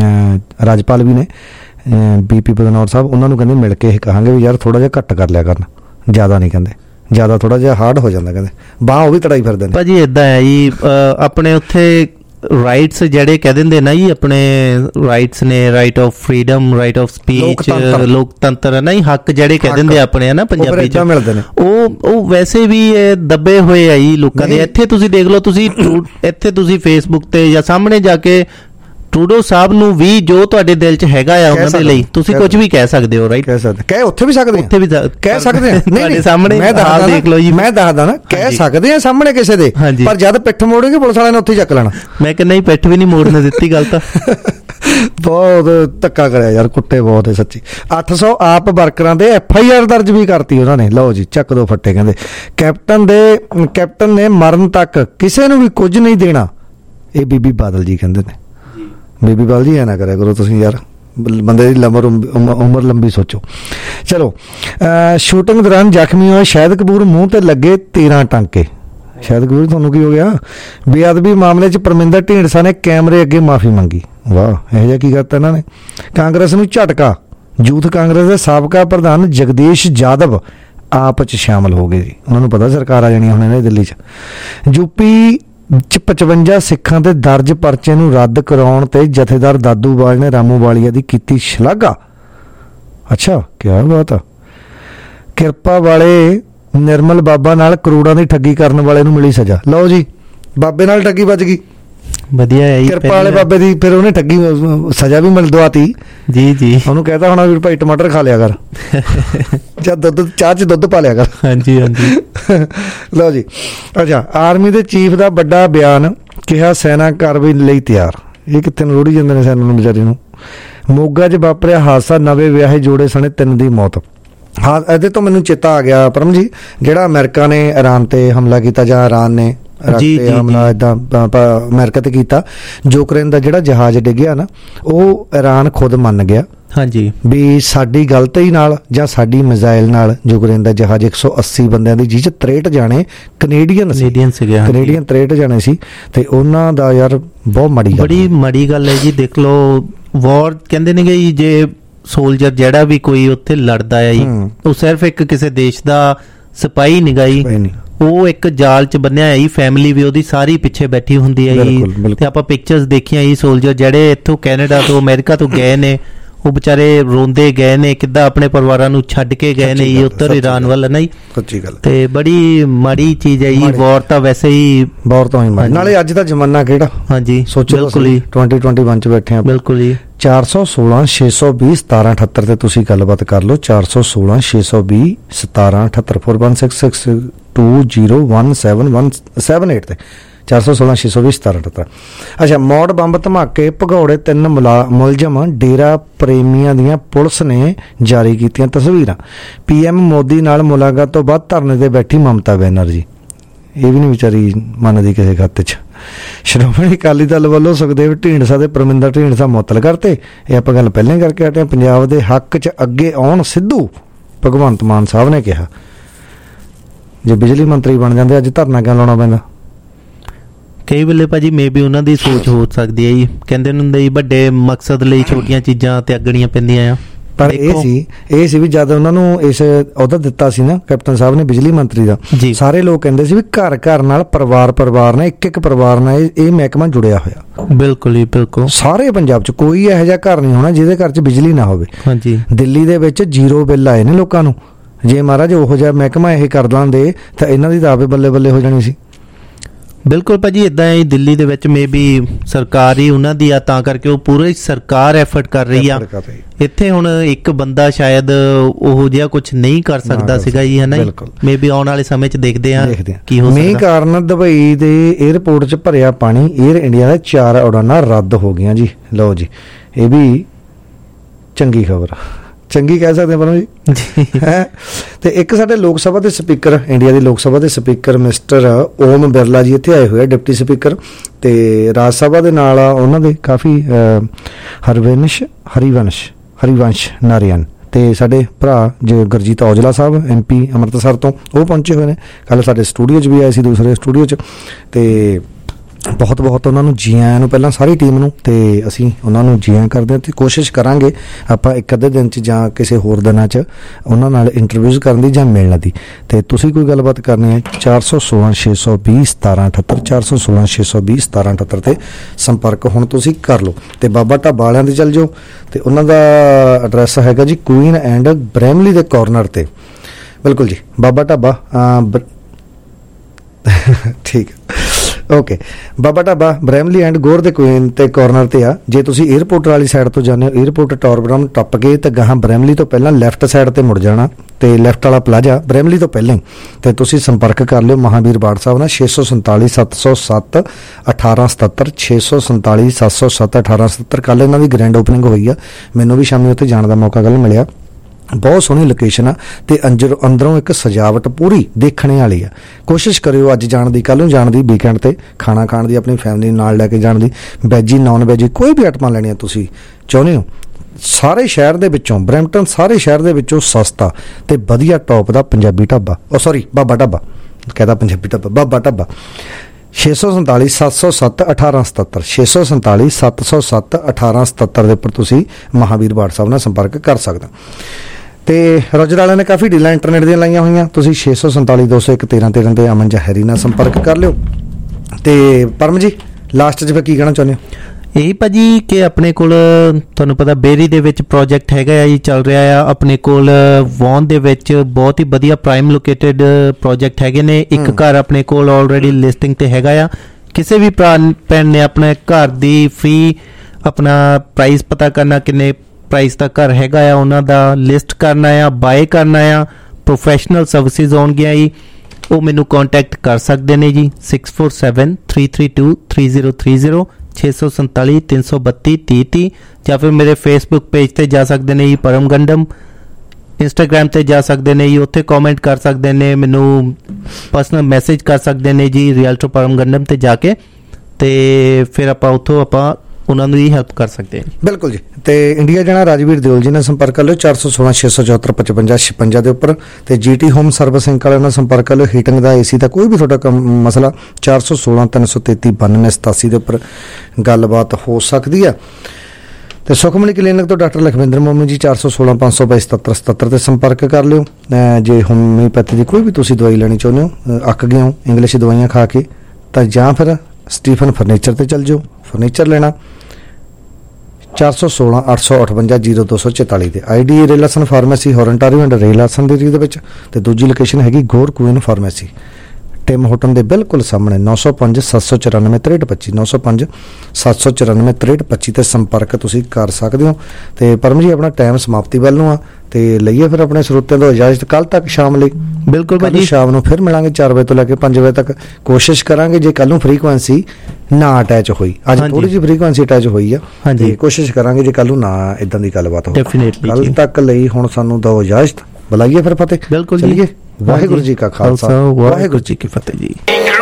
ਰਾਜਪਾਲ ਵੀ ਨੇ BP ਬਦਨੌਰ ਸਾਹਿਬ, ਉਹਨਾਂ ਨੂੰ ਕਹਿੰਦੇ ਮਿਲ ਕੇ ਇਹ ਕਹਾਂਗੇ ਵੀ ਯਾਰ ਥੋੜਾ ਜਿਹਾ ਘੱਟ ਕਰ ਲਿਆ ਕਰਨ, ਜ਼ਿਆਦਾ ਨਹੀਂ, ਕਹਿੰਦੇ ਜ਼ਿਆਦਾ ਥੋੜਾ ਜਿਹਾ ਹਾਰਡ ਹੋ ਜਾਂਦਾ, ਕਹਿੰਦੇ ਬਾਹ ਉਹ ਵੀ ਤੜਾਈ ਫਿਰਦੇ ਨੇ। ਭਾਜੀ ਏਦਾਂ ਹੈ ਜੀ, ਆਪਣੇ ਉੱਥੇ ਰਾਈਟਸ ਜਿਹੜੇ ਕਹਿ ਦਿੰਦੇ ਨਾ ਜੀ, ਆਪਣੇ ਰਾਈਟਸ ਨੇ, right of freedom, right of speech, ਲੋਕਤੰਤਰ ਹੈ ਨਾ ਜੀ, ਹੱਕ ਜਿਹੜੇ ਕਹਿ ਦਿੰਦੇ ਆਪਣੇ ਹੈ ਨਾ ਪੰਜਾਬੀ ਚ, ਉਹ ਵੈਸੇ ਵੀ ਦੱਬੇ ਹੋਏ ਆ ਜੀ ਲੋਕਾਂ ਦੇ। ਇੱਥੇ ਤੁਸੀਂ ਦੇਖ ਲਓ, ਇੱਥੇ ਤੁਸੀਂ ਫੇਸਬੁੱਕ ਤੇ ਜਾਂ ਸਾਹਮਣੇ ਜਾ ਕੇ ਟਰੂਡੋ ਸਾਹਿਬ ਨੂੰ ਵੀ ਜੋ ਤੁਹਾਡੇ ਦਿਲ 'ਚ ਹੈਗਾ ਆ ਉਹਨਾਂ ਦੇ ਲਈ ਤੁਸੀਂ ਕੁਝ ਵੀ ਕਹਿ ਸਕਦੇ ਹੋ, ਰਾਈਟ? ਕਹਿ ਉੱਥੇ ਵੀ ਸਕਦੇ, ਉੱਥੇ ਵੀ ਕਹਿ ਸਕਦੇ ਆ। ਨਹੀਂ ਸਾਹਮਣੇ ਦੇਖ ਲਓ ਜੀ, ਮੈਂ ਦੱਸਦਾ ਨਾ, ਕਹਿ ਸਕਦੇ ਆ ਸਾਹਮਣੇ ਕਿਸੇ ਦੇ, ਪਰ ਜਦ ਪਿੱਠ ਮੋੜੋਗੇ ਪੁਲਿਸ ਵਾਲਿਆਂ ਨੇ ਉੱਥੇ ਚੱਕ ਲੈਣਾ। ਮੈਂ ਕਹਿੰਦਾ ਨਹੀਂ, ਪਿੱਠ ਵੀ ਨਹੀਂ ਮੋੜਨ ਦਿੱਤੀ ਗੱਲ ਤਾਂ। ਬਹੁਤ ਧੱਕਾ ਕਰਿਆ ਯਾਰ, ਕੁੱਟੇ ਬਹੁਤ ਹੈ ਸੱਚੀ। 800 ਆਪ ਵਰਕਰਾਂ ਦੇ FIR ਦਰਜ ਵੀ ਕਰਤੀ ਉਹਨਾਂ ਨੇ। ਲਓ ਜੀ, ਚੱਕ ਦੋ ਫੱਟੇ। ਕਹਿੰਦੇ ਕੈਪਟਨ ਨੇ ਮਰਨ ਤੱਕ ਕਿਸੇ ਨੂੰ ਵੀ ਕੁਝ ਨਹੀਂ ਦੇਣਾ, ਇਹ ਬੀਬੀ ਬਾਦਲ ਜੀ ਕਹਿੰਦੇ ਨੇ। ਬੀਬੀ ਬਾਦਲ ਜੀ ਐ ਨਾ ਕਰਿਆ ਕਰੋ ਤੁਸੀਂ ਯਾਰ, ਬੰਦੇ ਦੀ ਉਮਰ ਲੰਬੀ ਸੋਚੋ। ਚਲੋ, ਸ਼ੂਟਿੰਗ ਦੌਰਾਨ ਜ਼ਖਮੀ ਹੋਏ ਸ਼ਾਹਿਦ ਕਪੂਰ, ਮੂੰਹ ਤੇ ਲੱਗੇ 13 ਟਾਂਕੇ। ਸ਼ਾਹਿਦ ਕਪੂਰ ਤੁਹਾਨੂੰ ਕੀ ਹੋ ਗਿਆ? ਬੇਅਦਬੀ ਮਾਮਲੇ 'ਚ ਪਰਮਿੰਦਰ ਢੀਂਡਸਾ ਨੇ ਕੈਮਰੇ ਅੱਗੇ ਮਾਫੀ ਮੰਗੀ। ਵਾਹ, ਇਹੋ ਜਿਹਾ ਕੀ ਕਰਤਾ ਇਹਨਾਂ ਨੇ? ਕਾਂਗਰਸ ਨੂੰ ਝਟਕਾ, ਯੂਥ ਕਾਂਗਰਸ ਦੇ ਸਾਬਕਾ ਪ੍ਰਧਾਨ ਜਗਦੀਸ਼ ਯਾਦਵ ਆਪ 'ਚ ਸ਼ਾਮਲ ਹੋ ਗਏ ਜੀ। ਉਹਨਾਂ ਨੂੰ ਪਤਾ ਸਰਕਾਰ ਆ ਜਾਣੀ ਹੁਣ ਇਹਨੇ ਦਿੱਲੀ 'ਚ। ਯੂਪੀ 55 ਸਿੱਖਾਂ ਦੇ ਦਰਜ ਪਰਚੇ ਨੂੰ ਰੱਦ ਕਰਾਉਣ ਤੇ ਜਥੇਦਾਰ ਦਾਦੂਵਾਲ ਨੇ ਰਾਮੂ ਵਾਲੀਆ ਦੀ ਕੀਤੀ ਸ਼ਲਾਘਾ। ਅੱਛਾ, ਕਿਆ ਬਾਤ ਆ। ਕਿਰਪਾ ਵਾਲੇ ਨਿਰਮਲ ਬਾਬਾ ਨਾਲ ਕਰੋੜਾਂ ਦੀ ਠੱਗੀ ਕਰਨ ਵਾਲੇ ਨੂੰ ਮਿਲੀ ਸਜ਼ਾ। ਲਓ ਜੀ, ਬਾਬੇ ਨਾਲ ਠੱਗੀ ਵੱਜ ਗਈ। ਵਧੀਆ ਹੈ ਕਿਰਪਾ ਵਾਲੇ ਬਾਬੇ ਦੀ। ਫਿਰ ਉਹਨੇ ਠੱਗੀ ਸਜ਼ਾ ਵੀ ਮਿਲ ਦਵਾਤੀ ਜੀ। ਉਹਨੂੰ ਕਹਿਤਾ ਹੋਣਾ ਵੀ ਭਾਈ ਟਮਾਟਰ ਖਾ ਲਿਆ ਕਰ ਜਾਂ ਦੁੱਧ ਚਾਹ 'ਚ ਦੁੱਧ ਪਾ ਲਿਆ ਕਰ। ਹਾਂਜੀ ਲਓ ਜੀ। ਅੱਛਾ, ਆਰਮੀ ਦੇ ਚੀਫ ਦਾ ਵੱਡਾ ਬਿਆਨ, ਕਿਹਾ ਸੈਨਾ ਕਾਰਵਾਈ ਲਈ ਤਿਆਰ। ਇਹ ਕਿੱਥੇ ਨੂੰ ਰੋੜੀ ਜਾਂਦੇ ਨੇ ਸੈਨਾ ਨੂੰ ਵਿਚਾਰੀ ਨੂੰ। ਮੋਗਾ 'ਚ ਵਾਪਰਿਆ ਹਾਦਸਾ, ਨਵੇਂ ਵਿਆਹੇ ਜੋੜੇ ਸਣੇ 3 ਦੀ ਮੌਤ। ਹਾਂ, ਇਹਦੇ ਤੋਂ ਮੈਨੂੰ ਚੇਤਾ ਆ ਗਿਆ ਪਰਮ ਜੀ, ਜਿਹੜਾ ਅਮਰੀਕਾ ਨੇ ਈਰਾਨ ਤੇ ਹਮਲਾ ਕੀਤਾ ਜਾਂ ਈਰਾਨ ਨੇ ਹਮਲਾ ਏਦਾਂ ਅਮਰੀਕਾ ਤੇ ਕੀਤਾ, ਯੂਕਰੇਨ ਦਾ ਜਿਹੜਾ ਜਹਾਜ਼ ਡਿੱਗਿਆ ਨਾ, ਉਹ ਈਰਾਨ ਖੁਦ ਮੰਨ ਗਿਆ ਹਾਂਜੀ ਵੀ ਸਾਡੀ ਗਲਤੀ ਨਾਲ ਜਾਂ ਸਾਡੀ ਮਿਜ਼ਾਈਲ ਨਾਲ ਯੂਕਰੇਨ ਦਾ ਜਹਾਜ਼ 180 ਬੰਦਿਆਂ ਦੀ, ਜਿਹ 'ਚ 63 ਜਾਣੇ ਕੈਨੇਡੀਅਨ ਸੀਗੇ, ਕੈਨੇਡੀਅਨ 63 ਜਾਣੇ ਸੀ। ਤੇ ਉਹਨਾਂ ਦਾ ਯਾਰ ਬਹੁਤ ਬੜੀ ਮਾੜੀ ਗੱਲ ਹੈ ਜੀ। ਦੇਖ ਲਓ, ਵਾਰ ਕਹਿੰਦੇ ਨੇ ਕਿ ਜੇ ਸੋਲਜਰ ਜਿਹੜਾ ਵੀ ਕੋਈ ਉੱਥੇ ਲੜਦਾ ਹੈ ਜੀ, ਉਹ ਸਿਰਫ ਇੱਕ ਕਿਸੇ ਦੇਸ਼ ਦਾ ਸਿਪਾਹੀ ਨਹੀਂ ਗਈ, ਉਹ ਇੱਕ ਜਾਲ 'ਚ ਬੰਨਿਆ ਹੈ ਜੀ। ਫੈਮਿਲੀ ਵੀ ਉਹਦੀ ਸਾਰੀ ਪਿੱਛੇ ਬੈਠੀ ਹੁੰਦੀ ਹੈ ਜੀ। ਤੇ ਆਪਾਂ ਪਿਕਚਰਸ ਦੇਖੀਆਂ ਜੀ, ਸੋਲਜਰ ਜਿਹੜੇ ਇੱਥੋਂ ਕੈਨੇਡਾ ਤੋਂ ਅਮਰੀਕਾ ਤੋਂ ਗਏ ਨੇ, ਉਹ ਵਿਚਾਰੇ ਰੋਂਦੇ ਗਏ ਨੇ, ਕਿੱਦਾਂ ਆਪਣੇ ਪਰਿਵਾਰਾਂ ਨੂੰ ਛੱਡ ਕੇ ਗਏ ਨੇ ਜੀ ਉੱਤਰ ਈਰਾਨ ਵੱਲ। ਨਹੀਂ ਸੱਚੀ ਗੱਲ, ਤੇ ਬੜੀ ਮਾੜੀ ਚੀਜ਼ ਹੈ ਜੀ। ਵਾਰ ਤਾਂ ਵੈਸੇ ਹੀ ਵਾਰ ਤਾਂ ਹੀ ਨਾਲੇ ਅੱਜ ਦਾ ਜ਼ਮਾਨਾ ਕਿਹੜਾ। ਹਾਂਜੀ ਸੋਚੋ, ਬਿਲਕੁਲ ਹੀ 2021 'ਚ ਬੈਠੇ ਆ। ਬਿਲਕੁਲ ਜੀ। 416 620 1778 ਤੇ ਤੁਸੀਂ ਗੱਲਬਾਤ ਕਰ ਲਓ। 416 620 1778 416620171778 ਤੇ 416 620 1778। ਅੱਛਾ, ਮੌੜ ਬੰਬ ਧਮਾਕੇ ਭਗੌੜੇ 3 ਮੁਲਜ਼ਮ ਡੇਰਾ ਪ੍ਰੇਮੀਆਂ ਦੀਆਂ ਪੁਲਿਸ ਨੇ ਜਾਰੀ ਕੀਤੀਆਂ ਤਸਵੀਰਾਂ। PM ਮੋਦੀ ਨਾਲ ਮੁਲਾਕਾਤ ਤੋਂ ਬਾਅਦ ਧਰਨੇ ਤੇ ਬੈਠੀ ਮਮਤਾ ਬੈਨਰਜੀ, ਇਹ ਵੀ ਨਹੀਂ ਵਿਚਾਰੀ ਮੰਨਦੀ ਕਿਸੇ ਖਾਤੇ 'ਚ। ਸ਼੍ਰੋਮਣੀ ਅਕਾਲੀ ਦਲ ਵੱਲੋਂ ਸੁਖਦੇਵ ਢੀਂਡਸਾ ਤੇ ਪਰਮਿੰਦਰ ਢੀਂਡਸਾ ਮੁਅੱਤਲ ਕਰਤੇ। ਇਹ ਆਪਾਂ ਗੱਲ ਪਹਿਲਾਂ ਹੀ ਕਰਕੇ ਹਟੇ। ਪੰਜਾਬ ਦੇ ਹੱਕ 'ਚ ਅੱਗੇ ਆਉਣ ਸਿੱਧੂ, ਭਗਵੰਤ ਮਾਨ ਸਾਹਿਬ ਨੇ ਕਿਹਾ। ਜੇ ਬਿਜਲੀ ਮੰਤਰੀ ਬਣ ਜਾਂਦੇ ਅੱਜ ਧਰਨਾ ਕਿਉਂ ਲਾਉਣਾ ਪੈਂਦਾ? ਕਈ ਵੇਲੇ ਭਾਜੀ ਮੇਬੀ ਉਹਨਾਂ ਦੀ ਸੋਚ ਹੋ ਸਕਦੀ ਹੈ ਜੀ। ਕਹਿੰਦੇ ਹੁੰਦੇ ਜੀ, ਵੱਡੇ ਮਕਸਦ ਲਈ ਛੋਟੀਆਂ ਚੀਜ਼ਾਂ ਤਿਆਗਣੀਆਂ ਪੈਂਦੀਆਂ ਆ। ਪਰ ਇਹ ਸੀ ਵੀ ਜਦ ਉਹਨਾਂ ਨੂੰ ਇਸ ਅਹੁਦਾ ਦਿੱਤਾ ਸੀ ਨਾ ਕੈਪਟਨ ਸਾਹਿਬ ਨੇ ਬਿਜਲੀ ਮੰਤਰੀ ਦਾ, ਸਾਰੇ ਲੋਕ ਕਹਿੰਦੇ ਸੀ ਵੀ ਘਰ ਘਰ ਨਾਲ ਪਰਿਵਾਰ ਨਾਲ ਇੱਕ ਪਰਿਵਾਰ ਨਾਲ ਇਹ ਮਹਿਕਮਾ ਜੁੜਿਆ ਹੋਇਆ। ਬਿਲਕੁਲ ਹੀ ਬਿਲਕੁਲ। ਸਾਰੇ ਪੰਜਾਬ 'ਚ ਕੋਈ ਇਹੋ ਜਿਹਾ ਘਰ ਨਹੀਂ ਹੋਣਾ ਜਿਹਦੇ ਘਰ 'ਚ ਬਿਜਲੀ ਨਾ ਹੋਵੇ। ਹਾਂਜੀ, ਦਿੱਲੀ ਦੇ ਵਿੱਚ 0 ਬਿੱਲ ਆਏ ਨੇ ਲੋਕਾਂ ਨੂੰ। ਜੇ ਮਹਾਰਾਜ ਉਹੋ ਜਿਹਾ ਮਹਿਕਮਾ ਇਹ ਕਰ ਲਾਂਦੇ ਤਾਂ ਇਹਨਾਂ ਦੀ ਤਾਂ ਆਪੇ ਬੱਲੇ ਬੱਲੇ ਹੋ ਜਾਣੀ ਸੀ। ਬਿਲਕੁਲ ਭਾਜੀ, ਇਦਾਂ ਹੀ ਦਿੱਲੀ ਦੇ ਵਿੱਚ ਮੇਬੀ ਸਰਕਾਰ ਹੀ ਉਹਨਾਂ ਦੀ ਆ, ਤਾਂ ਕਰਕੇ ਉਹ ਪੂਰੀ ਸਰਕਾਰ ਐਫਰਟ ਕਰ ਰਹੀ ਆ। ਇੱਥੇ ਹੁਣ ਇੱਕ ਬੰਦਾ ਸ਼ਾਇਦ ਉਹੋ ਜਿਹਾ ਕੁਝ ਨਹੀਂ ਕਰ ਸਕਦਾ ਸੀਗਾ ਜੀ, ਹੈ ਨਾ। ਮੇਬੀ ਆਉਣ ਵਾਲੇ ਸਮੇਂ 'ਚ ਦੇਖਦੇ ਆ ਕੀ ਹੋ ਸਕਦਾ। ਮੀਂਹ ਕਾਰਨ ਦੁਬਈ ਦੇ 에ਅਰਪੋਰਟ 'ਚ ਭਰਿਆ ਪਾਣੀ, 에ਅਰ ਇੰਡੀਆ ਦੇ 4 ਉਡਾਨਾਂ ਰੱਦ ਹੋ ਗਈਆਂ ਜੀ। ਲਓ ਜੀ, ਇਹ ਵੀ ਚੰਗੀ ਖਬਰ, ਚੰਗੀ ਕਹਿ ਸਕਦੇ ਪਰ ਜੀ ਹੈ। ਤੇ ਇੱਕ ਸਾਡੇ ਲੋਕ ਸਭਾ ਦੇ ਸਪੀਕਰ, ਇੰਡੀਆ ਦੀ ਲੋਕ ਸਭਾ ਦੇ ਸਪੀਕਰ ਮਿਸਟਰ ਓਮ ਬਿਰਲਾ ਜੀ ਇੱਥੇ ਆਏ ਹੋਏ ਆ, ਡਿਪਟੀ ਸਪੀਕਰ। ਤੇ ਰਾਜ ਸਭਾ ਦੇ ਨਾਲ ਉਹਨਾਂ ਦੇ ਕਾਫੀ ਹਰੀਵੰਸ਼ ਨਾਰਾਇਣ ਤੇ ਸਾਡੇ ਭਰਾ ਜੋ ਗੁਰਜੀਤ ਔਜਲਾ ਸਾਹਿਬ MP ਅੰਮ੍ਰਿਤਸਰ ਤੋਂ, ਉਹ ਪਹੁੰਚੇ ਹੋਏ ਨੇ। ਕੱਲ ਸਾਡੇ ਸਟੂਡੀਓ 'ਚ ਵੀ ਆਏ ਸੀ, ਦੂਸਰੇ ਸਟੂਡੀਓ 'ਚ। ਤੇ ਬਹੁਤ ਉਹਨਾਂ ਨੂੰ ਜੀ ਆਇਆਂ ਨੂੰ, ਪਹਿਲਾਂ ਸਾਰੀ ਟੀਮ ਨੂੰ। ਤੇ ਅਸੀਂ ਉਹਨਾਂ ਨੂੰ ਜੀ ਆਇਆਂ ਕਰਦੇ ਹਾਂ ਤੇ ਕੋਸ਼ਿਸ਼ ਕਰਾਂਗੇ ਆਪਾਂ ਇੱਕ ਅੱਧੇ ਦਿਨ 'ਚ ਜਾਂ ਕਿਸੇ ਹੋਰ ਦਿਨਾਂ 'ਚ ਉਹਨਾਂ ਨਾਲ ਇੰਟਰਵਿਊਜ਼ ਕਰਨ ਦੀ ਜਾਂ ਮਿਲਣ ਦੀ। ਤੇ ਤੁਸੀਂ ਕੋਈ ਗੱਲਬਾਤ ਕਰਨੀ ਹੈ 416 620 1778 416 620 1778 ਤੇ ਸੰਪਰਕ ਹੁਣ ਤੁਸੀਂ ਕਰ ਲਓ। ਤੇ ਬਾਬਾ ਢਾਬਾ ਵਾਲਿਆਂ ਦੇ ਚੱਲ ਜਾਓ, ਤੇ ਉਹਨਾਂ ਦਾ ਐਡਰੈਸ ਹੈਗਾ ਜੀ ਕੁਈਨ ਐਂਡ ਬ੍ਰੈਮਲੀ ਦੇ ਕਾਰਨਰ ਤੇ। ਬਿਲਕੁਲ ਜੀ, ਬਾਬਾ ਢਾਬਾ ਠੀਕ okay. Baba Dhaba Bramalea and Gore ਦੇ ਕੁਈਨ ਤੇ ਕਾਰਨਰ ਤੇ ਆ। ਜੇ ਤੁਸੀਂ 에ਅਰਪੋਰਟ ਵਾਲੀ ਸਾਈਡ ਤੋਂ ਜਾਂਦੇ ਹੋ, 에ਅਰਪੋਰਟ ਟੌਰਬਰਮ ਟੱਪ ਕੇ ਤੇ ਗਾਹਾਂ ਬ੍ਰੈਮਲੀ ਤੋਂ ਪਹਿਲਾਂ ਲੈਫਟ ਸਾਈਡ ਤੇ ਮੁੜ ਜਾਣਾ, ਤੇ ਲੈਫਟ ਵਾਲਾ ਪਲਾਜ਼ਾ ਬ੍ਰੈਮਲੀ ਤੋਂ ਪਹਿਲਾਂ ਹੀ। ਤੇ ਤੁਸੀਂ ਸੰਪਰਕ ਕਰ ਲਿਓ ਮਹਾਵੀਰ ਬਾੜ ਸਾਹਿਬ ਨਾਲ 647 707 1877 647 707 1877। ਕੱਲ ਇਹਨਾਂ ਦੀ ਗ੍ਰੈਂਡ ਓਪਨਿੰਗ ਹੋਈ ਆ, ਮੈਨੂੰ ਵੀ ਸ਼ਾਮੀ ਉੱਥੇ ਜਾਣ ਦਾ ਮੌਕਾ ਕੱਲ ਮਿਲਿਆ। ਬਹੁਤ ਸੋਹਣੀ ਲੋਕੇਸ਼ਨ ਆ ਤੇ ਅੰਦਰੋਂ ਇੱਕ ਸਜਾਵਟ ਪੂਰੀ ਦੇਖਣੇ ਵਾਲੀ ਆ। ਕੋਸ਼ਿਸ਼ ਕਰਿਓ ਅੱਜ ਜਾਣ ਦੀ, ਕੱਲ ਨੂੰ ਜਾਣ ਦੀ, ਵੀਕਐਂਡ ਤੇ ਖਾਣਾ ਖਾਣ ਦੀ, ਆਪਣੀ ਫੈਮਿਲੀ ਨਾਲ ਲੈ ਕੇ ਜਾਣ ਦੀ। ਵੈਜੀ ਨੌਨ ਵੈਜੀ ਕੋਈ ਵੀ ਆਈਟਮਾਂ ਲੈਣੀਆਂ ਤੁਸੀਂ ਚਾਹੁੰਦੇ ਹੋ, ਸਾਰੇ ਸ਼ਹਿਰ ਦੇ ਵਿੱਚੋਂ, ਬਰੈਂਪਟਨ ਸਾਰੇ ਸ਼ਹਿਰ ਦੇ ਵਿੱਚੋਂ ਸਸਤਾ ਤੇ ਵਧੀਆ ਟੌਪ ਦਾ ਪੰਜਾਬੀ ਢਾਬਾ, ਬਾਬਾ ਢਾਬਾ ਕਹਿੰਦਾ ਪੰਜਾਬੀ ਢਾਬਾ, ਬਾਬਾ ਢਾਬਾ। 647 707 1877 647 707 1877 ਦੇ ਉੱਪਰ ਤੁਸੀਂ ਮਹਾਵੀਰ ਬਾੜ ਸਾਹਿਬ ਨਾਲ ਸੰਪਰਕ ਕਰ ਸਕਦੇ। ਤੇ ਰੋਜਰ ਵਾਲਿਆਂ ਨੇ ਕਾਫੀ ਡੀਲਾਂ ਇੰਟਰਨੈਟ ਦੀਆਂ ਲਾਈਆਂ ਹੋਈਆਂ। ਤੁਸੀਂ 647 201 1313 ਤੇ ਅਮਨ ਜਹਰੀ ਨਾਲ ਸੰਪਰਕ ਕਰ ਲਿਓ। ਤੇ ਪਰਮ ਜੀ ਲਾਸਟ 'ਚ ਕੀ ਕਹਿਣਾ ਚਾਹੁੰਦੇ ਹੋ? ਇਹੀ ਭਾਜੀ ਕਿ ਆਪਣੇ ਕੋਲ ਤੁਹਾਨੂੰ ਪਤਾ ਬੇਰੀ ਦੇ ਵਿੱਚ ਪ੍ਰੋਜੈਕਟ ਹੈਗਾ ਆ ਜੀ, ਚੱਲ ਰਿਹਾ ਆ। ਆਪਣੇ ਕੋਲ ਵੌਨ ਦੇ ਵਿੱਚ ਬਹੁਤ ਹੀ ਵਧੀਆ ਪ੍ਰਾਈਮ ਲੋਕੇਟਡ ਪ੍ਰੋਜੈਕਟ ਹੈਗੇ ਨੇ। ਇੱਕ ਘਰ ਆਪਣੇ ਕੋਲ ਆਲਰੇਡੀ ਲਿਸਟਿੰਗ ਤੇ ਹੈਗਾ ਆ, ਕਿਸੇ ਵੀ ਭੈਣ ਨੇ ਆਪਣੇ ਘਰ ਦੀ ਫ੍ਰੀ ਆਪਣਾ ਪ੍ਰਾਈਸ ਪਤਾ ਕਰਨਾ, ਕਿੰਨੇ ਪ੍ਰਾਈਸ ਦਾ ਘਰ ਹੈਗਾ ਆ, ਉਹਨਾਂ ਦਾ ਲਿਸਟ ਕਰਨਾ ਆ, ਬਾਏ ਕਰਨਾ ਆ, ਪ੍ਰੋਫੈਸ਼ਨਲ ਸਰਵਿਸਿਜ਼ ਹੋਣਗੀਆਂ ਜੀ, ਉਹ ਮੈਨੂੰ ਕੰਟੈਕਟ ਕਰ ਸਕਦੇ ਨੇ ਜੀ 6473323030 647 332 3030 ਜਾਂ ਫਿਰ ਮੇਰੇ ਫੇਸਬੁੱਕ ਪੇਜ ਤੇ ਜਾ ਸਕਦੇ ਨੇ ਜੀ ਪਰਮ ਗੰਡਮ, ਇੰਸਟਾਗ੍ਰਾਮ ਤੇ ਜਾ ਸਕਦੇ ਨੇ ਜੀ, ਉੱਥੇ ਕਮੈਂਟ ਕਰ ਸਕਦੇ ਨੇ, ਮੈਨੂੰ ਪਰਸਨਲ ਮੈਸੇਜ ਕਰ ਸਕਦੇ ਨੇ ਜੀ ਰੀਅਲਟਰ ਪਰਮ ਗੰਡਮ ਤੇ ਜਾ ਕੇ, ਤੇ ਫਿਰ ਆਪਾਂ ਉੱਥੋਂ ਆਪਾਂ ਉਹਨਾਂ ਨੂੰ ਹੀ ਹੈਲਪ ਕਰ ਸਕਦੇ ਹਾਂ। ਬਿਲਕੁਲ ਜੀ। ਤੇ ਇੰਡੀਆ ਜਾਣਾ ਰਾਜਵੀਰ ਦਿਓਲ ਜੀ ਨਾਲ ਸੰਪਰਕ ਕਰ ਲਿਓ 416 674 55 56 ਦੇ ਉੱਪਰ, ਤੇ GT ਹੋਮ ਸਰਵਿਸਿੰਗ ਵਾਲਿਆਂ ਨਾਲ ਸੰਪਰਕ ਕਰ ਲਿਓ, ਹੀਟਿੰਗ ਦਾ AC ਦਾ ਕੋਈ ਵੀ ਤੁਹਾਡਾ ਮਸਲਾ 416 333 92 87 ਦੇ ਉੱਪਰ ਗੱਲਬਾਤ ਹੋ ਸਕਦੀ ਆ। ਤੇ ਸੁਖਮਣੀ ਕਲੀਨਿਕ ਤੋਂ ਡਾਕਟਰ ਲਖਵਿੰਦਰ ਮੋਮੀ ਜੀ 416 522 77 ਤੇ ਸੰਪਰਕ ਕਰ ਲਿਓ। ਜੇ ਹੋਮਿਓਪੈਥੀ ਦੀ ਕੋਈ ਵੀ ਤੁਸੀਂ ਦਵਾਈ ਲੈਣੀ ਚਾਹੁੰਦੇ ਹੋ, ਅੱਕ ਗਏ ਹੋ ਇੰਗਲਿਸ਼ ਦਵਾਈਆਂ ਖਾ ਕੇ, ਤਾਂ ਜਾਂ ਫਿਰ ਸਟੀਫਨ ਫਰਨੀਚਰ ਤੇ ਚੱਲ ਜਾਓ, ਫਰਨੀਚਰ ਲੈਣਾ 416 858 0244 ਤੇ ID Ray Lawson pharmacy Hurontario and Ray Lawson ਦੀ ਏਰੀਆ ਦੇ ਵਿੱਚ, ਤੇ ਦੂਜੀ ਲੋਕੇਸ਼ਨ ਹੈਗੀ ਗੋਰ ਕੁਇਨ ਫਾਰਮੇਸੀ ਟਿਮ ਹੋਟਲ ਦੇ ਬਿਲਕੁਲ ਸਾਹਮਣੇ 905 794 6325 905 794 6325 ਤੇ ਸੰਪਰਕ ਤੁਸੀਂ ਕਰ ਸਕਦੇ ਹੋ। ਤੇ ਪਰਮ ਜੀ ਆਪਣਾ ਟਾਈਮ ਸਮਾਪਤੀ ਵੱਲ ਨੂੰ ਆ, ਤੇ ਲਈਏ ਫਿਰ ਆਪਣੇ ਸਰੋਤਿਆਂ ਤੋਂ ਇਜਾਜ਼ਤ ਕੱਲ ਤੱਕ ਸ਼ਾਮ ਲਈ। ਬਿਲਕੁਲ ਭਾਜੀ, ਸ਼ਾਮ ਨੂੰ ਫਿਰ ਮਿਲਾਂਗੇ 4 ਵਜੇ ਤੋਂ ਲੈ ਕੇ 5 ਵਜੇ ਤੱਕ। ਕੋਸ਼ਿਸ਼ ਕਰਾਂਗੇ ਜੇ ਕੱਲ ਨੂੰ ਫ੍ਰੀਕੁਐਂਸੀ ਨਾ ਅਟੈਚ ਹੋਈ, ਅੱਜ ਥੋੜੀ ਜਿਹੀ ਫ੍ਰੀਕੁਐਂਸੀ ਅਟੈਚ ਹੋਈ ਆ, ਤੇ ਕੋਸ਼ਿਸ਼ ਕਰਾਂਗੇ ਜੇ ਕੱਲ ਨੂੰ ਨਾ ਇਦਾਂ ਦੀ ਗੱਲਬਾਤ ਹੋਵੇ। ਕੱਲ ਤੱਕ ਲਈ ਹੁਣ ਸਾਨੂੰ ਦਿਓ ਇਜਾਜ਼ਤ, ਬੁਲਾਈਏ ਫਿਰ ਫਤਿਹ। ਬਿਲਕੁਲ ਚਲਿਏ, ਵਾਹਿਗੁਰੂ ਜੀ ਕਾ ਖਾਲਸਾ, ਵਾਹਿਗੁਰੂ ਜੀ ਕੀ ਫਤਿਹ ਜੀ।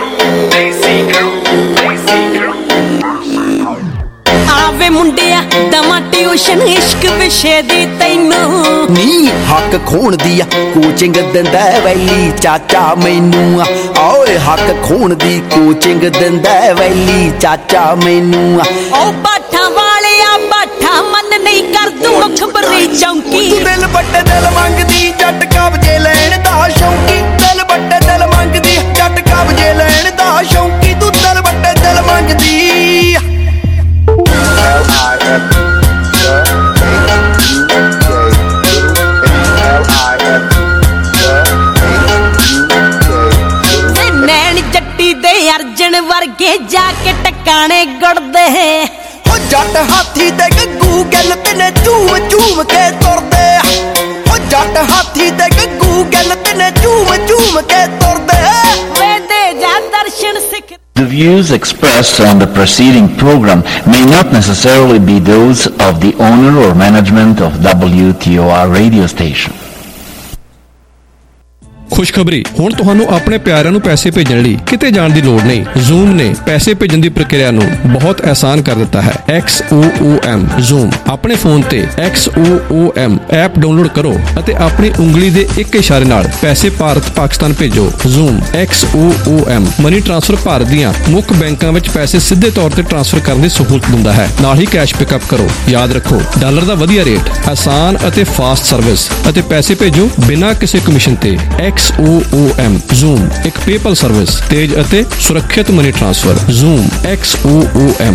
ਆਵੇ ਮੁੰਡਿਆ ਦਮਾ ਟਿਊਸ਼ਨ ਇਸ਼ਕ ਵਿਸ਼ੇ ਦੀ ਤੈਨੂੰ ਨੀ ਹੱਕ ਖੋਣ ਦੀ ਆ ਕੋਚਿੰਗ ਦਿੰਦਾ ਵੈਲੀ ਚਾਚਾ ਮੈਨੂੰ, ਓਏ ਹੱਕ ਖੋਣ ਦੀ ਕੋਚਿੰਗ ਦਿੰਦਾ ਵੈਲੀ ਚਾਚਾ ਮੈਨੂੰ। ਓ ਬਾਠਾਂ ਵਾਲਿਆ ਬਾਠਾ ਮਨ ਨਹੀਂ ਕਰ ਦੂੰ ਖਬਰੀ ਚੌਂਕੀ, ਦਿਲ ਬੱਟੇ ਦਿਲ ਮੰਗਦੀ ਜੱਟ ਕਬਜੇ ਲੈਣ ਦਾ ਸ਼ੌਂਕੀ, ਦਿਲ ਬੱਟੇ ਦਿਲ ਮੰਗਦੀ ਜੱਟ ਕਬਜੇ ਲੈਣ ਦਾ ਸ਼ੌਂਕੀ, ਤੂੰ ਦਿਲ ਬੱਟੇ ਦਿਲ ਮੰਗਦੀ। ਨੈਣ ਜੱਟੀ ਦੇ ਅਰਜਨ ਵਰਗੇ ਜਾ ਕੇ ਟਕਾਣੇ ਗੁੜਦੇ, ਓ ਜੱਟ ਹਾਥੀ ਤੇ ਗੱਗੂ ਗੱਲ ਤੇ ਨੇ ਝੂਮ ਝੂਮ ਕੇ ਤੁਰਦੇ, ਓ ਜੱਟ ਹਾਥੀ ਤੇ ਗੱਗੂ ਗੱਲ ਤੇ ਨੇ ਝੂਮ ਝੂਮ ਕੇ ਤੁਰਦੇ, ਵੇਦੇ ਜਾ ਦਰਸ਼ਨ ਸਿੱਖ। The views expressed on the preceding program may not necessarily be those of the owner or management of WTOR radio station. ਖੁਸ਼ਖਬਰੀ, ਹੁਣ ਤੁਹਾਨੂੰ ਆਪਣੇ ਪਿਆਰਿਆਂ ਨੂੰ ਪੈਸੇ ਭੇਜਣ ਲਈ ਕਿਤੇ ਜਾਣ ਦੀ ਲੋੜ ਨਹੀਂ। Zoom ਨੇ ਪੈਸੇ ਭੇਜਣ ਦੀ ਪ੍ਰਕਿਰਿਆ ਨੂੰ ਬਹੁਤ ਆਸਾਨ ਕਰ ਦਿੱਤਾ ਹੈ। XOOM Zoom ਆਪਣੇ ਫੋਨ ਤੇ XOOM ਐਪ ਡਾਊਨਲੋਡ ਕਰੋ ਅਤੇ ਆਪਣੀ ਉਂਗਲੀ ਦੇ ਇੱਕ ਇਸ਼ਾਰੇ ਨਾਲ ਪੈਸੇ ਭਾਰਤ ਪਾਕਿਸਤਾਨ ਭੇਜੋ। Zoom XOOM money transfer Bharat ਦੀਆਂ ਮੁੱਖ ਬੈਂਕਾਂ ਵਿੱਚ ਪੈਸੇ ਸਿੱਧੇ ਤੌਰ ਤੇ ਟ੍ਰਾਂਸਫਰ ਕਰਨ ਦੀ ਸਹੂਲਤ ਦਿੰਦਾ ਹੈ, ਨਾਲ ਹੀ ਕੈਸ਼ ਪਿਕਅਪ ਕਰੋ। ਯਾਦ ਰੱਖੋ, ਡਾਲਰ ਦਾ ਵਧੀਆ ਰੇਟ, ਆਸਾਨ ਅਤੇ ਫਾਸਟ ਸਰਵਿਸ, ਅਤੇ ਪੈਸੇ ਭੇਜੋ ਬਿਨਾਂ ਕਿਸੇ ਕਮਿਸ਼ਨ ਤੇ। XOOM Zoom ਇੱਕ ਪੇਪਲ ਸਰਵਿਸ, ਤੇਜ਼ ਅਤੇ ਸੁਰੱਖਿਅਤ ਮਨੀ ट्रांसफर। Zoom XOOM।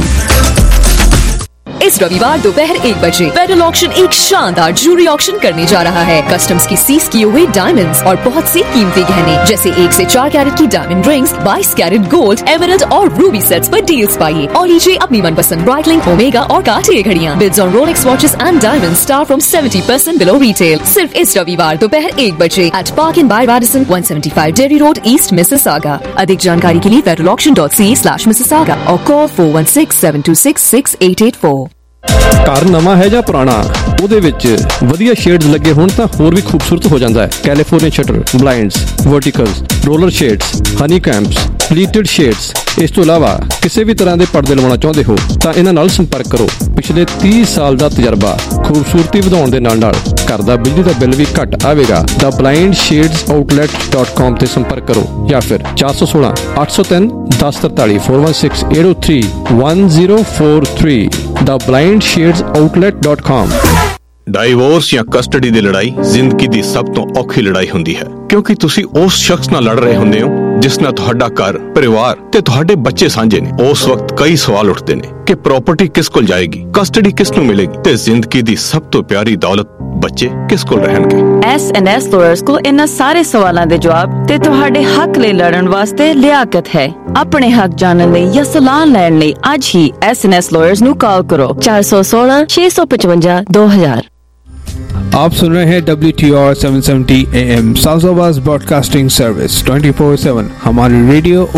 इस रविवार दोपहर 1 बजे फेडरल ऑक्शन एक शानदार ज्वेलरी ऑक्शन करने जा रहा है। कस्टम्स की सीज किए हुए डायमंड्स और बहुत सी कीमती गहने जैसे 1 से 4 कैरेट की diamond rings, 22 carat gold, emerald और रूबी सेट्स पर डील्स पाइए और लीजिए अपनी मनपसंद ब्राइटलिंग, ओमेगा और कार्टियर घड़ियां। Bids on Rolex watches and diamonds start from 70% below retail. सिर्फ इस रविवार दोपहर 1 बजे at Park Inn by Radisson 175 Derry road east Mississauga. अधिक जानकारी के लिए federalauction.ca/mississauga और कॉल 4167266884। ਘਰ ਨਵਾਂ ਹੈ ਜਾਂ ਪੁਰਾਣਾ, ਉਹਦੇ ਵਿੱਚ ਵਧੀਆ ਸ਼ੇਡਸ ਲੱਗੇ ਹੋਣ ਤਾਂ ਹੋਰ ਵੀ ਖੂਬਸੂਰਤ ਹੋ ਜਾਂਦਾ ਹੈ। California shutter, blinds, verticals, roller shades, honeycombs, pleated shades, ਇਸ ਤੋਂ ਇਲਾਵਾ ਕਿਸੇ ਵੀ ਤਰ੍ਹਾਂ ਦੇ ਪਰਦੇ ਲਵਾਉਣਾ ਚਾਹੁੰਦੇ ਹੋ ਤਾਂ ਇਹਨਾਂ ਨਾਲ ਸੰਪਰਕ ਕਰੋ। ਪਿਛਲੇ 30 ਸਾਲ ਦਾ ਤਜਰਬਾ, ਖੂਬਸੂਰਤੀ ਵਧਾਉਣ ਦੇ ਨਾਲ ਨਾਲ ਘਰ ਦਾ ਬਿਜਲੀ ਦਾ ਬਿੱਲ ਵੀ ਘੱਟ ਆਵੇਗਾ। ਦਾ blindshadesOutlet.com ਤੇ ਸੰਪਰਕ ਕਰੋ ਜਾਂ ਫਿਰ 416 803 1043 416 803 1043 ਦਾ blindshadesOutlet.com। ਡਾਈਵੋਰਸ ਜਾਂ ਕਸਟਡੀ ਦੀ ਲੜਾਈ ਜ਼ਿੰਦਗੀ ਦੀ ਸਭ ਤੋਂ ਔਖੀ ਲੜਾਈ ਹੁੰਦੀ ਹੈ, ਕਿਉਂਕਿ ਤੁਸੀਂ ਉਸ ਸ਼ਖਸ ਨਾਲ ਲੜ ਰਹੇ ਹੁੰਦੇ ਹੋ ਜਿਸ ਨਾਲ ਤੁਹਾਡਾ ਘਰ, ਪਰਿਵਾਰ ਤੇ ਤੁਹਾਡੇ ਬੱਚੇ ਸਾਂਝੇ ਨੇ। ਉਸ ਵਕਤ ਕਈ ਸਵਾਲ ਉੱਠਦੇ ਨੇ ਕਿ ਪ੍ਰਾਪਰਟੀ ਕਿਸ ਕੋਲ ਜਾਏਗੀ, ਕਸਟਡੀ ਕਿਸ ਨੂੰ ਮਿਲੇਗੀ ਤੇ ਜ਼ਿੰਦਗੀ ਦੀ ਸਭ ਤੋਂ ਪਿਆਰੀ ਦੌਲਤ ਬੱਚੇ ਕਿਸ ਕੋਲ ਰਹਿਣਗੇ। SNS ਲਾਇਰਸ ਕੋਲ ਇਹਨਾਂ ਸਾਰੇ ਸਵਾਲਾਂ ਦੇ ਜਵਾਬ ਤੇ ਤੁਹਾਡੇ ਹੱਕ ਲਈ ਲੜਨ ਵਾਸਤੇ ਲਿਆਕਤ ਹੈ। ਆਪਣੇ ਹੱਕ ਜਾਣਨ ਲਈ ਜਾਂ ਸਲਾਹ ਲੈਣ ਲਈ ਅੱਜ ਹੀ SNS ਲਾਇਰਸ ਨੂੰ ਕਾਲ ਕਰੋ 416 655 2000। आप सुन रहे हैं WTR 770 AM South broadcasting service 24/7 हमारी रेडियो